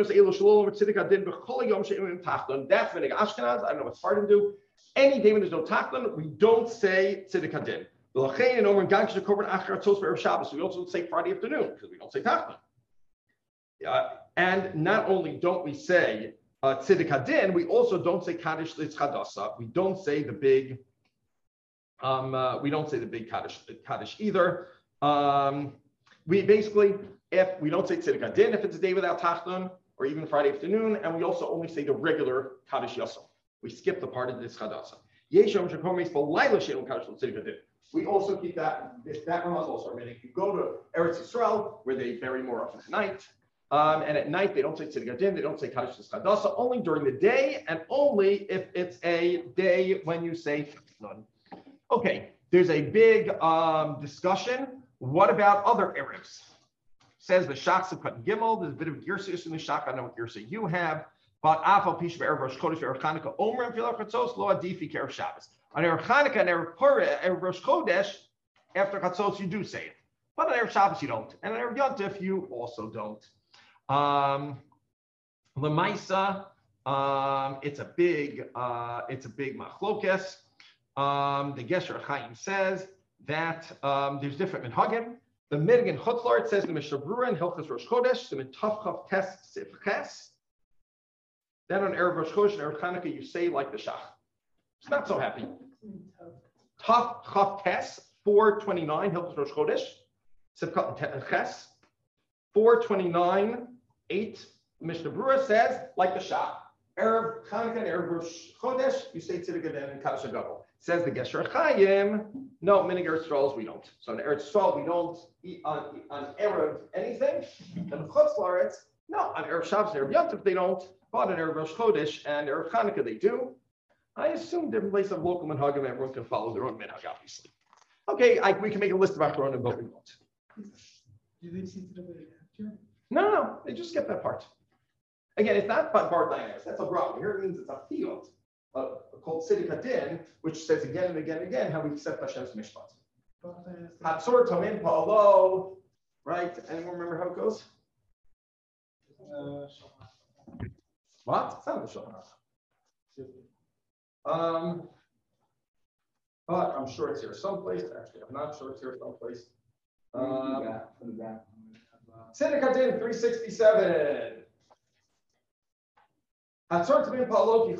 Ashkenaz. I don't know what Sfardim do. Any day when there's no tachton, we don't say tzedek hadin. We also don't say Friday afternoon because we don't say tachton. Yeah, and not only don't we say uh, tzedek hadin, we also don't say kaddish litzchadasa. We don't say the big. Um, uh, we don't say the big kaddish kaddish either. Um, we basically. If we don't say tzedek hadin, if it's a day without tachton, or even Friday afternoon, and we also only say the regular kaddish yasam. We skip the part of this chadasa. We also keep that, if that Ramaz also, I mean, if you go to Eretz Yisrael, where they bury more often at night, um, and at night they don't say tzedek hadin, they don't say kaddish chadasa, only during the day, and only if it's a day when you say none. Okay, there's a big um, discussion. What about other Arabs? Says the Shach of Cut Gimel. There's a bit of Girsis in the Shach. I know what Girsa you have. But Afal Pish Erev Rosh Chodesh Erev Chanukah Omer and Filach Chatzos Lo Adifi Erev Shabbos. On Erev Chanukah and Erev Purim, Erev Rosh Chodesh, after Chatzos you do say it, but on Erev Shabbos you don't, and on Erev Yontif you also don't. Um, Lemaisa, um, it's a big, uh, it's a big machlokes. Um, the Gesher Chaim says that um, there's different minhagim. The Midig in Chutzlar, it says the Mishnah Brura in Hilchas Rosh Chodesh, the Mitavchav Tes Sif Ches. Then on Erev Rosh Chodesh and Erev Chanukah, you say like the Shach. It's not so happy. Tav Chav Tes, four twenty-nine, Hilchas Rosh Chodesh, Sif Ches. four twenty-nine, eight, Mishnah Brura says like the Shach. Erev Chanukah and Erev Rosh Chodesh, you say Tzedek Hadin and Kaddish Gadol. Says the Gesher Chaim, no, minig Eretz Yisrael we don't. So in Eretz Yisrael we don't eat on, on Erev anything. And Chutz La'aretz, no, on Erev Shabbos and Erev Yontif they don't, but on Erev Rosh Chodesh and Erev Chanukah they do. I assume different places have local minhagim, everyone can follow their own minhag, obviously. Okay, I, we can make a list of Achronim, but we won't. Do they see the after? No, no, they just skip that part. Again, it's not bar dynamics, that's a problem. Here it means it's a field. Uh, called tzedek hadin, which says again and again and again how we accept Hashem's mishpat. Hatzor tamim pa'alo, right? Anyone remember how it goes? Uh, what? It's not the Shulchan Aruch. Um, but I'm sure it's here someplace. Actually, I'm not sure it's here someplace. Um, tzedek hadin three sixty-seven. Basically, it's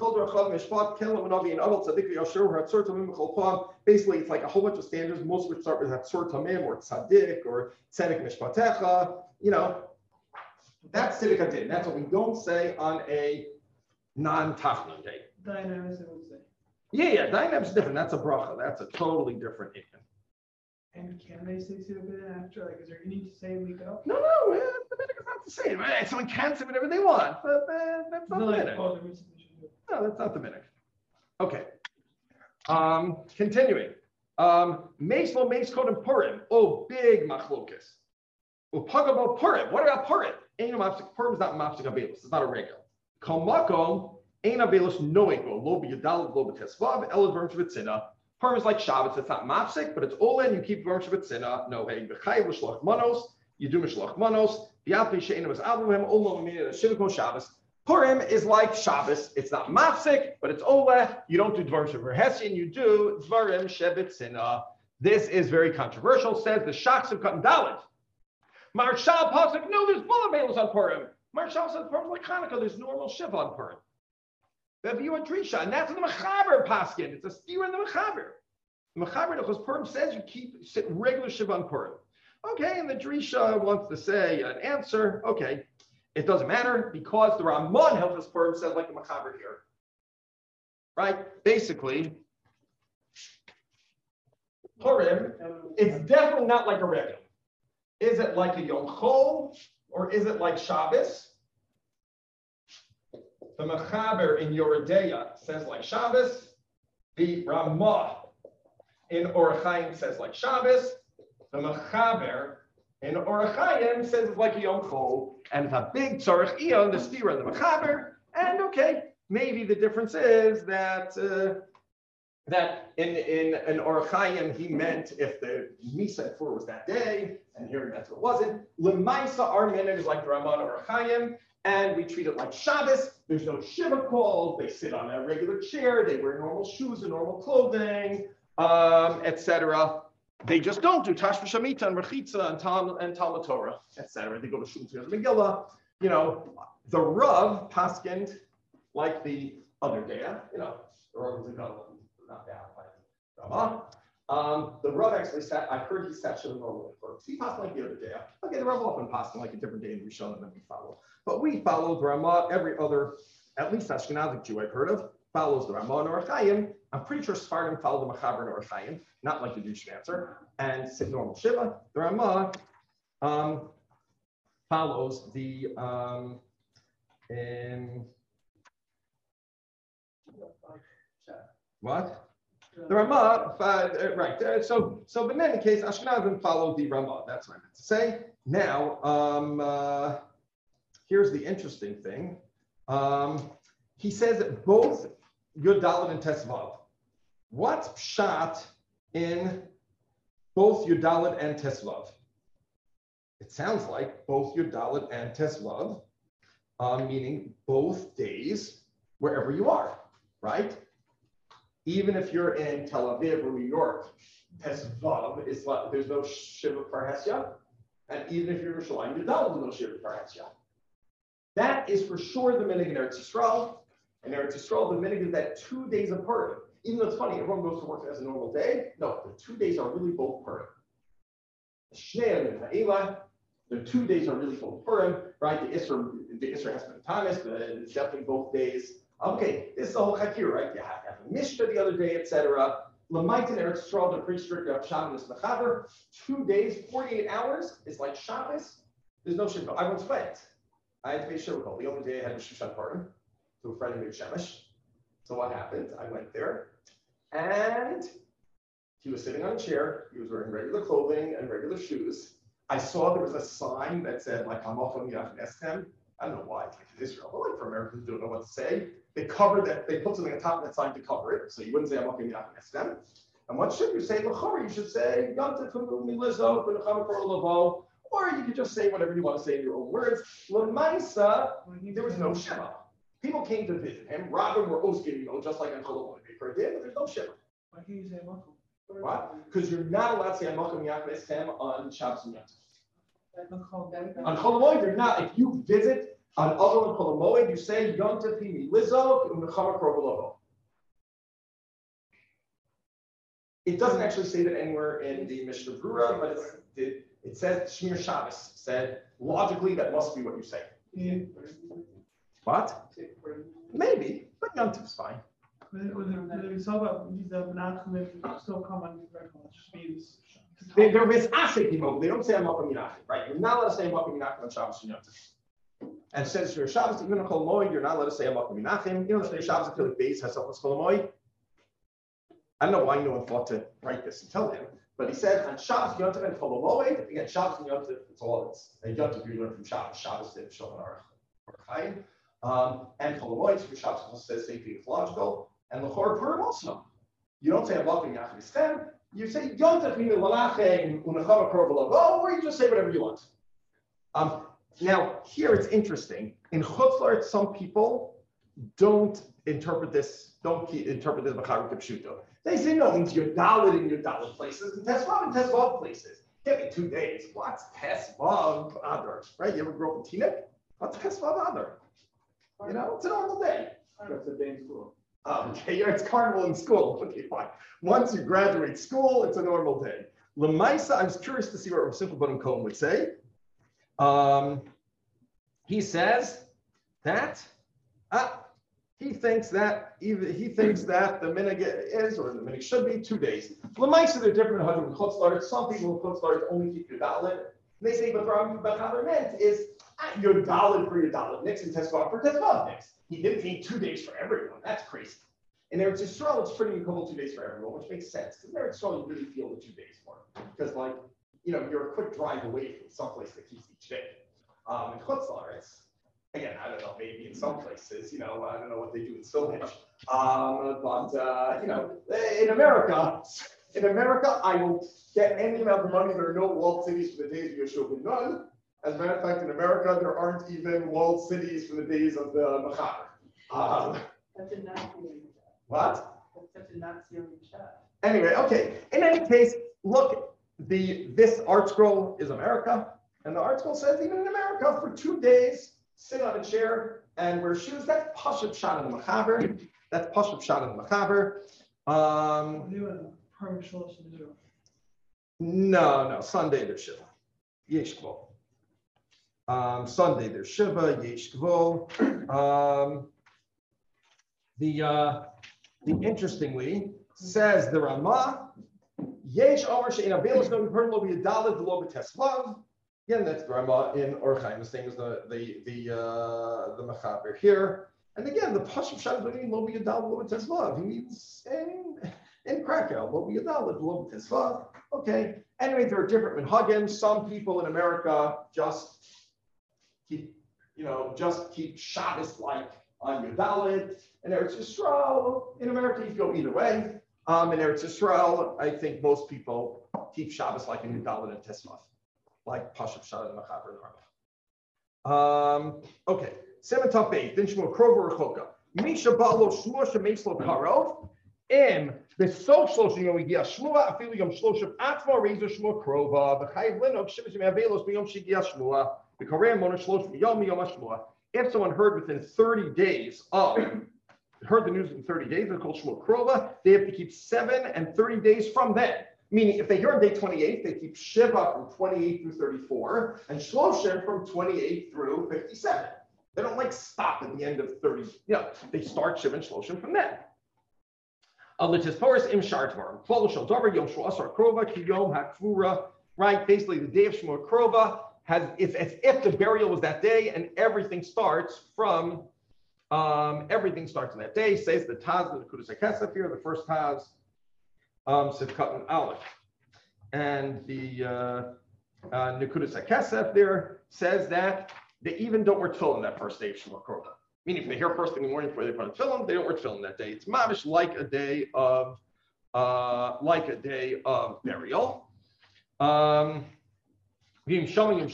like a whole bunch of standards, most of which start with Hatzor Tamim or Tzadik or Tzedek Mishpatecha. You know, that's Tzedek Hadin. That's what we don't say on a non-Tachnon day. Dynamics, I would say. Yeah, yeah, dynamics is different. That's a bracha. That's a totally different thing. And can they say Tzedek Hadin after? Like, is there any to say we go? No, no, yeah, the minhag is not the same. Right? Someone can say whatever they want, but uh, that's not No, the like, minhag. oh, there is something we should do. No, that's not the minhag. Okay. Um, continuing. Um, Meis lo meis kodem Purim. Oh, big machlokas. Upagabo Purim. What about Purim? Ain't no mafsik. Purim is not mafsik abelis. It's not a regular. Kalmakom ain't abelis noego. Lo b'yadal lo b'tesvav elad v'rm shvitzina. Purim is like Shabbos. It's not mafsik, but it's all in. You keep v'rm shvitzina. No hey. B'chayiv l'shlach manos. You do mishlach manos. B'yapi she'enim es avuhem. Olo m'mineh shivko Shabbos. Purim is like Shabbos. It's not mafsik, but it's oleh. You don't do dvarim sheverhesin. You do dvarim shevitzina. This is very controversial. Says the Shachs of Katan Dalet. Marshal pasuk. No, there's bullet mails on Purim. Marshal says Purim is like Hanukkah. There's normal shiva on Purim. Beviu and Drisha, and that's in the Mechaber paskin. It's a steer in the Mechaber. The Mechaber, because Purim says you keep regular shiva on Purim. Okay, and the Drisha wants to say an answer. Okay. It doesn't matter because the Ramban Hilchas Purim says like the Mechaber here, right? Basically, Purim, it's definitely not like a regular. Is it like a Yom Chol or is it like Shabbos? The Mechaber in Yoredeya says like Shabbos. The Ramah in Orach Chaim says like Shabbos. The Mechaber And Orach Chaim says it's like a Yom Chol, and it's a big Tzarech Ion, the Stira and the Mechaber. And okay, maybe the difference is that uh, that in in an Orach Chaim he meant if the Misa at four was that day, and here that's what it wasn't. Lemaisa, our minute is like the Ramban Orach Chaim, and we treat it like Shabbos. There's no shiva call. They sit on a regular chair. They wear normal shoes and normal clothing, um, et cetera. They just don't do Tashma Shamita and Rechitza and Tal and Talmud Torah, et cetera. They go to Shul Tzir Megillah. You know, the Rav paskind like the other day. You know, the Rav was not bad, like Rama. Um, the Rav actually sat. I heard he sat Shalom normally. He passed like the other day. Okay, the Rav often passed like a different day in Rishon than we follow. But we follow the Rama. Every other, at least Ashkenazic Jew I've heard of, follows the Rama and Orach Chaim. I'm pretty sure Sephardim follow the Mechaber and Orach Chaim, not like the Jewish answer, and sit normal Shiva. The Rama um, follows the um, in, what? The Rama, uh, right? Uh, so, so, but in any case, Ashkenazim follow the Rama. That's what I meant to say. Now, um, uh, here's the interesting thing. Um, he says that both Yud Dalet and Tesvav. What's pshat in both Yud Dalet and Tesvav? It sounds like both Yud Dalet and Tesvav, uh, meaning both days, wherever you are, right? Even if you're in Tel Aviv or New York, Tesvav is like, there's no Shiva Parhesya. And even if you're in Yerushalayim, Yud Dalet, there's no Shiva Parhesya. That is for sure the minig in Eretz Yisrael. In Eretz Yisrael, the minig is that two days of Purim. Even though it's funny, everyone goes to work as a normal day. No, the two days are really both Purim. Shnei and Ha'ila, the two days are really both Purim, right? The Isra, the Isra has been Thomas, but it's definitely both days. Okay, this is the whole Chakir, right? You have to have a Mishnah the other day, et cetera. Lamait and Eretz Yisrael, they're pretty strict about Shabbos and Mechaber. Two days, forty-eight hours is like Shabbos. There's no Shiva. I once went. I had to pay Shiva. The only day I had a Shushan Purim to a friend in Beit Shemesh. So what happened? I went there, and he was sitting on a chair. He was wearing regular clothing and regular shoes. I saw there was a sign that said, like, Hamachon Yach Nestem. I don't know why, it's like in Israel, but like for Americans who don't know what to say, they covered that, they put something on top of that sign to cover it, so you wouldn't say Hamachon Yach Nestem. And what should you say? L'chora, you should say, Yontif Hamumi Lizzo, B'nechama Kor Lavo, or you could just say whatever you want to say in your own words. L'maisa, there was no Shema. People came to visit him. Rabin were Oskin, you know, just like in Cholomon, they heard him, but there's no Shema. Why can't you say Makom? What? Because you're not allowed to say Hamachon Yach Nestem on Shabbos and Yom Tov. On Chol Hamoed, you're not. If you visit on other than Chol Hamoed, you say Yom Tov Himi Lizzo U'Nechama Kor Lavo. It doesn't actually say that anywhere in the Mishnah Brura, but it's, it, it says Shmir Shabbos. Said logically that must be what you say. Yeah. What? Maybe, but Yom Tov's fine. When we saw about the Menachem still come on the record, it just means. They, they're misasik, they don't say Hamachon Menachem, right? You're not allowed to say Hamachon Menachem on Shabbos and Yom Tov. And since you're Shabbos, even on Chol Hamoed, you're not allowed to say Hamachon Menachem. You know, the Shabbos until the base has something Chol Hamoed. I don't know why no one thought to write this and tell him, but he said on Shabbos, Yom Tov, and Chol Hamoed, again, Shabbos and Yom Tov, it's all it's. And Yom Tov, you learn from Shabbos. Shabbos did Shalom Orach Chaim. Um, and Chol Hamoed, so Shabbos also says safety is logical. And L'chor Purim also. You don't say Hamachon Menachem Istem. You say Yom Tov Himi L'Nachem U'Nechama Kor Lavo, or you just say whatever you want. Um, now, here it's interesting. In Chutz La'aretz, some people don't interpret this, don't keep, interpret this Mechaber Kipshuto. They say, no, it means you're Dalet in your Dalet places, and Tesvav in Tesvav places. Give me two days. What's Tesvav Adar? Right? You ever grow up in Teaneck? What's Tesvav Adar? You know, it's a normal day. That's a day in school. Um, okay, yeah, it's carnival in school. Okay, fine. Once you graduate school, it's a normal day. Lemaisa, I was curious to see what Rav Simcha Bunim Cohen would say. Um, he says that ah, he thinks that even he thinks that the minig is or the minig should be two days. Lemaisa, they're different. In Chutz La'aretz, some people in Chutz La'aretz only keep your Dalet. They say, but what Rabbi meant is ah, your Dalet for your Dalet mix and Tesvav for Tesvav mix. He didn't need two days for everyone. That's crazy. In Eretz Yisrael, it's pretty equivalent two days for everyone, which makes sense. Because in Eretz Yisrael, you really feel the two days more. Because, like, you know, you're a quick drive away from someplace that keeps each day. Um, in Chutz La'aretz, again, I don't know, maybe in some places, you know, I don't know what they do in Stonehenge. Um, but, uh, you know, in America, in America, I will get any amount of money. There are no walled cities for the days of Yeshua ben Nun. As a matter of fact, in America, there aren't even walled cities for the days of the Mechaber. Um, That's a Nazi. what? That's such a Nazi chat. Anyway, okay. In any case, look, the this art scroll is America, and the art scroll says even in America for two days, sit on a chair and wear shoes. That's Pashup Shad in the Mechaber. That's Pashup Shad in the Mechaber. Um, no, no. Sunday there's Shiva. Yesh Kvol. Um, Sunday there's Shiva. Yesh Kvol. Um, the uh, the interestingly says the Ramah. Yesh Omer She'en Avelos No Yipur Lo B'Yadalid Lo B'Teslav. Again, that's the Ramah in Orchaim, the same as the the the uh, the Mechaber here. And again, the Pashup Shad doesn't mean Lo B'Yadalid Lo B'Teslav. He means in in Krakow, Lo B'Yadalid Lo B'Teslav. Okay. Anyway, there are different minhagim. Some people in America just keep, you know, just keep Shabbos like on Yudalid. And Eretz Yisrael, in America, you go either way. Um, in Eretz Yisrael, I think most people keep Shabbos like in Yudalid and Tesvav, like Pashup Shad and Mechaber and Ramah. Um, okay. Seven top eight. Then Shmuel Krover Rechoka. Misha Balo Shmuel Shemeslo Karov. Im the so shloshim yom yigia shmua afilu yom shloshim atma reizer shmua krova v'chayiv linog shivish me'avelos b'yom shigia shmua v'karei mona shloshim yom yom shmua. If someone heard within thirty days of heard the news in thirty days, they're called shmua krova. They have to keep seven and thirty days from then. Meaning, if they hear on day twenty-eight, they keep shiva from twenty-eight through thirty-four and shloshim from twenty-eight through fifty-seven. They don't like stop at the end of thirty. You know, they start shiva and shloshim from then. Right, basically the day of Shmua Krova has, it's as if the burial was that day, and everything starts from, um, everything starts on that day. Says the Taz, the Nekudas HaKesef here, the first Taz, um, Sivkat and Aleph. And the uh, uh, Nekudas HaKesef there says that they even don't wear tefillin that first day of Shmua Krova. Meaning, if they hear first thing in the morning before they put on tefillin, they don't wear tefillin that day. It's mamish like a day of, uh, like a day of burial. Um, we already said this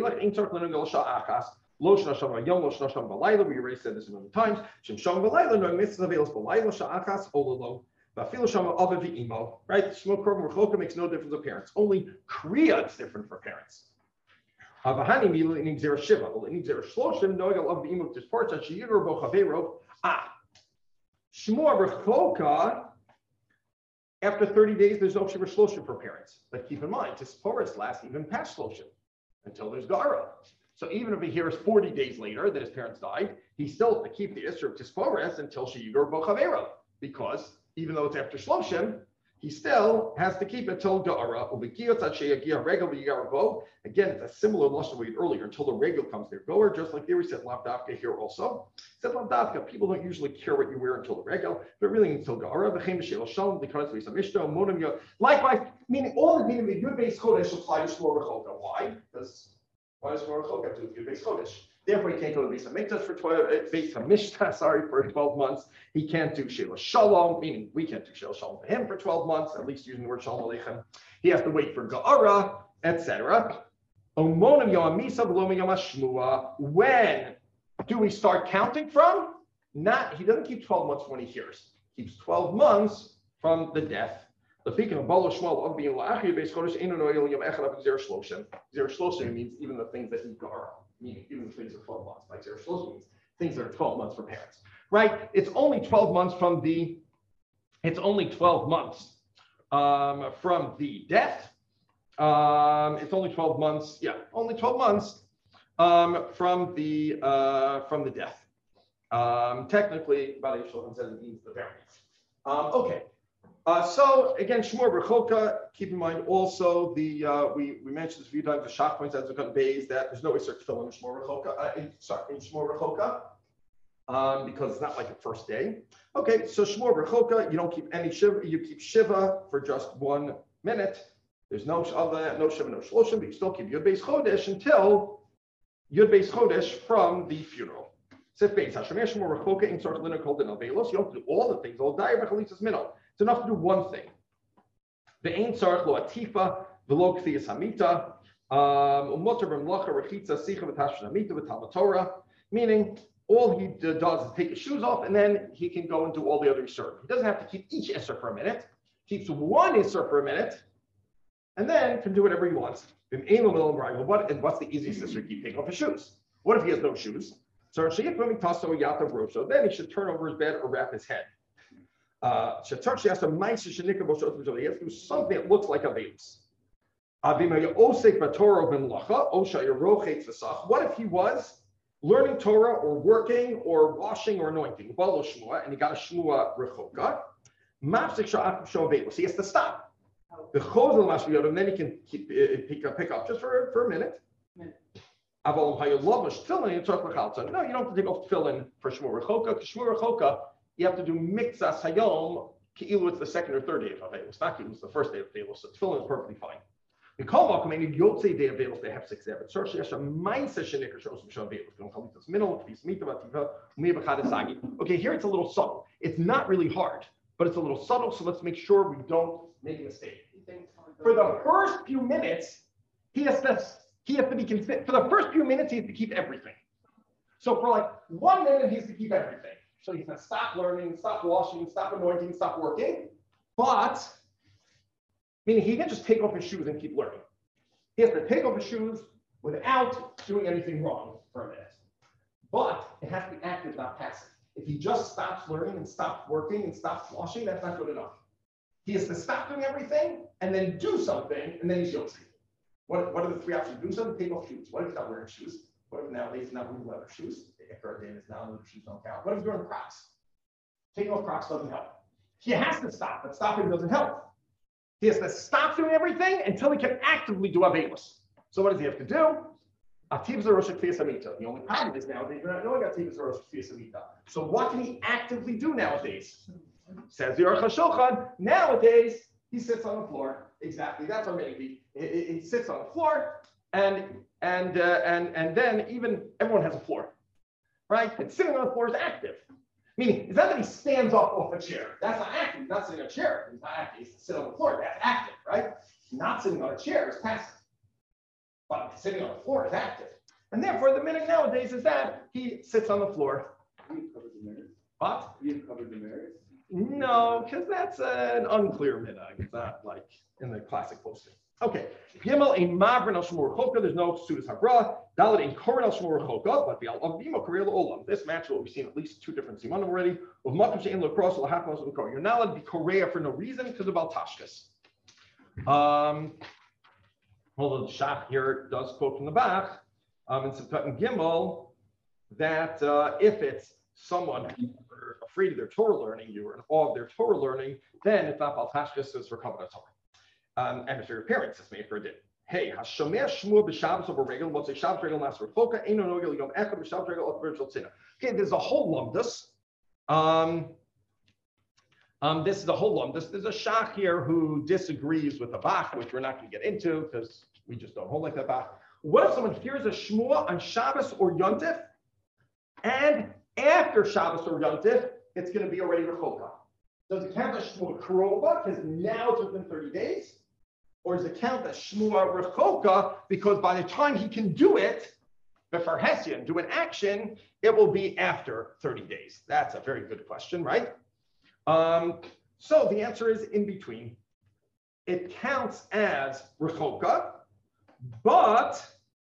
a million times. Right? Shmua Krova Rechoka makes no difference of parents. Only Kriya is different for parents. Ah, Shmua Rechoka, after thirty days, there's no Shiva Shloshim for parents. But keep in mind, Tisporis lasts even past Shloshim until there's Gara. So even if he hears forty days later that his parents died, he still has to keep the Isra of Tisporis until Shigur Bochavero, because even though it's after Shloshim, he still has to keep it till Ga'ara. Again, it's a similar lesson we had earlier, until the regel comes there. Goer, just like there we said Lavdavka here also. Said Lavdavka, people don't usually care what you wear until the regel, but really until Ga'ara. Likewise, meaning all the meaning of the Yud Beis Chodesh apply to Shmua Rechoka. Why? Because why does Shmua Rechoka have to do with Yud Beis Chodesh? Therefore, he can't go to Beis Hamikdash for twelve, Beis Hamishta, sorry, for twelve months. He can't do Sheila Shalom, meaning we can't do Sheila Shalom for him for twelve months, at least using the word Shalom Aleichem. He has to wait for Ga'ara, et cetera. When do we start counting from? Not, he doesn't keep twelve months when he hears. He keeps twelve months from the death. The Fikin of Balo Shmuel of being La'achir Beis Chodesh Eino Noel Yom Echad Av Zer Shloshim. Zer Shloshim means even the things that need Ga'ara. Meaning even the things are twelve months. Like Zer Shloshim means things that are twelve months for parents, right? It's only twelve months from the, it's only twelve months um, from the death. Um, it's only twelve months, yeah, only twelve months um, from the uh, from the death. Um, technically, Bali Shulchan says it means the variance. Um, okay. Uh, so again, Shmua Rechoka. Keep in mind also the uh, we we mentioned this a few times. The Shach points out to Beis that there's no Isser Tefillin in Shmua Rechoka. Uh, in, sorry, in Shmua Rechoka, um, because it's not like a first day. Okay, so Shmua Rechoka, you don't keep any shiva. You keep shiva for just one minute. There's no other, no Shiva, no Shloshim, but you still keep Yud Beis Chodesh until Yud Beis Chodesh from the funeral. Sif Beis, Hashemesh Shmur Rechoka in Tzorch Lina Kol Den Avelos. You don't have to do all the things. All Dair Bechalitzas Minol. It's enough to do one thing. The Ein Tzorch Lo Atifa V'Lo Kfiyas Hamita Umoter B'Mlacha Rechitza Sicha V'Tashon Hamita V'Talmud Torah. Meaning, all he does is take his shoes off, and then he can go and do all the other Yisur. He doesn't have to keep each Isser for a minute. Keeps one Isser for a minute, and then can do whatever he wants. What, and what's the easiest Isser? Keep taking off his shoes. What if he has no shoes? So then he should turn over his bed or wrap his head. Uh, he has to do something that looks like a veilus. What if he was learning Torah or working or washing or anointing, and he got a shmua rechoka? He has to stop. The chozel mashviyot, and then he can keep, uh, pick, up, pick up just for, for a minute. No, you don't have to take off tefillin for shmur rechoka. Shmur rechoka, you have to do mixas hayom ki'ilu. It's the second or third day of Avelos. Not ki'ilu, it's the first day of Avelos. So tefillin is perfectly fine. We call Malcolm any Yotzei day of Avelos. They have six there. But search Yasha mindset shenikar shows from Avelos. Don't call it this middle. Okay, here it's a little subtle. It's not really hard, but it's a little subtle. So let's make sure we don't make a mistake. For the first few minutes, he has to he has to be consistent. For the first few minutes, he has to keep everything. So for like one minute, he has to keep everything. So he's going to stop learning, stop washing, stop anointing, stop working. But meaning he can just take off his shoes and keep learning. He has to take off his shoes without doing anything wrong for a minute. But it has to be active, not passive. If he just stops learning and stops working and stops washing, that's not good enough. He has to stop doing everything and then do something, and then he's Yotzi. What, what are the three options? Do something, take off shoes. What if he's not wearing shoes? What if nowadays he's not wearing leather shoes? After our day is now, leather shoes don't count. What if he's wearing Crocs? Taking off Crocs doesn't help. He has to stop, but stopping doesn't help. He has to stop doing everything until he can actively do Avelos. So what does he have to do? Ativ Zerosh Kfiyas Hamita. The only problem is nowadays we're not knowing Ativ Zerosh Kfiyas Hamita. So what can he actively do nowadays? Says the Aruch HaShulchan, nowadays he sits on the floor. Exactly, that's our maybe. He, he sits on the floor, and and uh, and and then even everyone has a floor, right? And sitting on the floor is active. Meaning, it's not that he stands up off a chair. That's not active. He's not sitting on a chair. He's not active. He's sitting on the floor. That's active, right? Not sitting on a chair is passive. But sitting on the floor is active. And therefore, the minute nowadays is that he sits on the floor. We've covered the mirrors. What? We've covered the mirrors. No, because that's an unclear minhag. It's not like in the classic posting. Okay. Gimel in Mavrin al Shmur Choka. There's no Sudas Habra. Dalit in Koren al Shmur Choka. But the Al Avdimo Korea Olam. This match will be seen at least two different simanim already. Of Makim Shein Lacrosse will happen also Korea. You're not allowed to be Korea for no reason because of Al Tashkas. Um, although the Shach here does quote from the Bach um, in Sivkat and Gimel that uh, if it's someone who's afraid of their Torah learning, you were in awe of their Torah learning, then it's not Al Tashkas, it's for Kabbalah Torah. Um, and if your parents, it's made for a din. Hey, Hashomer Shmur b'Shabbos over Regel, what's a Shabbos Regel Master Foka, Eino Nogel Yom Echad b'Shabbos Regel of Virtual Tzina. Okay, there's a whole lumdus. Um, um, this is a whole lumdus. There's a Shach here who disagrees with the Bach, which we're not going to get into because we just don't hold like that Bach. What if someone hears a Shmur on Shabbos or Yontif, and after Shabbos or Yontif, it's going to be already Rechoka? Does it count as Shmua Karova because now it's within thirty days? Or does it count as Shmua Rechoka because by the time he can do it, before Hessian, do an action, it will be after thirty days? That's a very good question, right? Um, so the answer is in between. It counts as Rechoka, but,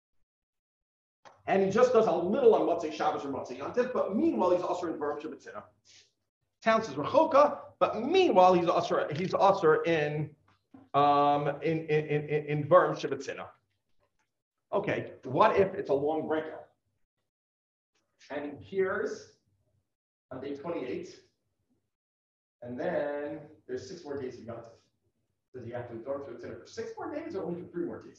and he just does a little on Motzei Shabbos or Motzei Yontif, but meanwhile he's also in Dvarim Shabbatzina. Counts as Rechoka, but meanwhile he's also he's also in um in in in in Dvarim Shabbatzina. Okay, what if it's a long breakout and he hears on day twenty-eight, and then there's six more days of Yontif? Does he have to Dvarim Shabbatzina for six more days or only for three more days?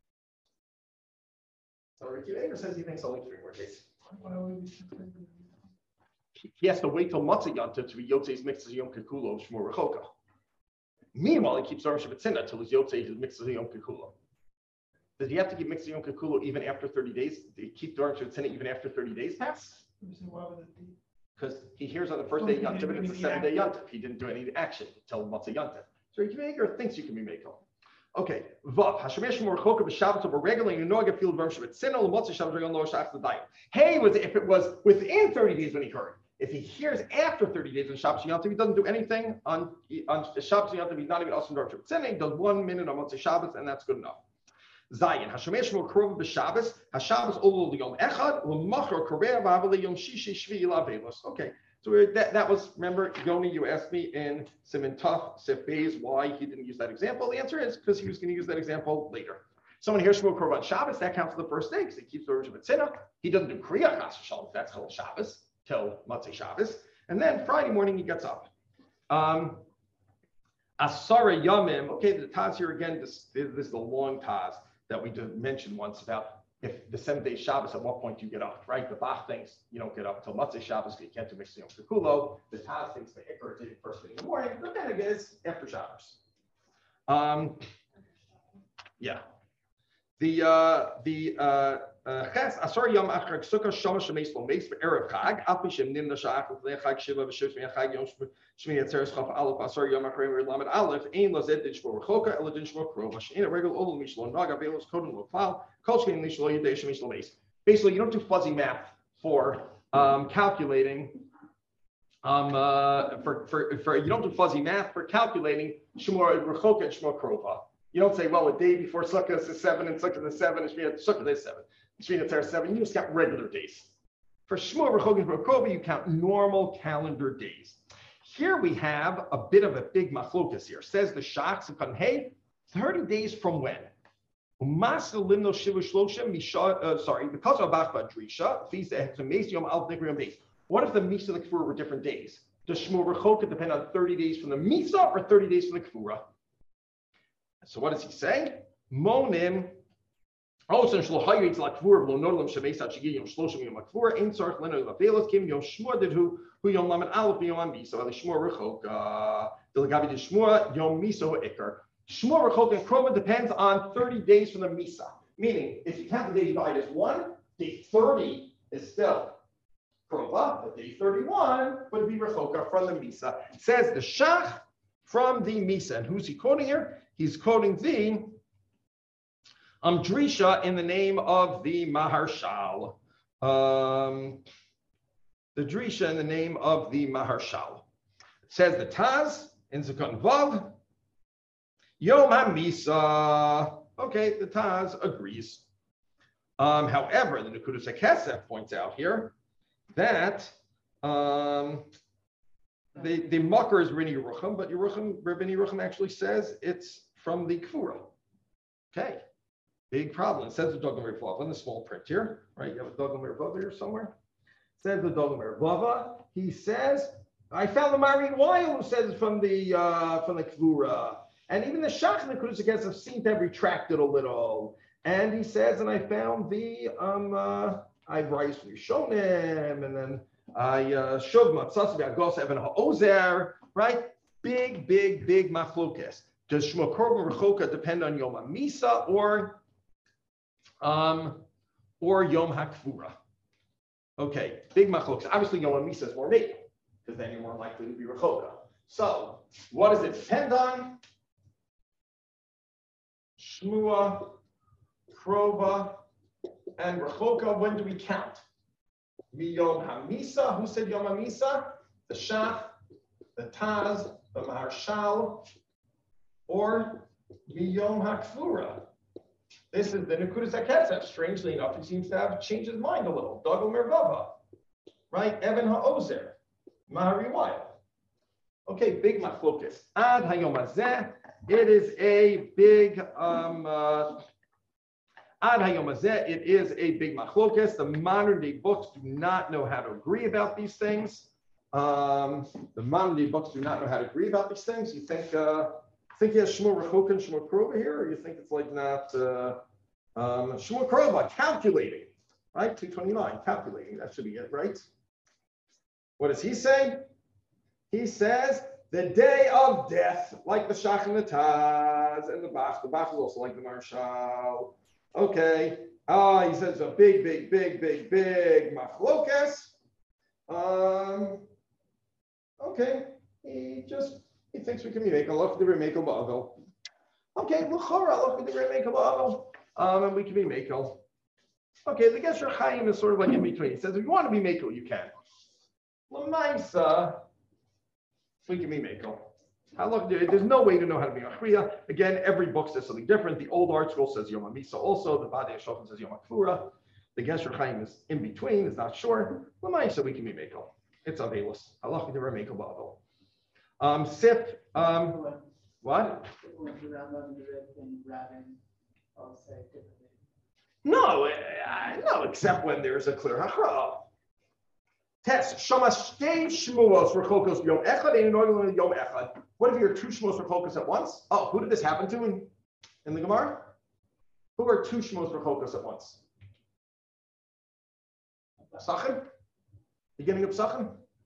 So Ricky Baker says he thinks only three more days. Why would we should think He has to wait till Matzah Yontif to be Yotzei's Mixes Yom Kikulo Shmur Rechoka. Meanwhile, he keeps Dvarim Shabbatzina till his Yotzei, his Mixas Yom Kikulo. Does he have to keep Mixas Yom Kikulo even after thirty days? Did he keep Dvarim Shabbatzina even after thirty days pass? Why would it be? Because he hears on the first day Yontif, and it's a seven day Yontif. He didn't do any action until Matzah Yontif. So he can make or thinks you can be Mekel. Okay. Vav. Hashemesh Morchoka b'Shabbat over regular you know I feel Dvarim Shabbatzina l'Matzah Shabbat regal no shach l'dayim. Hey, was if it was within thirty days when he heard. If he hears after thirty days on Shabbat Yontif, he doesn't do anything on on Shabbat Yontif. He's not even also Dvarim Shabbatzina. He does one minute on Matzah Shabbat, and that's good enough. Zayin Hashemesh Morchoka b'Shabbos Hashabbos olu l'yom echad l'machar korea v'aval yom shishi shvi l'avelos. Okay. So that, that was, remember, Yoni, you asked me in Siman Tuf, Sif Beis, why he didn't use that example. The answer is because he was going to use that example later. Someone hears Shmuel Korban Shabbos, that counts for the first day because he keeps the Rosh Hashanah. He doesn't do Kriya Chas V'Shalom, that's called Shabbos, till Matzei Shabbos. And then Friday morning he gets up. Um, Asara Yamim, okay, the Taz here again, this, this is the long Taz that we did mention once about if the seventh day Shabbos, at what point do you get up, right? The Bach thinks you don't get up until Matzei Shabbos, because you can't do Mixed Yom Kikulo. The Taz thinks the Iker did it first thing in the morning, but then again, it's after Shabbos. Um, yeah. The uh, the uh, Ches Asar Yom Achar Sukkah Shamash Shemeis Lo Meis Erev Chag Al Pi Shem Nimna Sha'ach L'Fnei Chag Shiva V'Shiv Shmei Chag Yom Shmei Yatzeres Chaf Aleph Asar Yom Achar Lamed Aleph Ein Lazed Din Shmo Rechoka El Din Shmo Krov Shein a Regel Ol Mish Lo Naga Velos Kodin Lo Klal Kol Shein Mish Lo Yidei Shemeis Lo Meis. Basically, you don't do fuzzy math for um, calculating. Um, uh, for, for for you don't do fuzzy math for calculating Shmo Rechoka and Shmo Krova. You don't say, well, a day before Sukkot is seven, and Sukkot is seven, and Shmini Sukkot is seven. Shmini Atzeret is seven. You just count regular days. For Shmuel, Rechokim, Rechokim, you count normal calendar days. Here we have a bit of a big machlokas here. Says the Shach, hey, thirty days from when? Uh, sorry, because of Bachba Drisha, what if the Misa and the Kfura were different days? Does Shmuel Rechokim depend on thirty days from the Misa or thirty days from the Kfura? So what does he say? Monim. Oh, so shlochayir it's like kfur v'lo nolam shemeis at shigiyim shloshim yom kfur ein tzarich leno lavelos kim yom shmua did who who yom lamed aleph yom miso ali shmua rechok the lagavi did shmua yom miso ikar shmua rechok and krova depends on thirty days from the misa. Meaning, if you count the day divide as one, day thirty is still krova, but day thirty-one would be rechoka from the misa. It says the shach from the misa, and who's he quoting here? He's quoting the um, Drisha in the name of the Maharshal. Um, the Drisha in the name of the Maharshal. It says the Taz in Zakon Vav, Yom HaMisa. Okay, the Taz agrees. Um, however, the Nekudas HaKesef points out here that um, the, the Makar is Rini Yerucham, but Yerucham, Rabbi Yerucham actually says it's from the Kfura. Okay, big problem. It says the Dogam Mervava in the small print here, right? You have a Dogam Mervava here somewhere. It says the Dogam Mervava. He says, I found the Marin Weil who says it's from the uh, from the Kfura, and even the Shach and the Nekudas HaKesef seem to have retracted a little. And he says, and I found the um, uh, I rise from Rishonim, and then I Shuv Matzas V'Agos Even HaOzer, right? Big, big, big machlokas. Does Shmuel Korban Rechoka depend on Yom HaMisa or um, or Yom HaKfura? Okay, big machlokas. Obviously, Yom HaMisa is more naked because then you're more likely to be Rechoka. So, what does it depend on? Shmua, Krova, and Rechoka. When do we count? Yom HaMisa. Who said Yom HaMisa? The Shach, the Taz, the Maharshal, or Yom HaKfura. This is the Nekudas HaKesef. Strangely enough, he seems to have changed his mind a little. Dogel Mervava, right? Evan HaOzer, Mahari Weil. Okay, big machlokas. Ad Hayom Hazeh. It is a big um. Uh, Ad Hayom Hazeh, it is a big machlokas. The modern day books do not know how to agree about these things. Um, the modern day books do not know how to agree about these things. You think, uh, think he has Shmuel Rechoka and Shmuel Krova here, or you think it's like not uh, um, Shmuel Krova calculating, right? two twenty-nine, calculating. That should be it, right? What does he say? He says the day of death, like the Shach and the Taz and the Bach. The Bach is also like the Marshal. Okay. Ah, he says a big, big, big, big, big machlokas. Um, okay. He just, he thinks we can make a look, the Remekel Ba'avel. Okay, l'chora, look at the Remekel Ba'avel. Um, and we can be Mekel. Okay, the Gesher Chaim is sort of like in between. He says, if you want to be Mekel, you can. L'maisa, we can be Mekel. How look, there's no way to know how to be Machriya. Again, every book says something different. The old art scroll says Yom HaMisa also. The Badei Shochan says Yom HaKfura. The Gesher Chaim is in between, is not sure. L'maisa, we can be Mekel. It's availus. Halach the Remekel Ba'avel. Um, Sip, um, what? No, uh, no, except when there's a clear hachra. Test. Shamash shtei shmuos rechokos yom echad ein noigel yom echad. What if you're two shmuos rechokos at once? Oh, who did this happen to in, in the Gemara? Who are two shmuos rechokos at once? Psachim? Beginning of Psachim?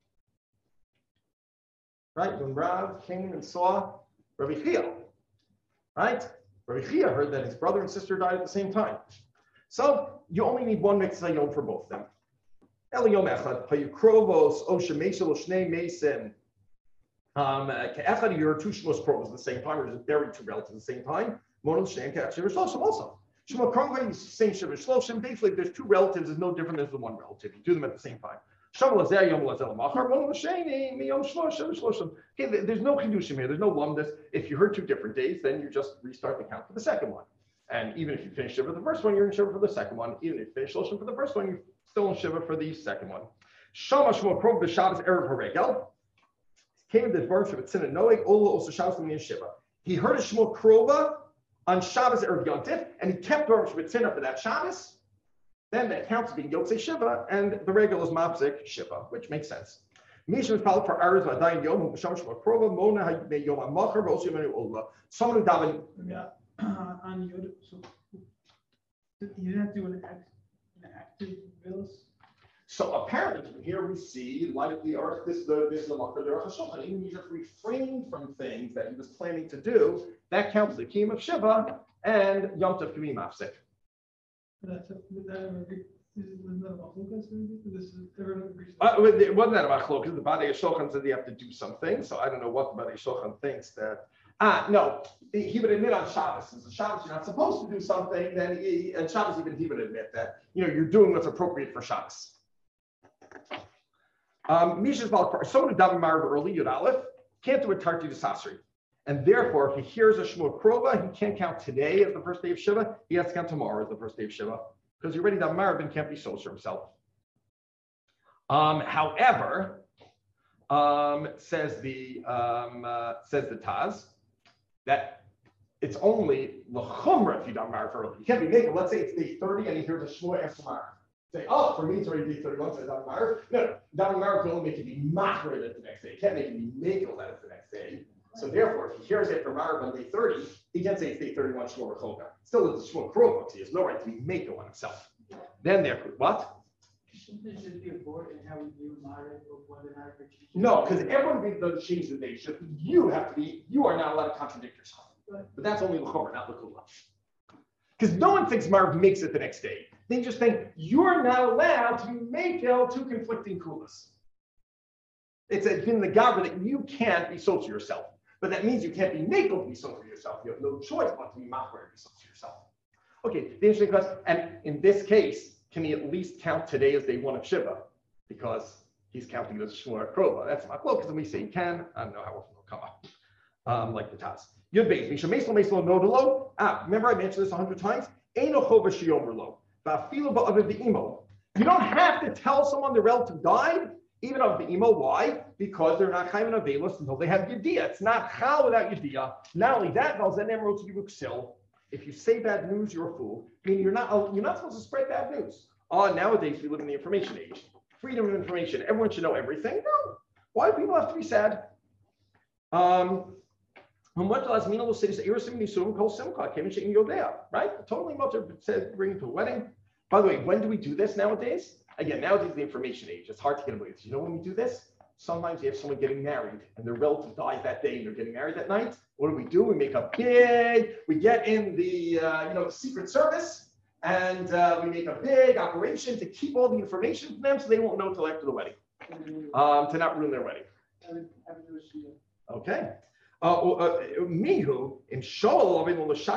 Right? When Rav came and saw Rabbi Chia, right? Rabbi Chia heard that his brother and sister died at the same time. So you only need one mitzvah yom for both of them. El yom echad, hayukrovos, o shemesel, o shnei mesim. Um, ke'echad, you're two shmos krovos at the same time, or just buried two relatives at the same time. Monel shneim ke'ach shiver shloshim also. Shema krongvay, same shiver shloshim. Basically, if there's two relatives, it's no different than the one relative. You do them at the same time. Okay, there's no chidushim here. There's no lumdus. If you heard two different days, then you just restart the count for the second one. And even if you finish shiva for the first one, you're in shiva for the second one. Even if you finish shloshim for the first one, you're still in shiva for the second one. Shama shmo krov b'Shabbos erev haregel. Came to the verse of Tzina Noeg Ola also Shabbos in shiva. He heard a shmo krova on Shabbos erev Yontif, and he kept Rosh Tzina for that Shabbos. Then that counts being Yotzei Shiva, and the regular is Mapzik Shiva, which makes sense. Mishnah is probably for Aris Vadayin Yom, Misham Shema Krova, Mona Hayme Yom HaMachar, Rosh Yom Ola. Someone who daven. Yeah, on Yod, so you didn't have to do an, act, an active bills. So apparently from here we see, like the Aruch, this the this is the Machar, the Aruch HaShulchan, even he just refrained from things that he was planning to do. That counts the Kiyum of Shiva, and Yom Tov can be Mapzik. That's a, that, this is not about Lucas, this is everyone agrees. Uh, it wasn't that about Chlok, the Badei Shochan said they have to do something, so I don't know what the Badei Shochan thinks that. Ah, no, he would admit on Shabbos, since the Shabbos you're not supposed to do something, then he, and Shabbos even he would admit that, you know, you're doing what's appropriate for Shabbos. Um, Misha's Balkar, someone who davened Marav early, Yud Aleph, can't do a Tarti de Sasri. And therefore, if he hears a Shmuel Krova, he can't count today as the first day of Shiva. He has to count tomorrow as the first day of Shiva. Because he already done Marab and can't be Soser himself. Um, however, um, says the um, uh, says the Taz, that it's only L'chumra if you done Marab early. You can't be making, let's say it's day thirty and he hears a Shmuel after Marab. Say, oh, for me it's already day thirty-one, so I done Marab. No, no, done Marab can only make it be Machrid at the next day. It can't make it be Mekel at the next day. So therefore, if he hears it from Marav on day thirty, he can't say it's day thirty-one Shmuel Rechoka. Still, it's Shmuel Krova, so he has no right to be Mekel on himself. Then therefore, what? Shouldn't there just be a board in how we view Marav or whether or not it's No, because everyone does change the day. You have to be, you are not allowed to contradict yourself. Right. But that's only L'chomer, not L'kula. Because no one thinks Marav makes it the next day. They just think you're not allowed to Mekel two conflicting kulas. It's in the Gabra that you can't be so to yourself. But that means you can't be Mekel to be so for yourself. You have no choice but to be Machmer to be so for yourself. Okay, the interesting question, and in this case, can he at least count today as day one of Shiva? Because he's counting it as a Shmuel Krova. That's not well, because when we say he can, I don't know how often it'll come up. Um, like the Taz. Yud Beis, Misha Meslo Meslo Nodalo. Ah, remember I mentioned this a hundred times? Eino Chova Shiomerlo. Va'afilo ba'aviv v'imo. You don't have to tell someone the relative died, even of the emo. Why? Because they're not chayim and avelos until they have yediyah. It's not chal without yediyah. Not only that, if you say bad news, you're a fool. I mean, you're not you're not supposed to spread bad news. Oh, nowadays we live in the information age. Freedom of information. Everyone should know everything. No. Why do people have to be sad? Um, right? Totally mutter said bring to a wedding. By the way, when do we do this nowadays? Again, nowadays the information age. It's hard to get away with. You know when we do this? sometimes you have someone getting married and their relative died that day and they're getting married that night. What do we do? We make a big, we get in the, uh, you know, the Secret Service and uh, we make a big operation to keep all the information from them so they won't know until after the wedding, um, to not ruin their wedding. Okay. Uh, uh, Mihu in Shoal.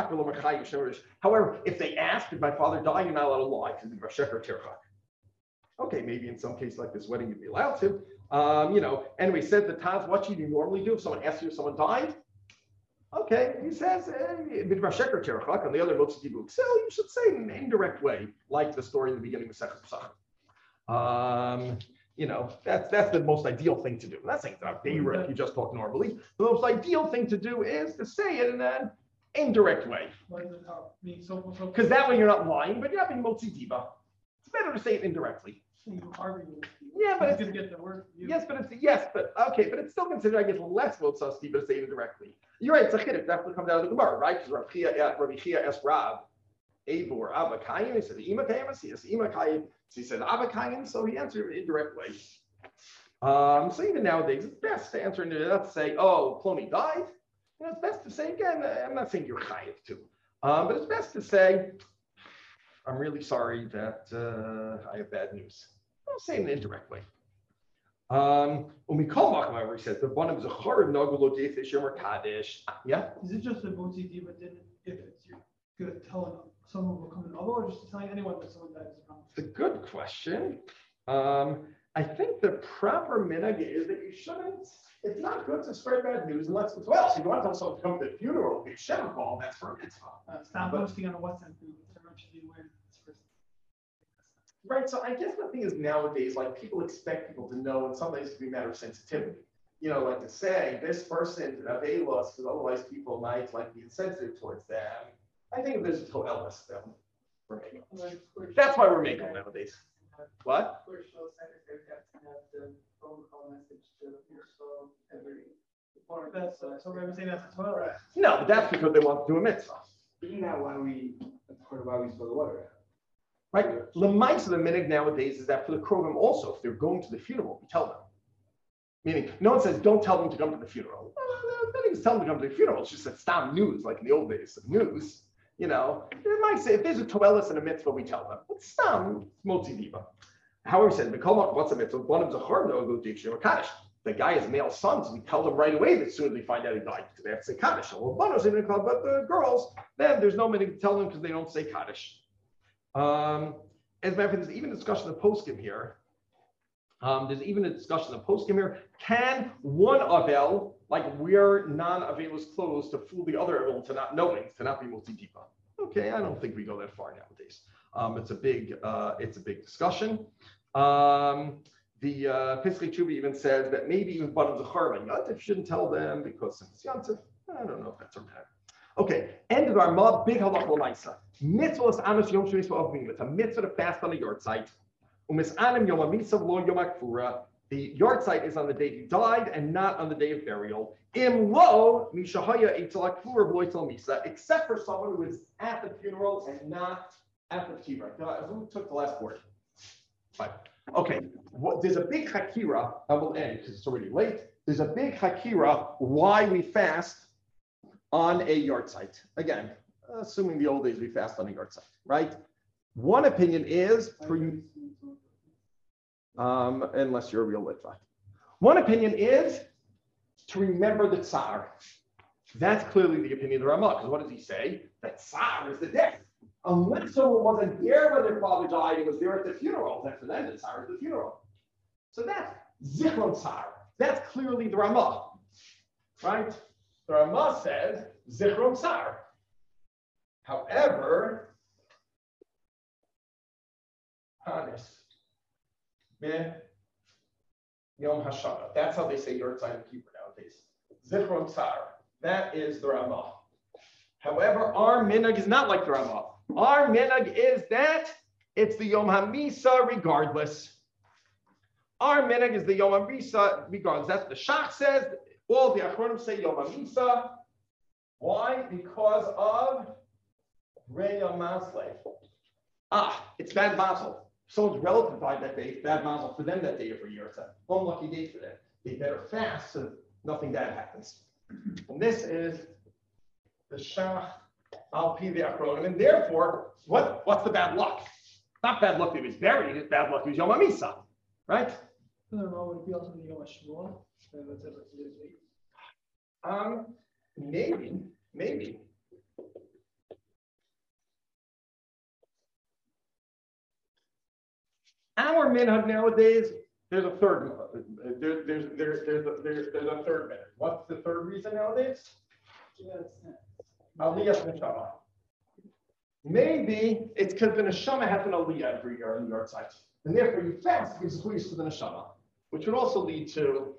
However, if they ask, did my father die? You're not allowed to lie because it's Sheker Tirchak. Okay, maybe in some case like this wedding you'd be allowed to. Um, you know, anyway, said the Taz, what should you normally do if someone asks you if someone died? Okay, he says, Bidvar Sheker Tirchak, on the other Motzi Dibu Ksel, you should say in an indirect way, like the story in the beginning of Sechet Pesachim. Um, You know, that's that's the most ideal thing to do. I'm not saying it's not favorite if you just talk normally. The most ideal thing to do is to say it in an indirect way. Because that way you're not lying, but you're not being motzi diba. It's better to say it indirectly. Yeah, but it's going to get the word. Yes, but it's yes, but okay, but it's still considered, I guess, less motzi diba to say it indirectly. You're right. It's a chiddush. That comes out of the Gemara, right? Because Rabbi Chia asked Rab, Abu or Abba Kayin. He said, Ima Kayin. He said, Ima Kayin. So he said, Abba Kayin. So he answered in indirect way. Um, so even nowadays, it's best to answer in not to say, oh, Plony died. You know, it's best to say, again, I'm not saying you're chayiv too, um, but it's best to say, I'm really sorry that uh, I have bad news. I'll say in an indirect way. Um, when we call Macham, however, he says, the one of the Charim Nagulo Defish Yomer Kaddish. Yeah? Is it just a motzi diba didn't, if it's you're good at telling someone will come in other, or just telling anyone that someone died is wrong? It's a good question. Um, I think the proper minhag is that you shouldn't, it's not good to spread bad news unless it's, well, if you want to tell someone to come to the funeral, big Shem call, that's for a mitzvah. Uh, stop But- posting on a WhatsApp group, everyone should be aware it's first. Right, so I guess the thing is nowadays, like people expect people to know, and sometimes it can be a matter of sensitivity. You know, like to say, this person did obey laws, because otherwise people might like be insensitive towards them. I think if there's a Toelis, then we're making them. That's why we're making them nowadays. What? We're so secretary have to have the phone call message to your soul every. That's, uh, so we're saying that's as well, right? No, but that's because they want to do a mitzvah. Isn't that why we, that's part of why we spill the water out? Right? Lemites of the minhag nowadays is that for the Krovim also, if they're going to the funeral, we tell them. Meaning, no one says, don't tell them to come to the funeral. Well, the minhag is tell them to come to the funeral. It's just a stam news, like in the old days, news. You know, they might say, if there's a toelis and a mitzvah, we tell them. It's stam, it's motzi diba. However, he said, what's a mitzvah? One of the chor no go to or kaddish. The guy has male sons, we tell them right away that as soon as we find out he died, because they have to say kaddish. Well, banos even called, but the girls, then there's no minhag to tell them because they don't say kaddish. Um, as a matter of fact, there's even a discussion of poskim here. Um, there's even a discussion of poskim here. Can one avel, like wear non-avel's clothes to fool the other avel to not knowing, to not be motzi diba? Okay, I don't think we go that far nowadays. Um, it's a big, uh, it's a big discussion. Um, the uh, Pischei Tshuva even says that maybe even one of the Charvin Yantif shouldn't tell them because it's Yantif. I don't know if that's a matter. Okay, end of our mod, big halach l'maisa. Mitzvah is anos yom shemishva of mim. It's a mitzvah to fast on the yard site. Umis anim yom amisa lo yom akfura. The yard site is on the day he died and not on the day of burial. Im lo mishahaya eitzal akfura v'loitzal misa, except for someone who is at the funeral and not at the tiva. Who took the last word? Fine. Okay, what, there's a big hakira. I will end because it's already late. There's a big hakira why we fast on a yard site. Again, assuming the old days we fast on a yard site, right? One opinion is, pre, um, unless you're a real Litvak. One opinion is to remember the Tsar. That's clearly the opinion of the Ramah, because what does he say? That Tsar is the death. Unless someone wasn't there when their father died and was there at the funeral, then for them the Tsar is the funeral. So that's Zichron Tsar. That's clearly the Ramah, right? The Ramah says Zichron Tsar. However, Hanis Ben Yom Hashana. That's how they say Yard Site in Hebrew nowadays. Zichron Tsar. That is the Ramah. However, our minhag is not like the Ramah. Our minhag is that it's the Yom HaMisa regardless. Our minhag is the Yom HaMisa regardless. That's what the Shach says. All the Achronim say Yom HaMisa. Why? Because of Reya Masle. Ah, it's bad mazel. Someone's relative died that day. It's bad mazel for them that day every year. It's an unlucky day for them. they better fast so nothing bad happens. And this is the Shach al Pi V'Achronim, and therefore, what, what's the bad luck? Not bad luck that he was buried, it's bad luck he was Yom HaMisa, right? I don't know, would it be also the Yom HaShavua? So that's it, like today's date. Um, maybe, maybe. Our minhag nowadays, there's a third, there, there's, there's, there's, a, there's, there's a third minhag. What's the third reason nowadays? Aliyah neshama. Maybe it's because the neshama has an aliyah every year on the yard side. And therefore you fast gives squeeze to the neshama, which would also lead to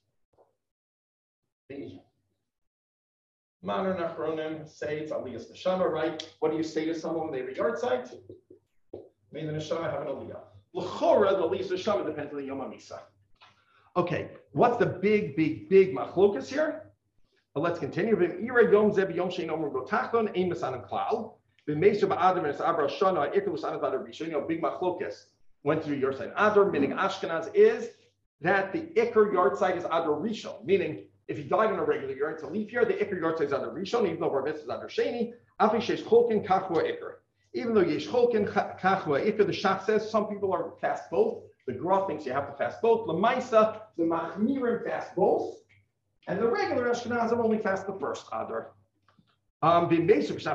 the modern achronim say it's aliyah's neshama, right? What do you say to someone when they have a yard site? May the neshama have an aliyah. L'chora, the aliyah's neshama depends on the Yom HaMisa. Okay, what's the big, big, big machlokas here? Well, let's continue. Big machlokas went through your side. Adar, meaning Ashkenaz, is that the Iker yard site is Adar Rishon, meaning if he died in a regular year, it's a leap year, the Iker yard site is Adar Rishon, even though Bar Mitzvah is Adar Sheni, Afi Shesh Cholkin Kachua Iker. Even though Yesh Cholkin Kachua Iker, the Shach says some people are fast both. The Gra thinks you have to fast both. Lamaisa, the Machmirim fast both. And the regular Ashkenazim only fast the first Adar. Um, of course, if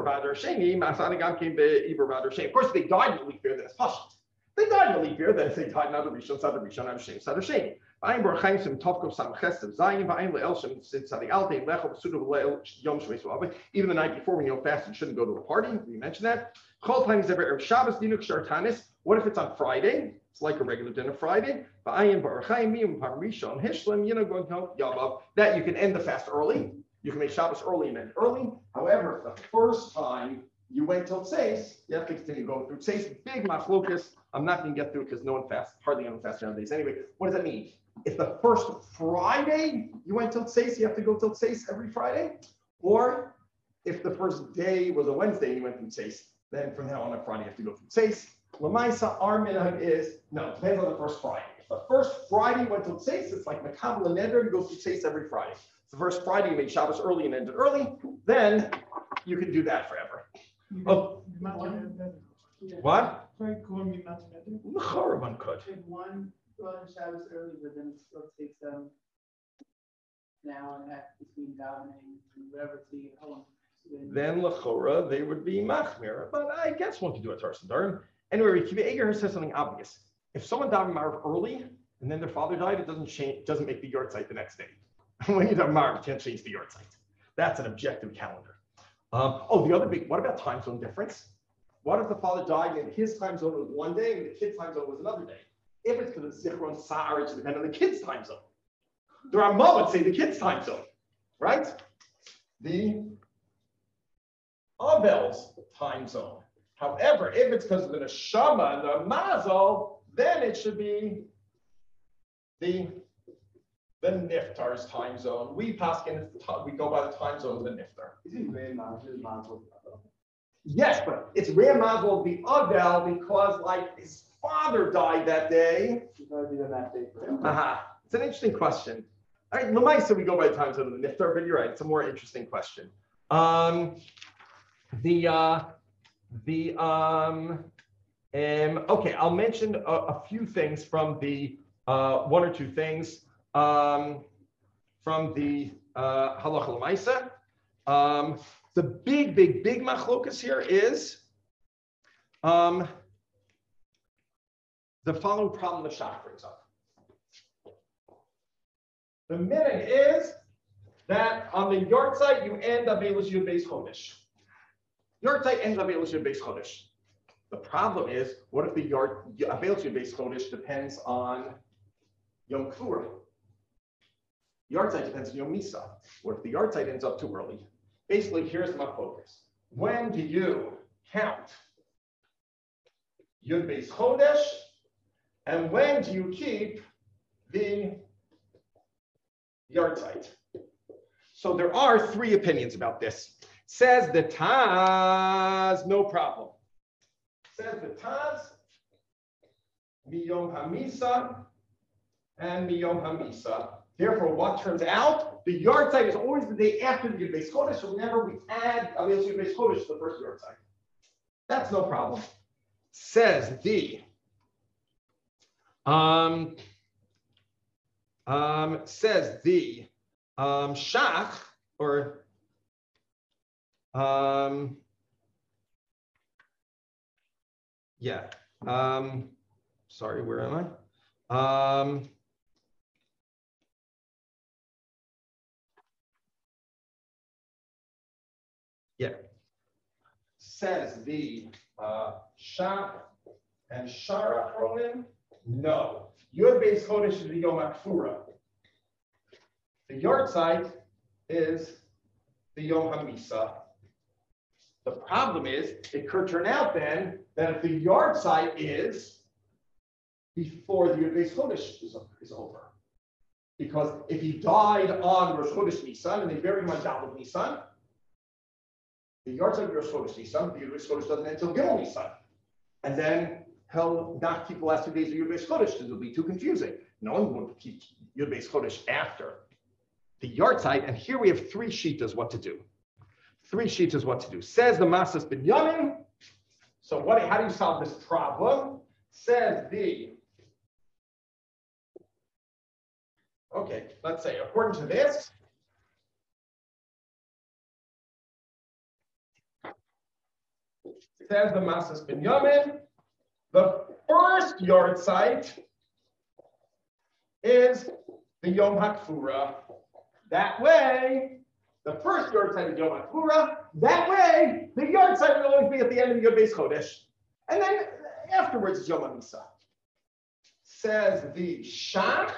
they died in a leap year, then it's Pashut. They died in a leap year, then if they died in Adar Rishon, it's Adar Rishon, Adar Sheni, it's Adar Sheni. V'ayim bar chaim sim tovkov sam chesed zayin v'ayim le'el shem tzadik alte lecho b'sudav le'el yom shmeis v'aveh. Even the night before, when you don't fast, you shouldn't go to a party. We mentioned that. Chol time is ever Shabbos dinuk shartanis. What if it's on Friday? It's like a regular dinner Friday. V'ayim bar chaim miyum par rishon hishlem yino going to yavav. That you can end the fast early. You can make Shabbos early and end early. However, the first time you wait till Tzeis, you have to continue going through Tzeis. Big machlokas. I'm not going to get through it because no one fasts, hardly anyone fasts nowadays. Anyway, what does that mean? If the first Friday you went till Tzeis, you have to go till Tzeis every Friday? Or if the first day was a Wednesday and you went through Tzeis, then from now on on Friday you have to go through Tzeis. Lamaisa, our minhag is, no, it depends on the first Friday. If the first Friday you went till Tzeis, it's like Makabel and Neder to go through Tzeis every Friday. If the first Friday you made Shabbos early and ended early, then you can do that forever. Oh. What? L'chora one could. If one go on Shabbos early, but then it still takes them an hour and a half between davening and whatever to get home. Then l'chora they would be machmir, but I guess one could do a Tarsan Durham. Anyway, Kiva Eger says something obvious. If someone davened Marv early and then their father died, it doesn't change, doesn't make the yard site the next day. When you daven Marv, you can't change the yard site. That's an objective calendar. Um, oh, the other big. What about time zone difference? What if the father died and his time zone was one day and the kid's time zone was another day? If it's because of Zichron Sa'ar, it should depend on the kid's time zone. The Ramah would say the kid's time zone, right? The Avel's time zone. However, if it's because of the Neshama and the Mazel, then it should be the, the Niftar's time zone. We Paskin, we go by the time zone of the Niftar. Isn't very Mazel? Yes, but it's Rei Mazel the Avel because, like, his father died that day. Uh-huh. It's an interesting question. All right, Lamaisa, we go by the time zone of the Niftar, but you're right. It's a more interesting question. Um, the uh, the um, um, okay, I'll mention a, a few things from the uh, one or two things um, from the uh, Halacha Lamaisa. Um, The big, big, big machlokas here is um, the following problem the Shach brings up. The minhag is that on the yard site you end Avelus Yud Beis Chodesh. Yard site ends Avelus Yud Beis Chodesh. The problem is, what if the yard Avelus Yud Beis Chodesh depends on Yom Kippur? Yard site depends on Yom Misa. What if the yard site ends up too early? Basically, here's my focus. When do you count Yud Beis Chodesh, and when do you keep the yard site? So there are three opinions about this. Says the Taz, no problem. Says the Taz, Miyom Hamisa, and Miyom Hamisa. Therefore, what turns out? The yard site is always the day after the Yud Beis Chodesh. So whenever we add Aliyos Yud Beis Chodesh to the first yard site, that's no problem. Says the um um says the um Shach or um yeah um sorry, where am I? Um Yeah. Says the uh, Shach and Shara Achronim, no. Yud Beis Chodesh is the Yom HaKfura. The yard site is the Yom HaMisa. The problem is, it could turn out then that if the yard site is before the Yud Beis Chodesh is, is over. Because if he died on Rosh Chodesh Nisan and they buried him on Daled Nisan, the yard site of Rosh Chodesh Nisan, the Yud Beis Chodesh doesn't end until Gimel Nisan. And then he'll not keep the last two days of Yud Beis Chodesh because it'll be too confusing. No one will keep Yud Beis Chodesh after the yard site. And here we have three shitas what to do. Three shitas what to do. Says the Masas Binyamin. So what? How do you solve this problem? Says the, okay, let's say, according to this, says the Masas Binyamin, the first yard site is the Yom HaKfura. That way, the first yard site is Yom HaKfura. That way, the yard site will always be at the end of Yud Beis Chodesh. And then afterwards is Yom HaMisa. Says the Shach,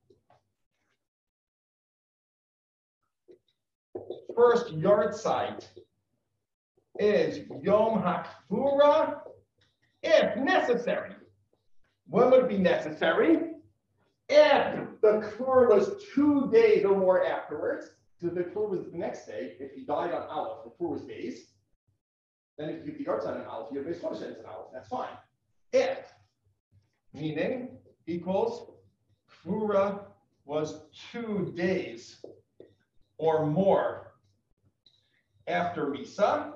first yard site is Yom HaKfura, if necessary. When would it be necessary? If the Kfur was two days or more afterwards. So the Kfur was the next day. If he died on Aleph, the Kfur was days. Then if you keep the yard site on Aleph, you have Beis Chodesh ends on Aleph. That's fine. If, meaning, equals, Kfura was two days or more after Misa,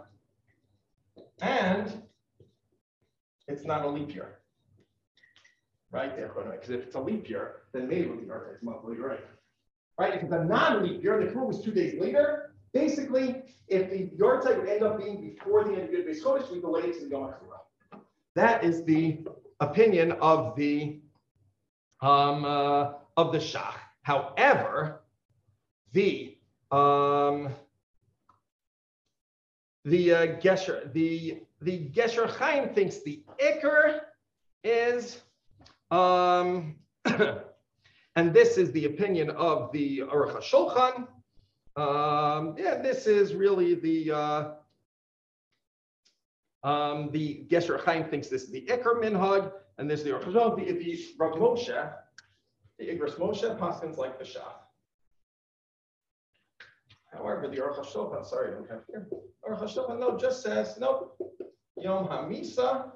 and it's not a leap year, right? Because if it's a leap year, then maybe it would be yard site monthly, right? Right? If it's a non-leap year, the Kfur was two days later. Basically, if the yard site would end up being before the end of Yud Beis Chodesh, we delay it to the Yom HaKfura. That is the opinion of the um, uh, of the Shach. However, the um, The uh, Gesher, the the Gesher Chaim thinks the Iker is, um, and this is the opinion of the Aruch HaShulchan. Um, yeah, this is really the uh, um, the Gesher Chaim thinks this is the Iker minhag, and this is the Aruch HaShulchan. The, the Rav Moshe, the Igros Moshe, paskins like the Shach. However, the Aruch HaShulchan, sorry, I don't have here. Aruch HaShulchan, no, just says, no, Yom HaMisa,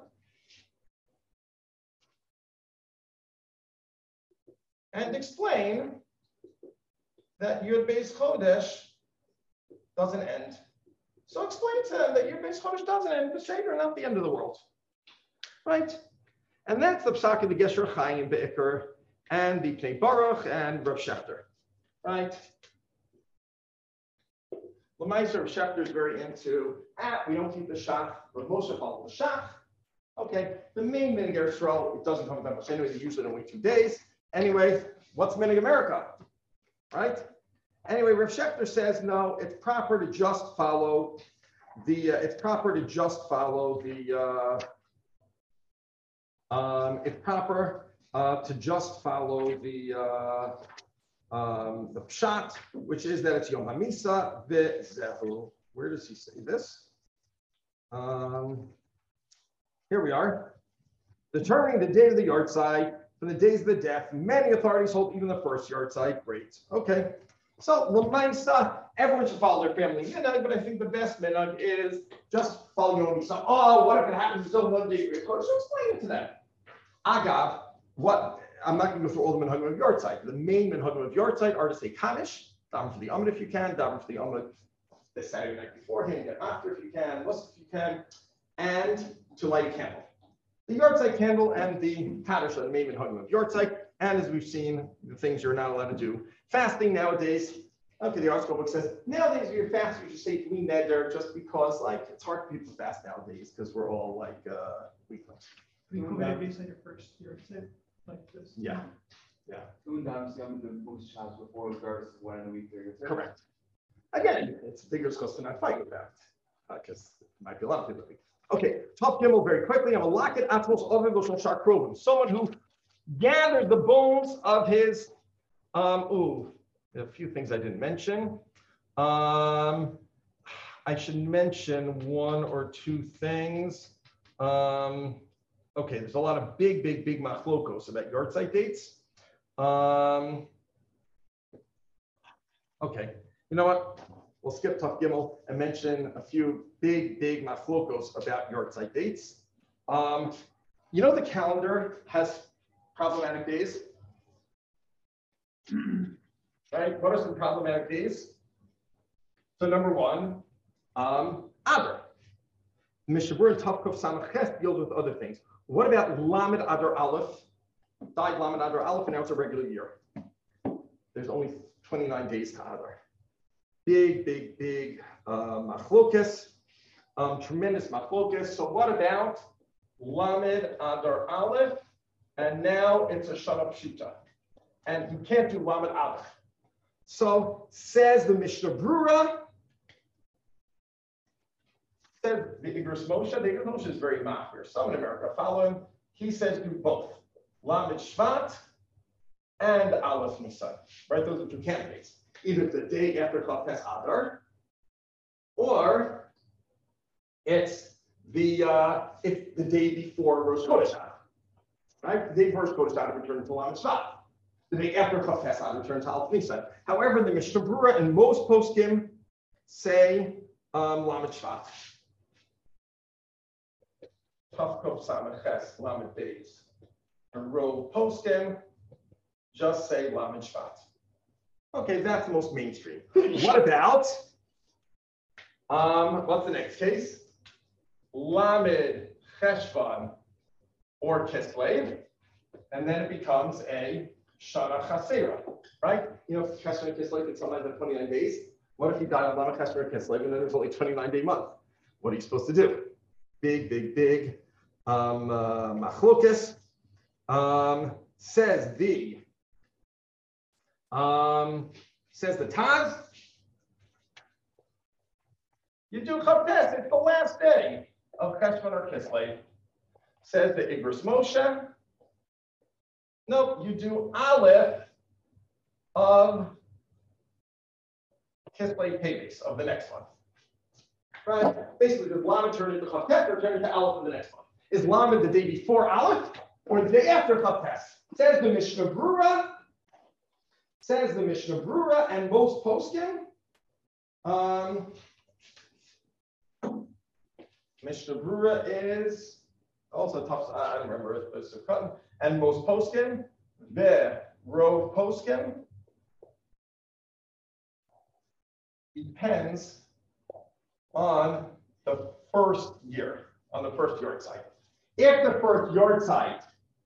and explain that Yud Beis Chodesh doesn't end. So explain to them that Yud Beis Chodesh doesn't end, but Seder, not the end of the world. Right? And that's the psak of the Gesher Chaim Be'ikr, and the Pnei Baruch, and Rav Shechter. Right? L'maiser, Rav Shechter is very into, ah, we don't keep the Shach, Rav Moshe follows the Shach. Okay, the main Minig Yisrael, it doesn't come that much anyway, they usually don't wait two days. Anyway, what's Minig America? Right? Anyway, Rav Shechter says, no, it's proper to just follow the, uh, it's proper to just follow the, uh, um, it's proper uh, to just follow the, uh, Um, the pshat, which is that it's Yom HaMisa v'zehu. Where does he say this? Um, here we are. Determining the day of the yard site from the days of the death. Many authorities hold even the first yard site. Great. Okay. So L'maisa, everyone should follow their family minhag, but I think the best minhag is just follow Yom HaMisa. Oh, what if it happens to someone one day? So explain it to them. Agav, what? I'm not going to go through all the minhagim of Yartzeit. The main minhagim of Yartzeit are to say Kaddish, daven for the Amud if you can, daven for the Amud the Saturday night beforehand, get after if you can, Musaf if you can, and to light a candle. The Yartzeit candle and the Kaddish are the main minhagim of Yartzeit, and as we've seen, the things you're not allowed to do. Fasting nowadays, okay, the article book says, nowadays when you're fasting, you should say three neder just because, like, it's hard for people to fast nowadays because we're all, like, uh, weaklings. You could maybe say your first year, say like this. Yeah, yeah. Two times come to most shops before regardless of when in the week they're gonna- Correct. Again, it's a bigger discuss to not fight with that because uh, it might be a lot of people. Okay, top Gimel very quickly. I'm a locket atmos of him, someone who gathered the bones of his, um, ooh, a few things I didn't mention. Um, I should mention one or two things. Um, okay, there's a lot of big, big, big machlokos about Yartzeit dates. Um, okay, you know what? We'll skip Taf Gimel and mention a few big, big machlokos about Yartzeit dates. Um, you know the calendar has problematic days? Right? What are some problematic days? So number one, um, Adar. Mishabur and Tavkov Samach deals with other things. What about Lamed Adar Aleph? Died Lamed Adar Aleph, and now it's a regular year. There's only twenty-nine days to Adar. Big, big, big uh, machlokas, um, tremendous machlokas. So what about Lamed Adar Aleph? And now it's a Shana Pshuta. And you can't do Lamed Aleph. So says the Mishnah Brura, says the Igros Moshe. The Igros Moshe is very machmir. Some in America follow him. He says do both, Lamed Shvat and Aleph Nisan. Right, those are two candidates. Either the day after Chav Adar, or it's the uh, it's the day before Rosh Chodesh Adar. Right, the day before Rosh Chodesh Adar returns to Lamed Shvat. The day after Chav Adar returns to Aleph Nisan. However, the Mishnah Brura and most poskim say um, Lamed Shvat. Tavkov Samach Lamed days. And Rov poskim just say Lamed Shvat. Okay, that's the most mainstream. What about, um, what's the next case? Lamed Cheshvan or Kislev, and then it becomes a Shana Chasera, right? You know, Cheshvan and Kislev can sometimes have twenty-nine days. What if you die on Lamed Cheshvan or Kislev and then there's only twenty-nine day month? What are you supposed to do? Big, big, big um, uh, machlokas. Um, says the Um, says the Taz, you do Chavtes, it's the last day of Cheshvan or Kislev. Says the Igros Moshe, nope, you do Aleph of Kislev Teves of the next month. Right? Basically, does Lamed turn into Chavtes or turn into Aleph of the next month? Is Lamed the day before Aleph or the day after Chavtes? Says the Mishnah Brura, Says the Mishnah Brura and most poskim. Um, Mishnah Brura is also tough. I don't remember it, but it's a cut. And most poskim, the Rov poskim depends on the first year, on the first yard site. If the first yard site,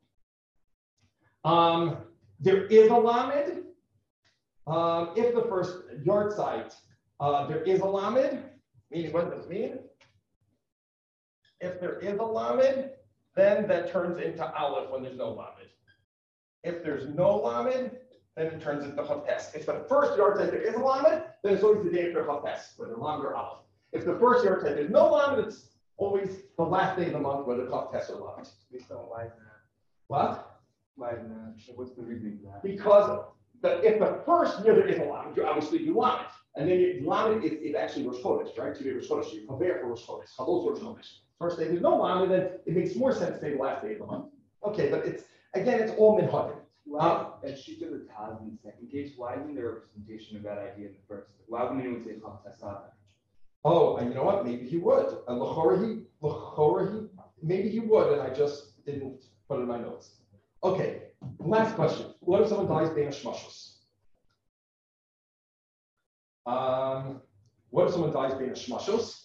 um, there is a Lamed. Um, if the first yard site, uh, there is a Lamed, meaning what does this mean? If there is a Lamed, then that turns into Aleph when there's no Lamed. If there's no Lamed, then it turns into Chavtes. If the first yard site there is a Lamed, then it's always the day after Chavtes, whether Lamed or Aleph. If the first yard site there's no Lamed, it's always the last day of the month, whether Chavtes or Lamed. We don't like that. What? Why is that? What's the reason for that? Because the, if the first year there is a Lamed, you obviously do Lamed. And then you, Lamed is, is actually Rosh Chodesh, right? To be Rosh Chodesh, you prepare for Rosh Chodesh. Chabos Rosh Chodesh. First day there's no Lamed, then it makes more sense to say the last day of the month. Okay, but it's, again, it's all minhagim. Why, as she did the Taz in the second case, why isn't there a representation of that idea in the first? Why wouldn't anyone say Chav Tesad? Oh, and you know what? Maybe he would. And L'chora he, L'chora he, maybe he would, and I just didn't put it in my notes. Okay, Last question. What if someone dies being a shmashos? Um, what if someone dies being a shmashos?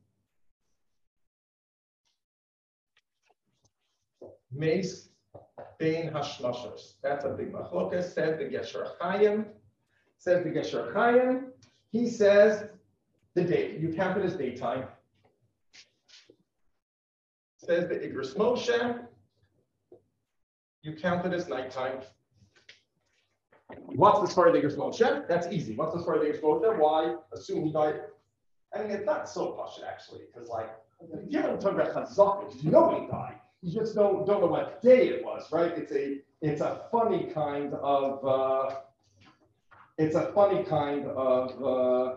Meis bein hashmashos. That's a big machlokas. Said the Gesher Chaim. Says the Gesher Chaim. He says the day. You count it as daytime. Says the Igros Moshe. You count it as nighttime. What's the story of the Igros Moshe? That's easy. What's the story of the Igros Moshe? Why assume he died? I mean, it's not so much actually, because like, you don't talk about Chazak, because you know he died. You just don't don't know what day it was, right? It's a it's a funny kind of uh, it's a funny kind of uh,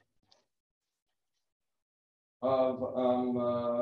of um uh,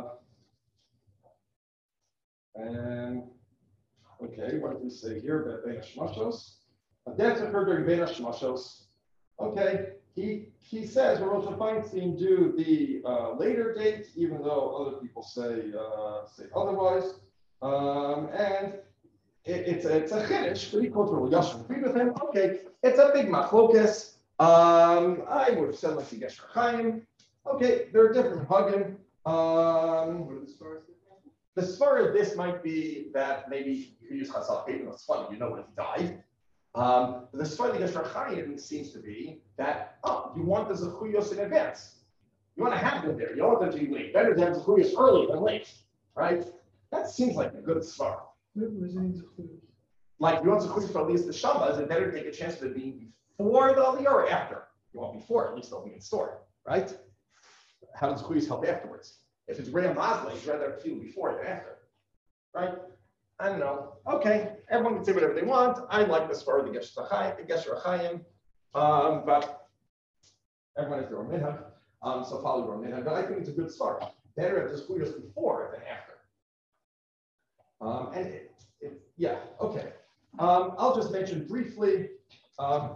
and okay, what did we say here about Bein Hashmashos? A death occurred during Bein Hashmashos. Okay, he he says Rosh Feinstein do the uh, later date, even though other people say uh, say otherwise. Um, and it, it's a, it's a chiddush, but he quotes Rabbi Yashim agreed with him. Okay, it's a big machlokas. Um, I would have said like the Gesher Chaim. Okay, there are different hugging. Um, What are the stars? the svara of this might be that maybe you could use Chazal, even though it's funny, you know when he died. Um, but the svara of the Gesher Chaim seems to be that, oh, you want the zechuyos in advance. You want to have them there. You don't want them to be late. Better to have zechuyos early than late, right? That seems like a good svara. Like you want zechuyos for at least the shama, is it better to take a chance of it being before the aliyah or after? You want before, at least they'll be in store, right? How does zechuyos help afterwards? If it's Ram Masley, you'd rather feel before than after, right? I don't know. Okay, everyone can say whatever they want. I like this for the Gesher Chaim, um, but everyone has their own minhag, um, so follow your own minhag. But I think it's a good start. Better to squeeze before than after. Um, and it, it, yeah, okay. Um, I'll just mention briefly. Um,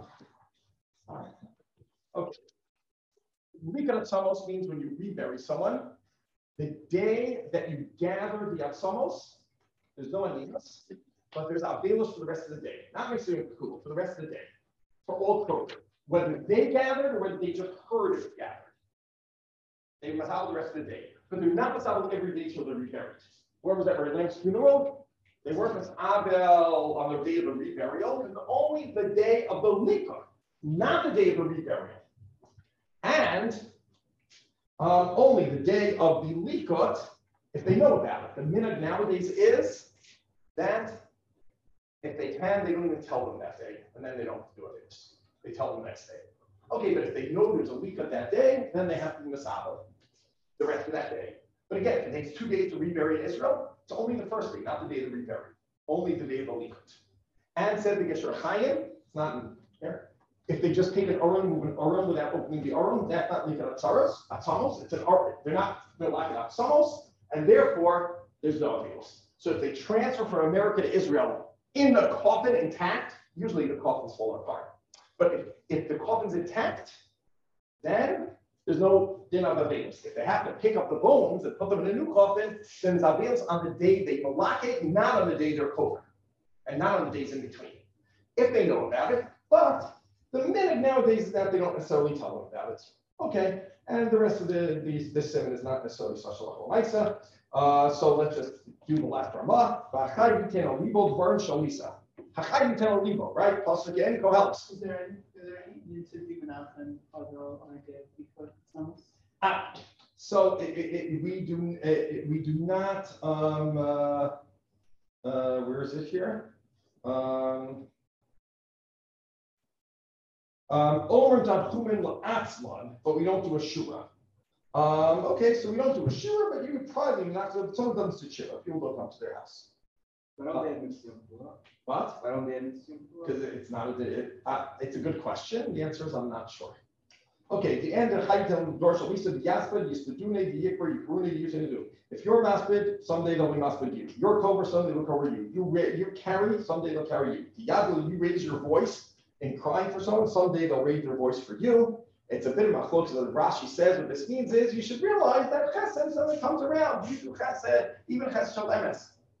okay, Rikon Atzamos means when you rebury someone. The day that you gather the Atzamos, there's no Aninas, but there's Avelos for the rest of the day. Not necessarily Kula, for the rest of the day. For all Kohen. Whether they gathered or whether they just heard it gathered. They must have the rest of the day. But they're not Masabel every day till they're reburied. Where was that Rabbi Lamb's funeral? They weren't Masabel on the day of the reburial, and only the day of the Likah, not the day of the reburial. And Um, only the day of the likot, if they know about it. The minhag nowadays is that if they can, they don't even tell them that day, and then they don't do it. They tell them next day. Okay, but if they know there's a likot that day, then they have to be misabel the rest of that day. But again, if it takes two days to rebury in Israel, it's only the first day, not the day of the rebury. Only the day of the likot. And said the Gesher Chaim, it's not in here. If they just take an Aron, move an Aron without opening the Aron, that's not like an Atzaros, Atzamos, it's an Aron. They're not, they're like an Atzamos, and therefore, there's no Avelos. So if they transfer from America to Israel in the coffin intact, usually the coffin's falling apart. But if, if the coffin's intact, then there's no, they're not Avelos. If they have to pick up the bones and put them in a new coffin, then there's Avelos on the day they malake, not on the day they're covered, and not on the days in between. If they know about it, but the minute nowadays is that they don't necessarily tell them about it. Okay, and the rest of the these this seven is not necessarily such a la'isa. Uh, so let's just do the last Ramah. Right? Plus again, go help us. Is there any, is there any need to do an overall on a day before Thomas? Ah, so it, it, it, we do it, we do not. Um, uh, uh, where is it here? Um, Um, but we don't do a shura. Um, okay, so we don't do a shura, but you would probably not. Someone comes to shura. People don't come to their house. Why don't they have Mitzvah? What? Why don't they have Mitzvah? Because it's not. It, uh, it's a good question. The answer is I'm not sure. Okay, the end of Chaytim Dorsal. We said the Yaspid, Yistadune, the Yikra, Yikrune, the Yushinu. If you're Maspid, someday they'll be Maspid you. You're Kover, someday they'll cover you. You you carry, someday they'll carry you. The Yadul, you raise your voice in crying for someone, someday they'll raise their voice for you. It's a bit of a chlok that Rashi says what this means is you should realize that chesed suddenly comes around. You do chesed, even chesed shel emes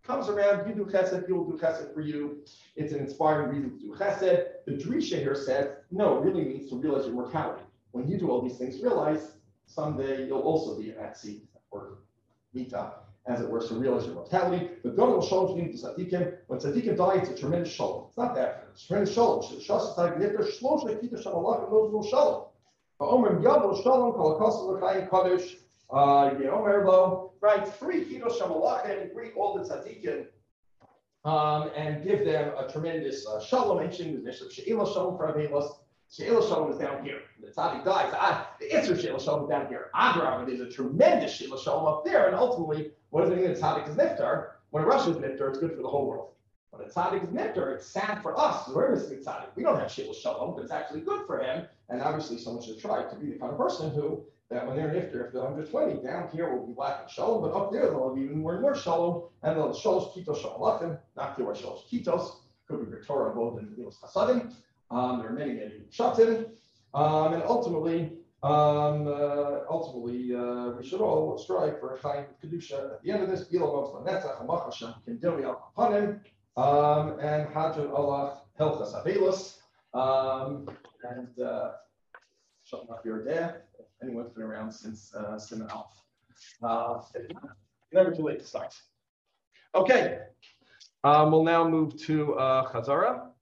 comes around, you do chesed, he will do chesed for you. It's an inspiring reason to do chesed. The Drisha here says, no, it really means to realize your mortality. When you do all these things, realize someday you'll also be in that seat, or mita, as it were, so realize your mortality. The Gadol Shalom Shlim to Tzadikim. When Tzadikim die, it's a tremendous shalom. It's not that, it's a tremendous shalom. Shas Tzadik Nifter, Shlosh Lekita Shamalach, and those no shalom. Omer Yavol Shalom, Kol Akasel L'Chaim Kadosh, Omer Lo, right? Three Kiddush Shamalachim, greet all the Tzadikim, um, and give them a tremendous uh, shalom. Mentioning the Mishnah, She'ila Shalom for Avelos. She'ila Shalom is down here. The Tzadik dies. Ah, the answer She'ila Shalom is down here. Abraham, there's a tremendous She'ila Shalom up there, and ultimately, what does it mean that Tzadik is Niftar? When a Russian is Niftar, it's good for the whole world. When a Tzadik is Niftar, it's sad for us. We're missing Tzadik. We don't have She'ila Shalom, but it's actually good for him. And obviously, someone should try to be the kind of person who, that when they're Niftar, if they're under twenty, down here will be lacking Shalom, but up there they'll have even more and more Shalom. And they'll Shalosh Kitos Shamalachim, not Kiwar Shalosh Kitos, could be Victoria, both in Milos Chasadim. Um, there are many, many Shatim. Um, and ultimately, um, uh, ultimately, uh, we should all strive for a Chaim Kedusha. At the end of this, Bilo Mos Lanetzach, Hamach Hashem, Kindili Al Kapanim, um, and Hajjan Allah, Helchas Avelos, um, and uh, Shalom Yordeh, if anyone's been around since uh, Simon Alf. Uh, never too late to start. Okay, um, we'll now move to uh, Chazara.